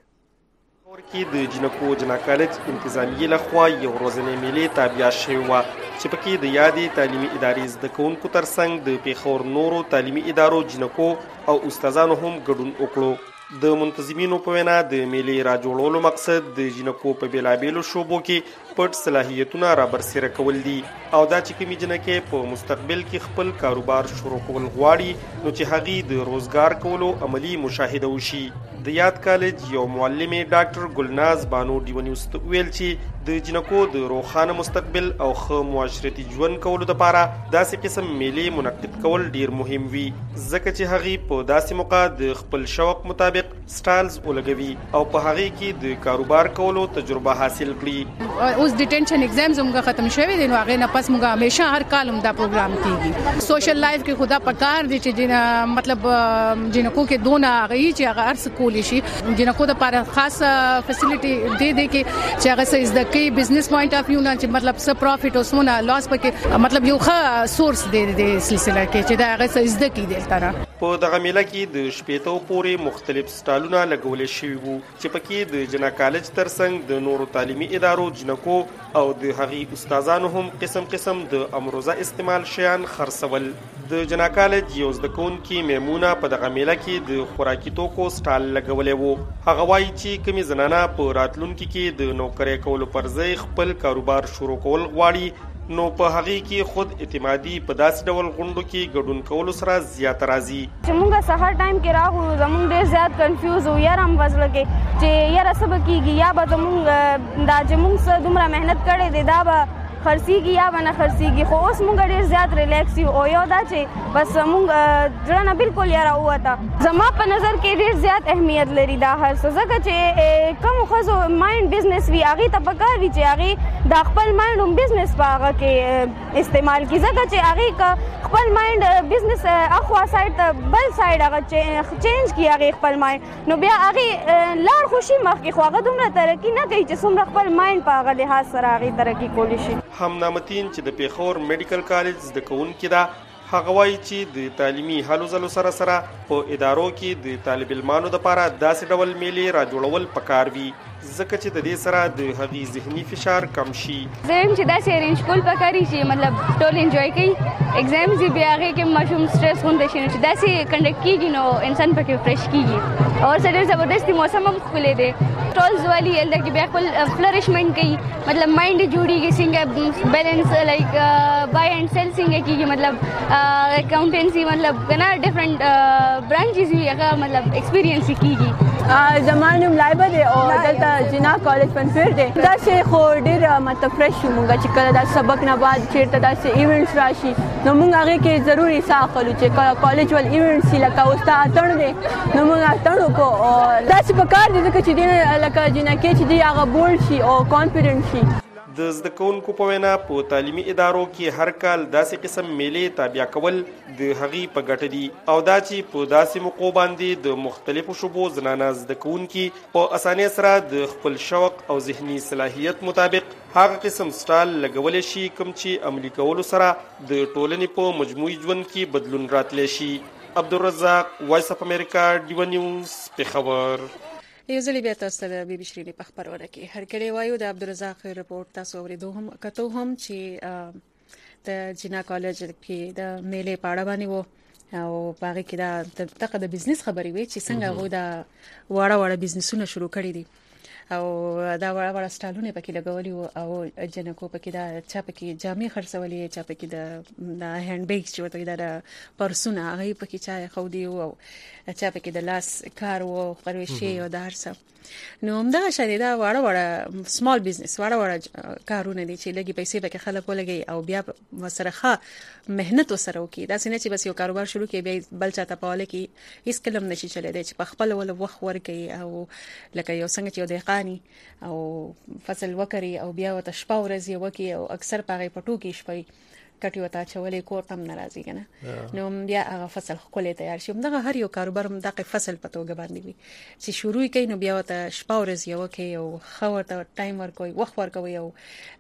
ورکی د جنکو جنا کالج انتظامیه لخوا یو روزنه ملي تابع شوی و چې پکې د یادې تعلیمي ادارې زده کوونکو ترڅنګ د پیښور نورو تعلیمي ادارو جنکو او استادانو هم ګډون وکړو د منتظمینو په وینا د ملي راجوړولو مقصد د جنکو په بیلابیلو شوبو کې پټ صلاحیتونه را برسېره کول دي او دا چې کومې جنکې په مستقبل کې خپل کاروبار شروع کول غواړي نو چې هغه د روزګار کولو عملی مشاهده وشي د یاد کالج یو معلمه ډاکټر ګلناز بانو دیونیوس ویل چې د جنکو د روخانه مستقبل او خو معاشرتي ژوند کولو لپاره داسې قسم میلې منعقد کول ډیر مهم وي ځکه چې هغه په داسې موقع د خپل شوق مطابق سټالز ولګوي او په هغه کې د کاروبار کولو تجربه حاصل کړي اوس ډیټنشن اگزامز موږ ختم شوی دي نو هغه نه پس موږ همیشه هر کال دا پروګرام کیږي سوشل لایف کې خدا پکار دي چې مطلب جنکو کې دونه غي چې هغه ارس کولی شي جنکو د لپاره خاص فیسیلیټي دی کې چې هغه سې د کی بزنس پوینټ اف ویو نه چې مطلب څه پروفټ او سونه لاس پکې مطلب یو ښه سورس دی د سلسله کې چې دا هغه سې زده کی دی تر په دغه میله کې د شپېتو پورې مختلف سټالونه لګول شوي وو چې پکې د جنا کالج ترڅنګ د نورو تعلیمي ادارو جنکو او د هغي استادانو هم قسم قسم د امروزه استعمال شیان خرڅول د جنا کالج یو زده کوونکې میمونه په دغه میله کې د خوراکي توکو سټال لګولې وو هغه وایي چې کومې زنانه په راتلونکي کې د نوکرۍ کولو پر ځای خپل کاروبار شروع کول غواړي نو په هغه کې خود اعتمادي په داسې ډول غونډو کې ګډون کول سره زیات راځي چې موږ سهار ټایم کې راغلو زموږ ډېر زیات کنفیوز و یاره هم وزله کې چې یاره څه به کېږي یا به زموږ دا چې موږ څه دومره محنت کړی دی دا به خرڅېږي یا به نه خرڅېږي خو اوس موږ ډېر زیات ریلیکس یو او یو دا چې بس موږ زړه نه بالکل یاره ووته زما په نظر کې ډېر زیات اهمیت لري دا هر څه ځکه چې کومو ښځو ماینډ بزنس وي هغې ته پکار وي چې هغې دا خپل ماینډ هم بزنس په هغه کې استعمال کړي ځکه چې هغې که خپل ماینډ بزنس اخوا سایډ ته بل سایډ هغه چینج کړي هغې خپل ماینډ نو بیا هغې لاړ خو شي مخکې خو هغه دومره ترقي نه کوي چې څومره خپل ماینډ په هغه لحاظ سره هغې ترقي کولی شي هم نامتین چې د پیښور میډیکل کالج زده کوونکې ده هغه وایي چې د تعلیمي هلو ځلو سره سره په ادارو کې د طالب علمانو لپاره داسې ډول میلې راجوړول پکار وي ځکه چې د دې سره د هغې ذهني فشار کم شي. زه یم چې داسې ارینج کول پکاري چې مطلب ټول انجوای کوي ایگزامز یې بیا هغې کې ماشوم سټرس غونډه شي نو چې داسې کنډکټ کېږي نو انسان پکې فرش کېږي او څه ډېر زبردست موسم هم ښکلی دی. ټولز والي هلته کې بیا خپل فلرشمنټ کوي مطلب مایند یې جوړېږي څنګه بیلنس لایک بای اینڈ سیل څنګه کېږي مطلب اکاونټنسي مطلب که نه ډفرنټ برانچز وي هغه مطلب ایکسپیرینس یې کېږي. زما نوم لایبه دی او دلته جنا کالج پنځپیر دی. داسې خو ډېر مطلب فرش شو مونږ چې کله دا سبق نه بعد چېرته داسې ایونټس راشي نو مونږ هغې کې ضروري ساه اخلو چې کله کالج ول ایونټس وي لکه اوس ته اتڼ دی نو مونږ اتڼ وکړو او داسې پکار دی ځکه چې دې لکه جنکۍ چې دی هغه بولډ شي او کانفیډنټ شي. د زده کوونکو په وینا په تعلیمي ادارو کې هر کال داسې قسم میلې تابع کول د هغې په ګټه دي او دا چې په داسې موقعو باندې د مختلفو شعبو زنانه زده کوونکي په اسانۍ سره د خپل شوق او ذهني صلاحیت مطابق هغه قسم سټال لګولی شي کوم چې عملي کولو سره د ټولنې په مجموعي ژوند کې بدلون راتلی شي. عبدالرزاق، وایس اف امریکا، ډیوه نیوز، پېښور. یو ځلې بیا تاسو ته د بي بي شیرینې په خپرونه کې هرکلی وایو. د عبدالرزاق رپورټ تاسو اورېدو هم کتو هم چې د جنا کالج کې د میلې په اړه باندې و او په هغې کې دغه د بزنس خبرې وې چې څنګه هغوی د واړه بزنسونه شروع کړي دي او دا واړه سټالونه پکې لګولي وو او جنکو پکې دا چا پکې جامې خرڅولې چا پکې د هینډ بیگز چې ورته د پرسونه هغې پکې چا خودي وو او چا پکې د لاس کار وو قروشي او د هر څه. نو همدغه شان دا واړه سمال بزنس واړه کارونه دي چې لږې پیسې پکې خلک ولګوي او بیا ورسره ښه محنت ورسره وکړي. داسې نه چې بس یو کاروبار شروع کړي بیا بل چاته په حواله کړي هېڅ کله هم نشي چلېدی چې په خپله ول وخت ورکوي او لکه یو څنګه چې یو دهقاني او فصل وکړي او بیا ورته شپه ورځ یې وکړي او اکثر په هغې پټو کې شپه کټي ورته اچولې کور ته هم نه راځي که نه نو بیا هغه فصل ښکلی تیار شي. همدغه هر یو کاروبار هم دغه فصل په توګه باندې وي چې شروع یې کوي نو بیا ورته شپه ورځ یې وکړي او ښه ورته ټایم ورکوي وخت ورکوي او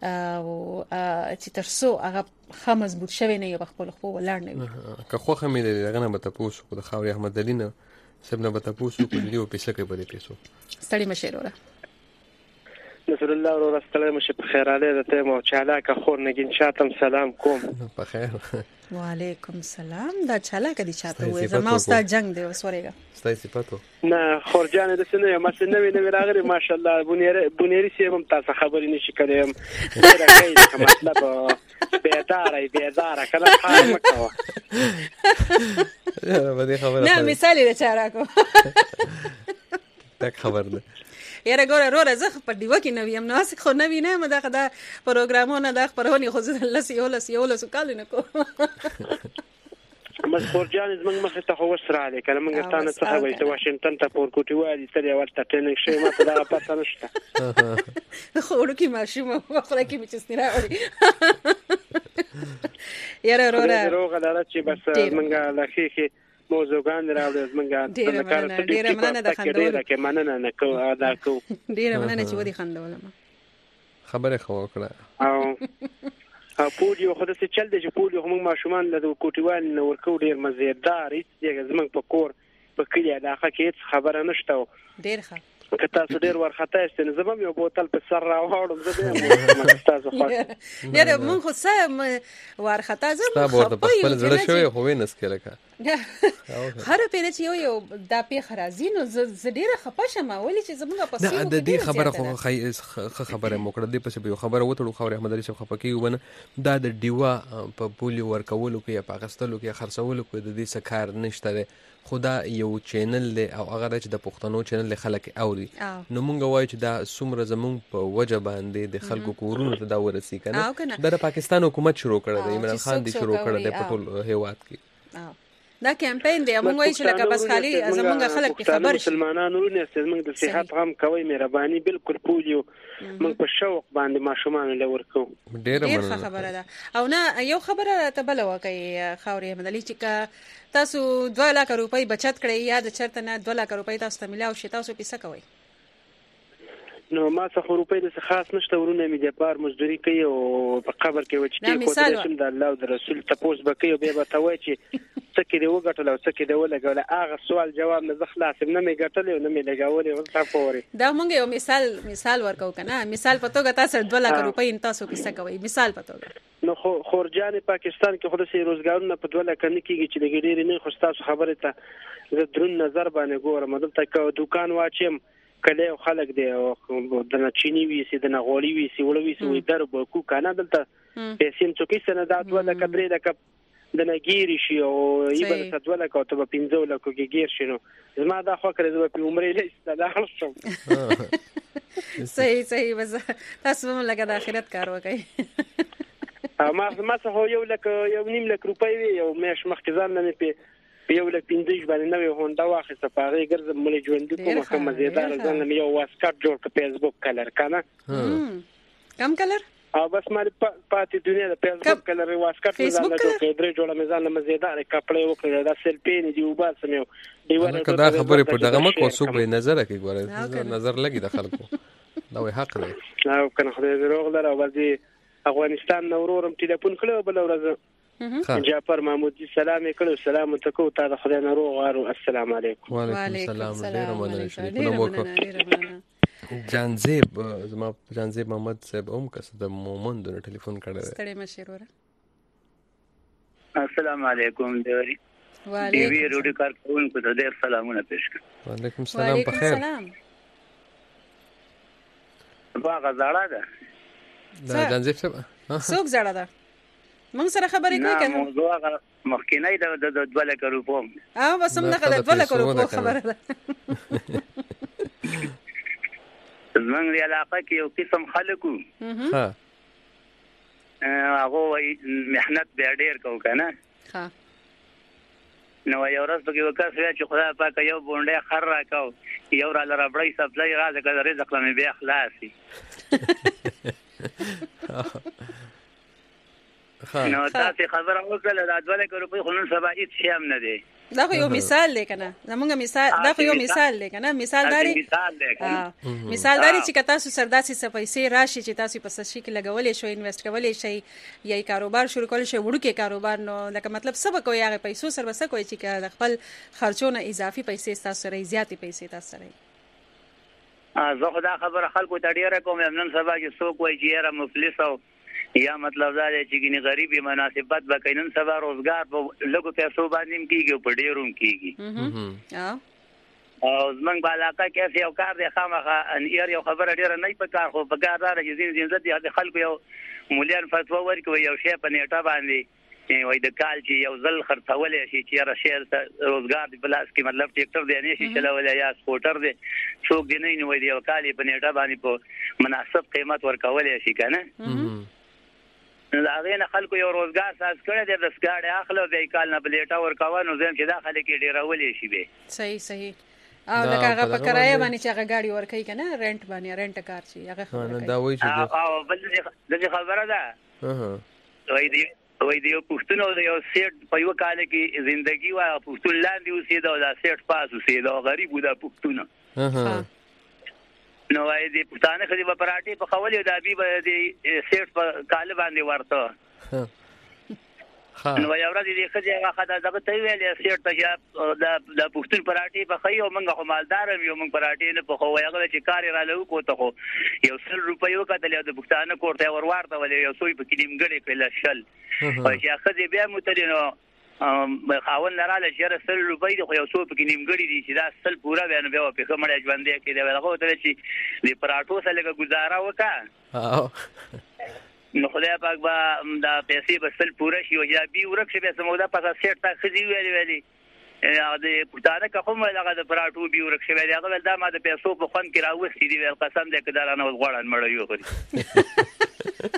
چې تر څو هغه ښه مضبوط شوی نه وي په خپلو خپو ولاړ نه وي. که خوښه مې د دغه نه به تپوس وکړو د خاورې احمد علي نه صاحب نه به تپوس وکړو د دې پیسه کوي په دې پیسو. ستړي مه شئ وروره. نصر الله وروره ستړی مه شئ په خیر علی د ته مو چالاکه خور نګین شاتم سلام کوم. په خیر. وعلیکم سلام. دا چالاکه دي چاته وې زما استاد جنگ دی اوس ورېږه ستاسو صفاتو نه خورجان د سنه ما سنه نوې راغلي ماشاءالله بونیری سیم هم تاسو خبرې نشي کولای ډېر ښه دی مطلب بیداره کله حال مکو نه مثال دی چاراکو تک خبر ده یاره ګوره وروره زه په ډیوه کې نه ویم نو هسې خو نه وینم دغه دا پروګرامونه دا خپرونې خو زه یولسو کالونه کوم بس خورجان زموږ مخې ته خو اوس راغلی که نه موږ تا نه څه وایي ته واشنګټن ته پورکوټي والي تلې ورته ټرېننګ شوی ما ته دغه پته نشته خو وړوکي ماشوم په خوله کې مې چسني راوړي یاره وروره روغه لره چې بس موږ له ښې موضوعګان راوړي زموږ ډېره مننه د خندولو کې مننه نه کوو ادا کوو ډېره مننه چې ودې خندولم خبرې خو وکړه او پولیو خو داسې چل دی چې پولیو خو موږ ماشومان له کوټیوالي نه ورکوو ډېر مزېدار هېڅ دی زموږ په کور په کلي علاقه کې هېڅ خبره نشته ډېر ښه که تاسو ډېر وارخطا یاست نو زه به هم یو بوتل په سر راواړم زه به ستاسو خوښ ډېره مونږ خو څه وارخطا زه ستا به ورته په خپل زړه شوی خو ویې نسکې لکه هره پیره چې یو دا پیښه راځي نو زه ډېره خفه شم ولې چې زموږ په سیمو کې د دې خبره خو ښه خبره مو کړه دې پسې به یو خبره وتړو خاورې احمد علي صاحب خفه کېږي ونه دا د ډیوه په پولیو ورکولو کې یا په اخیستلو کې یا خرڅولو کې د دې څه کار نشته دی خو دا یو چینل دی او هغه دا چې د پښتنو چینل دی خلک اوري نو مونږ وایو چې دا څومره زمونږ په وجه باندې د خلکو کورونو ته دا ورسي که نه دا د پاکستان حکومت شروع کړی دی عمران خان دی شروع کړی دی په ټول هېواد کې دا کمپاین دی موږ وایو چې لکه بس خالي زمونږ خلک پې خبر شي مسلمانان ورونه زمونږ د صحت غم کوئ مهرباني بالکل پولیو موږ په شوق باندې ماشومانو له ورکو ډېر ښه خبره ده او نه یو خبره راته بله وکړئ خاورې احمد علي چې که تاسو 2 لکه روپۍ بچت کړئ یا د چېرته نه 2 لکه روپۍ تاسو ته میلاو شي تاسو پې څه کوئ نو ما څه روپۍ د خاص نشته ورونه مې د بار مزدوري کوي او په قبر کې وچې کو د شم د الله او د رسول تاسو به کوي به تاوي چې څه کې دی وګټل او څه کې دی ولګول هغه سوال جواب نه خلاص نه مې ګټل او نه مې لګولې ورته پوري دا مونږ یو مثال ورکو کنه مثال پتو غتا سره 2 لک روپۍ تاسو کیسه کوي مثال پتو نو خورجان پاکستان کې خود سي روزګارونه په 2 لک نه کیږي چې لګیډيري نه خو تاسو خبره ته زه درن نظر باندې ګورم دلته کو دکان واچم کله خلک دی او د چینی وی سي د نغولي وی سي وړوي سي در بکو کنه دلته پیسې څوکي سندات ولا کبري د کپ د نګيري شي او ایبل څه لکه ته په 15 لکه کې ګیر شنو زما دا خو کړې زه په عمرې لیست دا خلصم صحیح بس تاسو هم لګا د اخرت کار وکړي ما څه یو نیم لک روپۍ یو مېش مخکزان نه په یو لک 15 باندې نوې هوندا واخیسته پاره ګرځم ملي ژوند کوم مزیدار ځان یو واسکټ جوړ ک فیسبوک کلر کنه کم کلر او بس مالي پاتې دنیا د فیسبوک کلر واسکټ ځان له جوړ درې جوړه مزان مزیدار کپڑے وکړه دا سیلفي نه دی وبال سمو دیوانه کدا خبره په دغه مکو سو به نظر کې ګوره نظر لګي د خلکو دا وي حق دی او کنه خدای دې روغ لره ورځي افغانستان نورورم ټلیفون کړو بل ورځ جعفر محمودی سلام کړو سلام تکو تا د خدای نه روغ غارو السلام علیکم وعلیکم السلام ډیر مننه شریکونه وکړو جانزیب زما جانزیب محمد صاحب کس د مومند نه ټلیفون کړی ستړي مشروره السلام علیکم دوری وعلیکم وی روډي کار کوونکو ته ډیر سلامونه پېښ کړم وعلیکم السلام په خیر واغه زړه ده جانزیب صاحب څوک زړه ده مونږ سره خبرې کوي کنه موضوع مخکینی د 2 لک روپو بس هم نه د 2 لک روپو خبره ده زمونږ دی علاقه کې یو قسم خلکو ها هغه محنت به ډیر کو کنه ها نو یو ورځ به وکړ چې خدای پاک یو بونډه خر راکاو یو را لربړی سپلای راځه کړه رزق لمه بیا خلاصي نو تاسو خبره وکړه دا 2 لک روپۍ خو نن سبا هیڅ شی هم نه دی دا خو یو مثال دی کنه زمونږ مثال دا خو یو مثال دی کنه مثال داري مثال داري چې تاسو سرداسي څه پیسې راشي چې تاسو په سشي کې لګولې شو انویسټ کولې شي یا کاروبار شروع کول شي وړو کې کاروبار نو لکه مطلب سبا کوی هغه پیسو سره وسه کوي چې د خپل خرچونه اضافي پیسې تاسو سره زیاتې پیسې تاسو سره زه خدا خبره خلکو ته ډیره کوم نن سبا چې څوک وایي چې یاره مفلس او یا مطلب دا دی چې ګینه غریبي مناسبت به کینن سبا روزګار په لګو پیسو باندې کیږي په ډیروم کیږي او زمنګ بالاکه کې یو کار دی خامخه ان یو خبره ډیره نه په کار خو په کار دار چې زین زین د خلکو یو مولیان فتوا ورکوي یو شی په نیټه باندې وای د کال چې یو ځل خرڅولې شي چې را شهر ته روزګار دی بلاس کې مطلب ټریکټر دی نه شي چلولې یا سکوټر دی څوک دی نه وای دی یو کال په نیټه باندې په مناسب قیمت ورکولې شي کنه دا غینه خلکو یو روزګار ساز کړی دی د سکاډ اخلو د کال نه بلیټا ورکاوه نو زم چې داخله کې ډیرولې شي به صحیح او لکه هغه په کرایه باندې چې هغه گاډي ورکوي کنه رنٹ باندې رنٹ کار شي هغه خبره دا وایي چې او بل د خبره ده وای دی پښتون او یو سیټ په یو کال کې ژوندۍ وا پښتون لاندې اوسېدا او دا سیټ پاس اوسېدا غریب و دا پښتون نو وای دی پښتانه خدي په پراټي په خولې د ابي به دی سیټ په کال باندې ورته نو یو ورځ دی خدي هغه خدای دغه ته ویلې سیټ ته د پښتون پراټي په خيو منګه مالدار یو منګ پراټي نه په خو هغه چې کار را لو کو ته خو یو 100 روپۍ وکړل د پښتانه کوړته ورورته ولې یو سوی په کلیم غړي په لشل او چې خدي بیا متلینو خاون لراله چې 100 روپۍ خو یو سوی په کلیم غړي دي چې دا 100 پورا بیان بیا په کومه ژوندې کې دی هغه ته چې د پراټو سره لګه گزاره وکړه نو خدای پاک با دا پیسې بسل پوره شي او یا بي ورک شي به سمودا پاسه سیټ تا خزي ویلي د پښتانه کوم لغه د پراټو بي ورک شي هغه ول دا ما د پیسو په خوان کې راوستي دی قسم دې کدارانه غوړان مړ یو خوري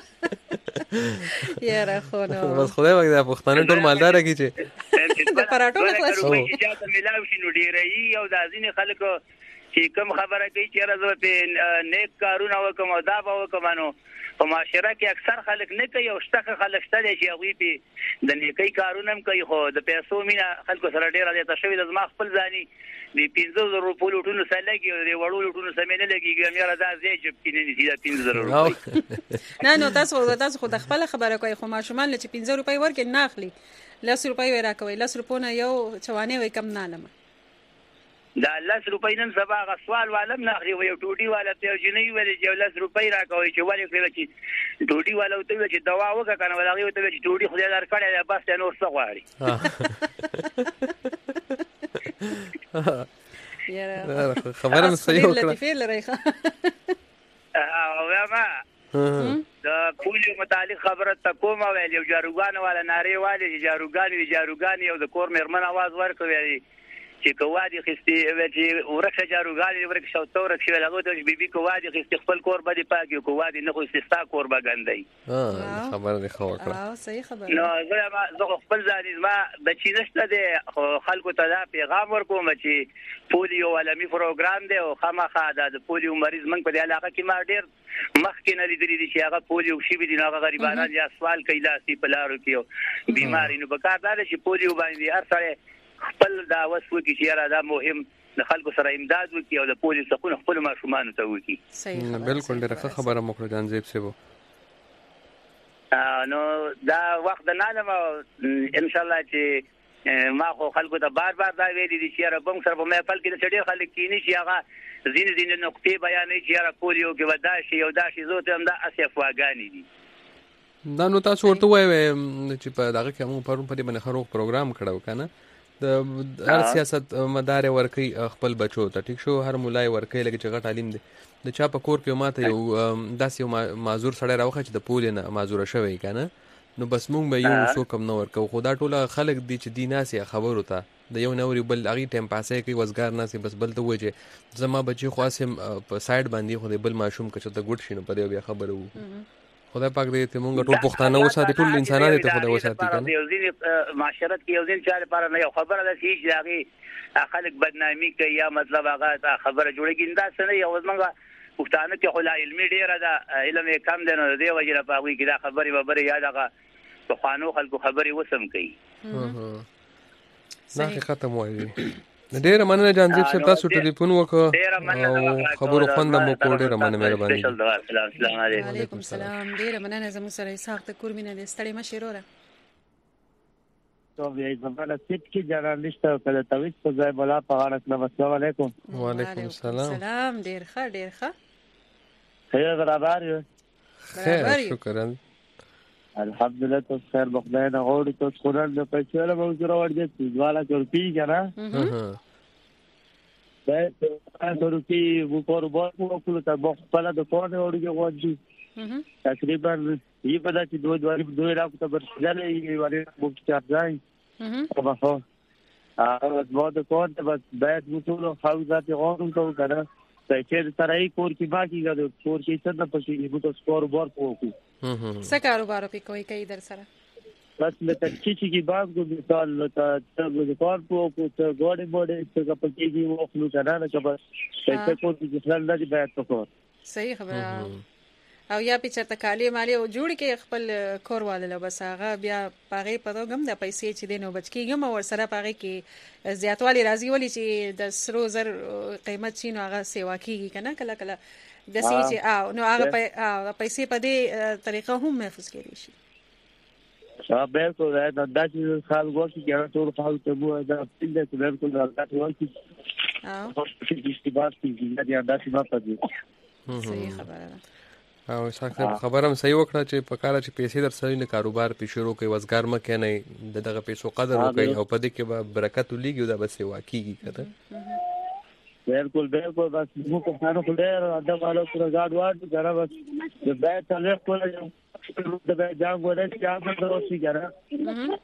یاره خو نو بس خدای پاک د پښتانه ټول مالدار کی چې د پراټو نه خلاص شي چې ته ملاوي شي نو ډیرې او د ازینې خلکو چې کوم خبره کوي چې راځو په نیک کارونه وکم او دا به وکم نو په معاشره کې اکثر خلک نه کوي او شته خلک شته چې هغه په د نیکی کارونه کوي خو د پیسو مینا خلکو سره ډیر د تشوي د زما خپل ځاني د 15,000 روپیو لټونو سره لګي او د وړو لټونو سره نه لګي ګمیا دا ځای چې کې نه دي د 15,000 روپیو نه نو تاسو خو د خپل خبره کوي خو ماشومان چې 15 روپۍ ورکې نه اخلي 10 روپۍ ورا کوي 10 روپونه یو چوانه وي کم نه لمه دا 10 روپۍ نن سبا غسوال والم نه اخلي یو ټوټي والا ته جنې ویل چې 10 روپۍ راکوي چې ولې کوي چې ټوټي والا ته چې دوا وکړه کنه ولغه ته چې ټوټي خدای دار کړی بس نو څه غواړي یاره خبره صحیح وکړه لطیفه لريخه او ما د پولیو متعلق خبره تکوم ویل یو جاروګان والا ناری والی جاروګان یو د کور مرمن आवाज ورکوي چې کوادي خستي چې ورخه جاروګان ورخه شو تورخ شو لغه د بيبي کوادي خستي خپل کور باندې پاکي کوادي نه خو ستا کور باندې خبره ده خو کړه صحیح خبره نو زه خپل ځاني ما بچی نشته ده خلکو ته دا پیغام ورکوم چې پولیو عالمي پروګرام دی او خامخا د پولیو مریض من په علاقه کې ما ډیر مخکې نه لیدلې دي چې هغه پولیو شي به دي هغه غریبانو یا سوال کوي لاسي په لارو کې بیماری نو بکار دا چې پولیو باندې هر سره خپل دا وسو کې چې را دا مهم د خلکو سره امداد وکړي او د پولیس څخه خپل ماشومان ته وکړي صحیح بالکل ډیره خبره مو جان زیب سیبو نو دا وخت نه لمه ان شاء الله چې ما خو خلکو ته بار دا ویلي دي چې را بم سره په مې خپل کې د ډېر خلک کینی چې هغه زین نقطې بیانې چې را پولیو کې وداشي او داشي زوته هم دا اسف واګانی دي دا نو تاسو ورته وایي چې په دغه کې موږ پرون په دې باندې خروق پروګرام کړو کنه د هر سیاست مدار ورکی خپل بچو ته ټیک شو هر مولای ورکی لکه چې غټ تعلیم دی د چا په کور کې ماته یو داسې یو معذور سړی راوخه چې د پول نه معذور شوی کنه نو بس مونږ به یو څوک هم نه ورکو خو دا ټوله خلک دي چې دیناسي خبرو ته د یو نوري بل اغي ټیم پاسه کوي وزګار ناسي بس بل ته وځي زما بچي خاصم په سایډ باندې خو د بل ماشوم کچ ته ګډ شینو په دې بیا خبرو خدای پاک دې ته مونږ ټول پښتانه وساتي ټول انسانان ته خدای وساتي کنه یو ځین معاشرت کې یو ځین چا لپاره نه یو خبره ده چې هغه خلک بدنامي کوي یا مطلب هغه خبره جوړیږي دا څه نه یو مونږه پښتانه کې خلا علمي ډیره ده علم کم دی نو دی وجه را پاوي کې دا خبره یاد هغه په خوانو خلکو خبري وسم کوي نه ختم وایي ډیره مننه جان زیب صاحب تاسو ټلیفون وکړو او خبرو خوند مو کو ډیره مننه مهرباني السلام علیکم السلام ډیره مننه زموږ سره اسحاق ته کورمینه دې ستړي مشروره تو بیا زمانه سیټ کې جرنالست او کله تویس په ځای بلا په غاړه السلام علیکم وعلیکم السلام ډیر ښه خیر برابر یو خیر شکر الحمدلله تو خیر بخدای نه غوړي تو قرآن د پیسې له موضوع ورځي ځواله چورپی کنه دا ته ورکی وو پر وو کول ته بخ په لاده کوونه ورګي غوږی تقریبا یی په داسې دوه راکو ته برسله یی وری بوک چارځای په هو ما د کوټ بس باید وټولو حوزات غوړم ته کنه چې سره یې کور کې باقي غو کور کې څه نه پښې یو ته سکور بور کوو څه کاروبار په کوي در سره بس لکه چې باغ د مثال ته د کار په کو ته ګوډي څه په کې وو خپل کنه نه چې بس څه کو چې خلل نه دی باید تکو صحیح خبره او یا په چرته کالی مالی او جوړ کې خپل کورواله بس هغه بیا پاغه په دوګم د پیسې چې دینو بچکیږم او سره پاغه کې زیاتوالی راځي ولی چې د سرو زر قیمت شینو هغه سیوا کیږي کنه کله کله د سې چې نو هغه پیسې په دې طریقه هم محفوظ کړي شي شابه کو دا چې خال ورکی کې ټول خال ته وو دا پیله ته بالکل راځي ورکی او چې استباس کیږي دا داسې ما پدې صحیح خبره او څنګه خبرم صحیح وکړه چې په کار چې پیسې در سره نه کاروبار په شروع کوي وزګار مکه نه دغه پیسو قدر وکړي او په دې کې به برکت ولېږي دا بس واقعي کړه بالکل بس موږ په خانو خلیر ادم والو پر غاډ واټ غره بس د بیت له کوله د بیت جام ورته چې هغه دروسي غره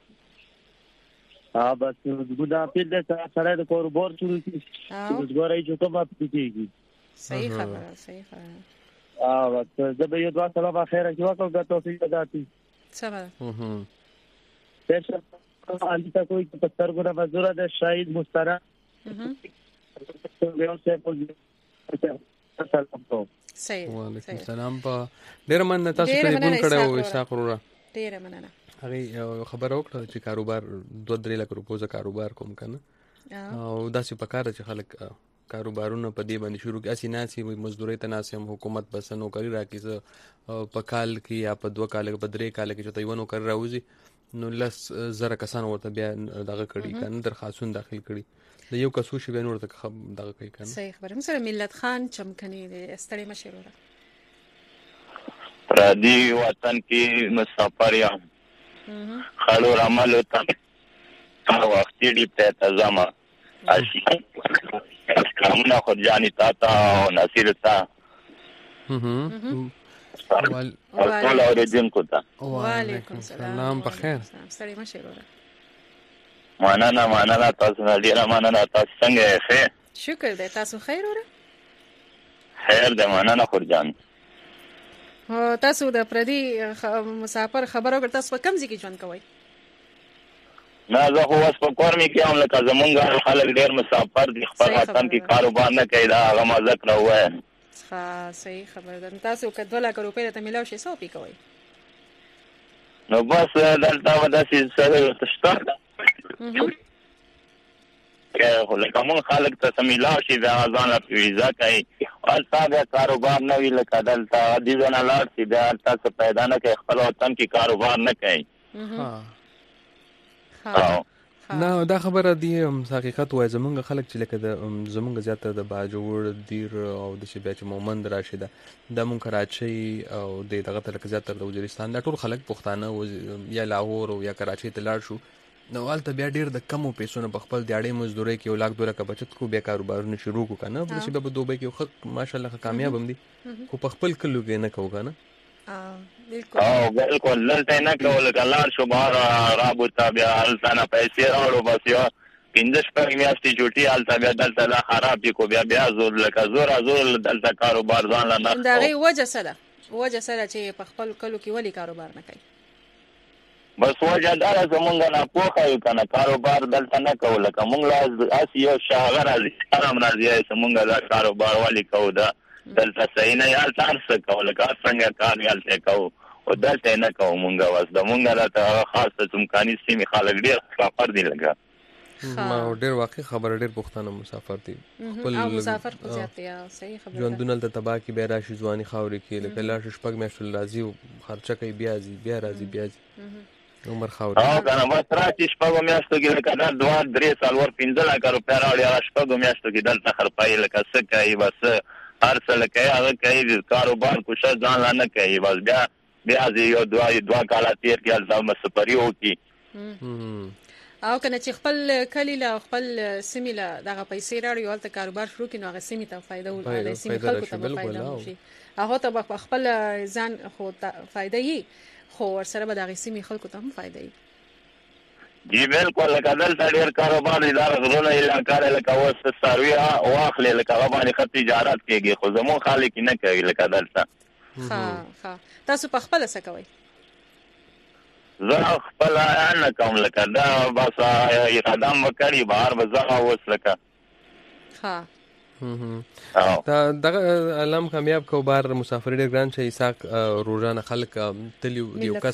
بس ګودا پیل د سره د کاروبار شروع کی وزګارای چې کومه پکېږي صحیح خبره بس زه به یو دوا سلام خیره کې وکړم د توفیق داتي سلام پېښه علي تا کوئی پتر ګره مزوره د شاهد مسترا یو څه په صحیح وعلیکم السلام. په ډیر مننه تاسو ټلیفون کړو اسحاق وروره. ډیر مننه. هغه خبر وکړه چې کاروبار 2-3 لک روپو کاروبار کوم کنه او داسې پکاره چې خلک کاروبارونه په دې باندې شروع کړي. اسی ناسي مزدوري تناسم حکومت بس نوکری راکې په کال کې یا په 2 کال کې په 3 کال کې چې یو نوکر راوځي نو لس زره کسان ورته بیا دغه کړي کنه درخواستونه داخل کړي د یو کسو شی به نور ته دغه کوي کنه. صحیح خبره. مثلا ملت خان چمکني د ستړي مشروره پردي وطن کې مسافر یم خلو عمل وطن وختي دی ته زما اسی کامنا خرجانی تا نصیر تا ټول اوریدونکو ته وعلیکم السلام. بخیر. ستړي مشروره مننه تاسو ډیره مننه. تاسو څنګه یې؟ شکر دی. تاسو خیر وره؟ خیر دی مننه خورجان. تاسو د پردي مسافر خبرو کړ تاسو په کوم ځای کې ژوند کوئ؟ نه زه خو اوس په کور مې کې هم لکه زمونږ خلک ډېر مسافر دي خپل وطن کې کاروبار نه کوي دا هغه ما ذکر ووایم. ښه صحیح خبره ده. تاسو که 2 لک روپۍ درته میلاو شي څه وپې کوئ؟ نو بس دلته به داسې څه شته خو لکه مونږ خلک ته څه میلاو شي بیا ځان له ویزا کوي هلته بیا کاروبار نه وي لکه دلته دې ځای نه لاړ شي بیا هلته څه پیدا نه کوي خپل وطن کې کاروبار نه کوي. نه دا خبره دی حقیقت وای. زمونږ خلک چې لکه زمونږ زیاته د باجوړ دیر او د شی بیا چې مومند راشد د مون کراچي او د دغه تل زیاتره د وزیرستان دا ټول خلک پښتانه یا لاهور او یا کراچي ته لاړ شو نو والته بیا ډیر د کمو پیسو نه بخپل دیاړې مزدوري کې 1 لک 2 لک بچت کو بیا کاروبارونه شروع کو کنه په شی په دوبه کې خو ماشاءالله کامیاب هم دي خو په خپل کلو کې نه کو کنه. بالکل دلته نه کول کلار شو بهر رابطه بیا هلته نه پیسې راوړو بس یو 15 میاشتې چوټي هلته بیا دلته لا خراب دي کو بیا زور لکه زور دلته کاروبار ځان لا نه دا غي وجه سره چې په خپل کلو کې ولی کاروبار نه کوي بس وجه دا زمونږ نه پوښه یو کنه کاروبار دلته نه کول لکه مونږ لا اسی یو شاغر راځي زمونږ دا کاروبار والی کو دا دلته صحیح نه یال تاسو کول کا څنګه کار یال ته کو او دلته نه کو مونږه واس د مونږه لا خاصه چمکانی سیمه خلک ډیر سفر دی لګا ما ډیر واقع خبر ډیر پښتانه مسافر دي خپل مسافر خو زیات یا صحیح خبره ژوندونه د تبا کې بیا راشي ځواني خاوري کې لکه لا شپږ میاشتې راځي خرچه کوي بیا راځي عمر خاوري کنه ما تراتي شپږ میاشتې کې لکه 2-3 سال ور 15 لک روپیا راوړي شپږ میاشتې کې دلته خرپای لکه څه کوي بس هر څه لکه هغه کوي کاروبار کوشش ځان نه کوي بس بیا یو 2 کال تیر کې الزام سپریو کی او کنه چې خپل کلی لا خپل سیمه لا دغه پیسې راړي او ته کاروبار شروع کینو هغه سیمه ته فائدہ ولري سیمه خلکو ته فائدہ وشي هغه ته خپل ځان خو فائدہ یي خو سره به دغه سیمه خلکو ته هم فائدہ یي. جی بالکل لکه دلته ډیر کاروبار اداره غوونه علاقې لکه وس سروي واخلې لکه باندې خط تجارت کېږي خو زمو خالق نه کوي لکه دلته. ها تاسو په خپل څه کوي؟ زه خپل نه کوم لکه دا بس قدم وکړي بهر بزغه وس لکه دغه علم کامیاب کو بار مسافر ډیر ګران شي اسحاق روزانه خلک تلیو یو کس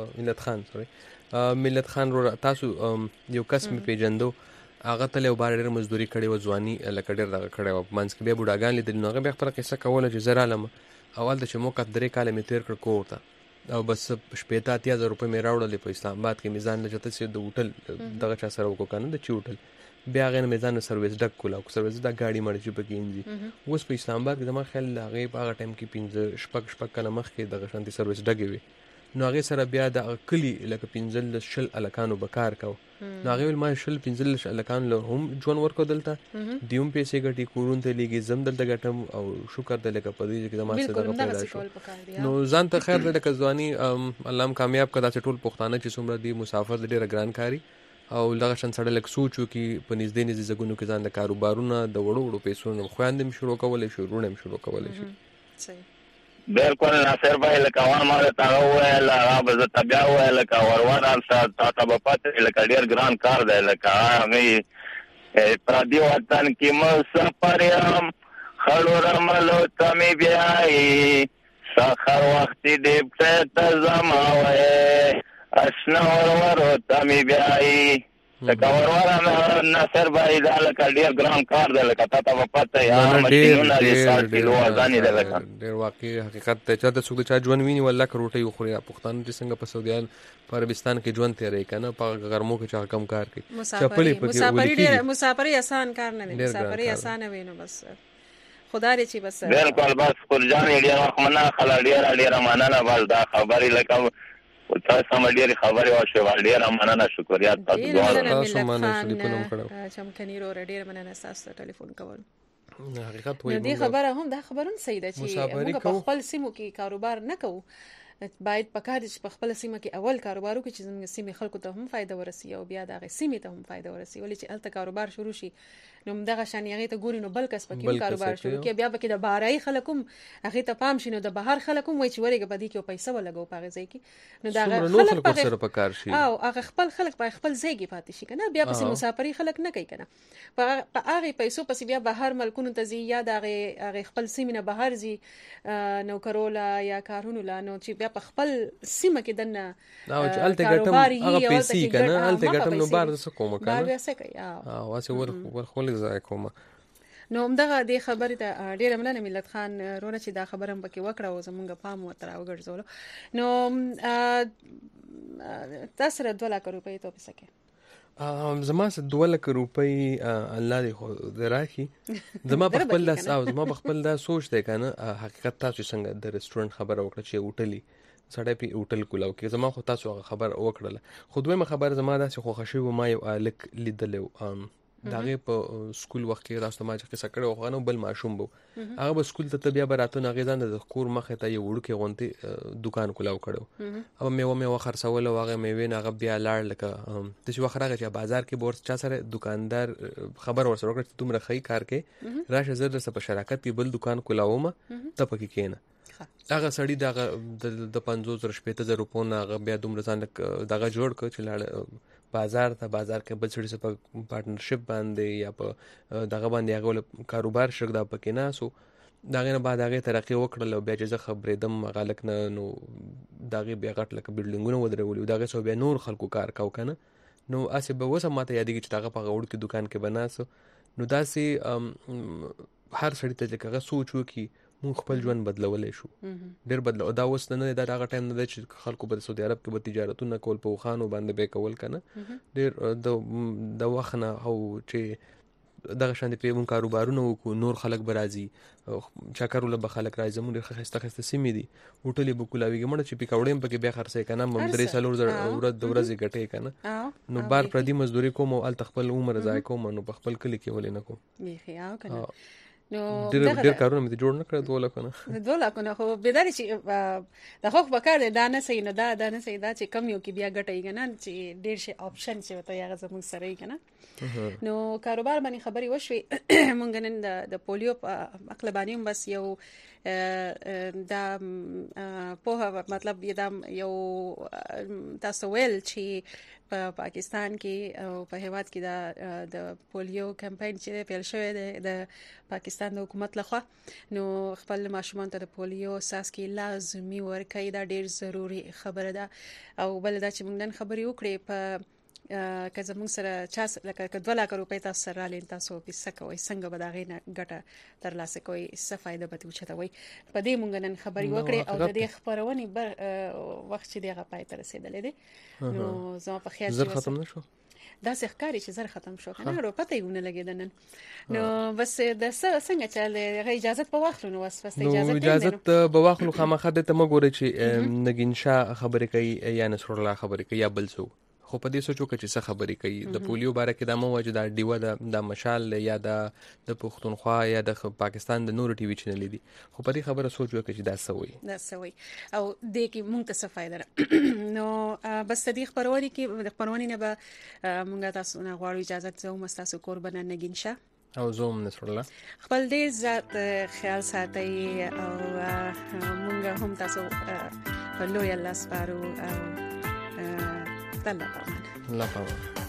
ملت خان تاسو یو کس می پیجندو هغه تل یو بار ډیر مزدوري کړي و ځواني لکه ډیر دغه کړي و منځ کې به بوډاګان لیدل نو هغه به خبره قصه کوله چې زرا علم اول د شمو کډ 3 کال می تیر کړ کوته او بس 15,000 روپے می راوړل په اسلام آباد کې میزان لجته سي د هوټل دغه چا سره وکړنه د چوټل بیا غن میزان سرویس ډک کولا او سرویس دا گاډي مړ چې پکې انځي اوس په اسلام آباد کې زما خیال هغه په هغه ټایم کې 15 شپږ کله مخ کې دغه شانتي سرویس ډګي وي نو هغه سره بیا د کلی لکه 15 شل الکانو بکار کو نو هغه ما شل 15 شل الکان له هم جون ورکو دلته دیوم پیسې ګټي کورون ته لګي زم دلته ګټم او شکر دې لکه پدې کې زما سره پیدا شو نو ځان ته خیر دې کځواني الله کامیاب کړه چې ټول پښتانه چې څومره دي مسافر ډېر ګران کاری او لږ شان سره لک سوچو کې په نږدې زګونو کې ځان د کاروبارونه د وړو پیسو نه خواندم شروع کولای شو رونم شروع کولای شي. صحیح بالکل ناصر بھائی لکوان مال تا وای لا غبز تبع وای لک ورور تا په پات لک ډیر ګران کار دی لک هغه پردی وطن کې مسافر یم خړو رملو ته مې بیایي سخر وختي ډیپټه ته زما وایي اشنا ورورو ته مې بیایي لکه ورور ناصر بھائی دا لکه ډېر ګران کار دی لکه تا ته به پته یا ماشینونه دي 60 کیلو وزن دی لکه ډېر واقعي حقیقت دی چې د څوک د چا ژوند ویني والله که روټۍ وخوري پښتانه چې څنګه په سعودیان په عربستان کې ژوند تېروي که نه په غرمو کې چا کم کار کوي مسافري اسان کار نه دی مسافري اسانه وي نو بس خدا دې چې بس بالکل بس قرجان ډېر وخت مننه خلا ډېره مننه بس دا خبرې لکه تاسو هم ډېرې خبرې وشوې ډېره مننه شکریات تاسو چمکني رو ډېره مننه ستاسو ټلیفون کول حقیقت وایي دې خبره هم دا خبرونه صحیح ده چې موږ په خپل سیمو کې کاروبار نه کوو باید پکار دي چې په خپل سیمه کې اول کاروبار وکړي چې زموږ سیمې خلکو ته هم فایده ورسي او بیا دغه سیمې ته هم فایده ورسي ولې چې الته کاروبار شروع شي نو دغه شان هغه ته ګوري نو بل کس پکې کاروبار شروع کوي بیا پکې د بهرای خلکو هغه ته پام شي نو د بهر خلکو وای چې ورګه بدی کې پیسې ولګو پاغه ځای کې نو دغه خلک په سره پکار شي او هغه خپل خلک په خپل ځای کې پاتې شي کنه بیا پسې مسافري خلک نه کوي کنه په هغه پیسو پسې بیا بهر ملکونو ته ځي یا دغه خپل سیمه نه بهر ځي نو کرولا یا کارونو لا نو چې بیا په خپل سیمه کې دنه او چې الته ګټم هغه پیسې کنه الته ګټم نو بار څه کوم کنه بار څه کوي او واسه ور خپل ځای کوم نو همدغه د خبرې ته ډېره مننه ملت خان رونه چې دا خبره هم پکې وکړه او زمونږ پام ورته راوګرځولو نو تاسو سره 2 لک روپۍ ته پیسې کې زما سره 2 لک روپۍ الله دې خو راکړي زما په خپل لاس او زما په خپل دا سوچ دی کنه حقیقت تاسو څنګه د ریسټورانټ خبره وکړه چې هوټلي سړی په هوټل کولاو کې زما خو تاسو خبر وکړله خو دویمه خبر زما داسې خوښه شوې ما یو الک لیدلی داغه په سکول وخت کې راستو ما چې څه کړو خو نو بل ماشوم بو هغه په سکول ته بیا براته نه غیزان د کور مخه ته یو وړو کې غونتی دکان کولاو کړو او میوه خرڅول او هغه میوه نه هغه بیا لاړ لکه د چې وخره چې بازار کې بورس چا سره دکاندار خبر ورسره وکړ چې تم رخی کار کې راشه زر سره په شراکت کې بل دکان کولاوم ته پکې کېنه هغه سړی دغه د 500 روپو نه هغه بیا دومره ځان دغه جوړ کړ چې لاړ بازار کې بل سړي سره پارټنرشپ باندې یا په دغه باندې هغه کاروبار شګدا پکې نه سو دغه نه بعد هغه ترقی وکړل بیا چې زه خبرې دم غلک نه نو دغه بیا غټ لکه بلډینګونه ودرولې دغه سو بیا نور خلکو کار کاو کنه نو اسه به وسه ماته یادېږي چې دغه په غوړ کې دکان کې بناسو نو داسې هر سړی ته چې هغه سوچ وکي مون خپل ژوند بدلولای شو ډېر بدلو دا اوس نه دا هغه ټایم نه چې خلکو په سعودي عرب کې به تجارتونه کول په خوانو باندې به کول کنه ډېر د وخت نه او چې دغه شان په مون کاروبارونه وکړو نور خلک برازي چاکرول به خلک راځي مون ډېر خسته سیمې دي هوټلې بوکلاویږي مړ چې پکوړې په کې بیا خرڅې کنه مندرې سالور ورځ غټې کنه نو بار پردي مزدوري کوم او ال تخپل عمر ځای کوم نو په خپل کلی کې ولې نه کوم میخي او کنه نو ډېر کارونه مې جوړ نه کړ 2 لکونه 2 لکونه خو بيداري چې د خوخ بکار دا نه صحیح نه دا نه صحیح دا چې کم یو کې بیا ګټي کنه چې ډېر شي اپشن چې وته یغه زموږ سره یې کنه نو کاروبار باندې خبري وشوي مونږ نن د پولیو اقلبانی بس یو دا په مطلب یو تاسو ویل چې په پاکستان کې او په هیواد کې د پولیو کمپاین چې پیل شوی دی د پاکستان د حکومت لخوا نو خپل ماشومان ته د پولیو ساس کې لازمي ورکړي دا ډیر ضروری خبره ده او بل دا چې موږ نن خبرې وکړې په که زموږ سره چا لکه 2 لک روپۍ تاسو سره لین تاسو پیسې کوي څنګه به دا غي ګټه ترلاسه کوي څه فائدہ به وچتوي په دې موږ نن خبرې وکړې او د دې خبرونه وخت چې دغه پای ته رسیدلې دي نو زما په خیال زر ختم نشو دا ښکاری چې زر ختم شو کنه ورو پته یې نه لګیدل نن نو بس د څنګه چې اجازه په واخلو نو بس اجازه په واخلو خامخا د تم ګوري چې نګین شاه خبرې کوي یا نصر الله خبرې کوي یا بل څو خو په دې سوچو کې چې څه خبرې کوي د پولیو باره کې د موجه د ډیوه د مشال یا د پښتونخوا یا د پاکستان د نور ټي وي چینل دي خو په دې خبره سوچ وکړي چې دا سوي او د کې مونږ ته څه فائدہ نو بس د خبرونې کې د خبرونې نه به مونږ تاسو نه غواړو اجازه ته مستاسو قربان نګین شه او زوم نصر الله خپل دې ذات خیال ساتي او مونږ هم تاسو په لوی الله سپارو الله پامان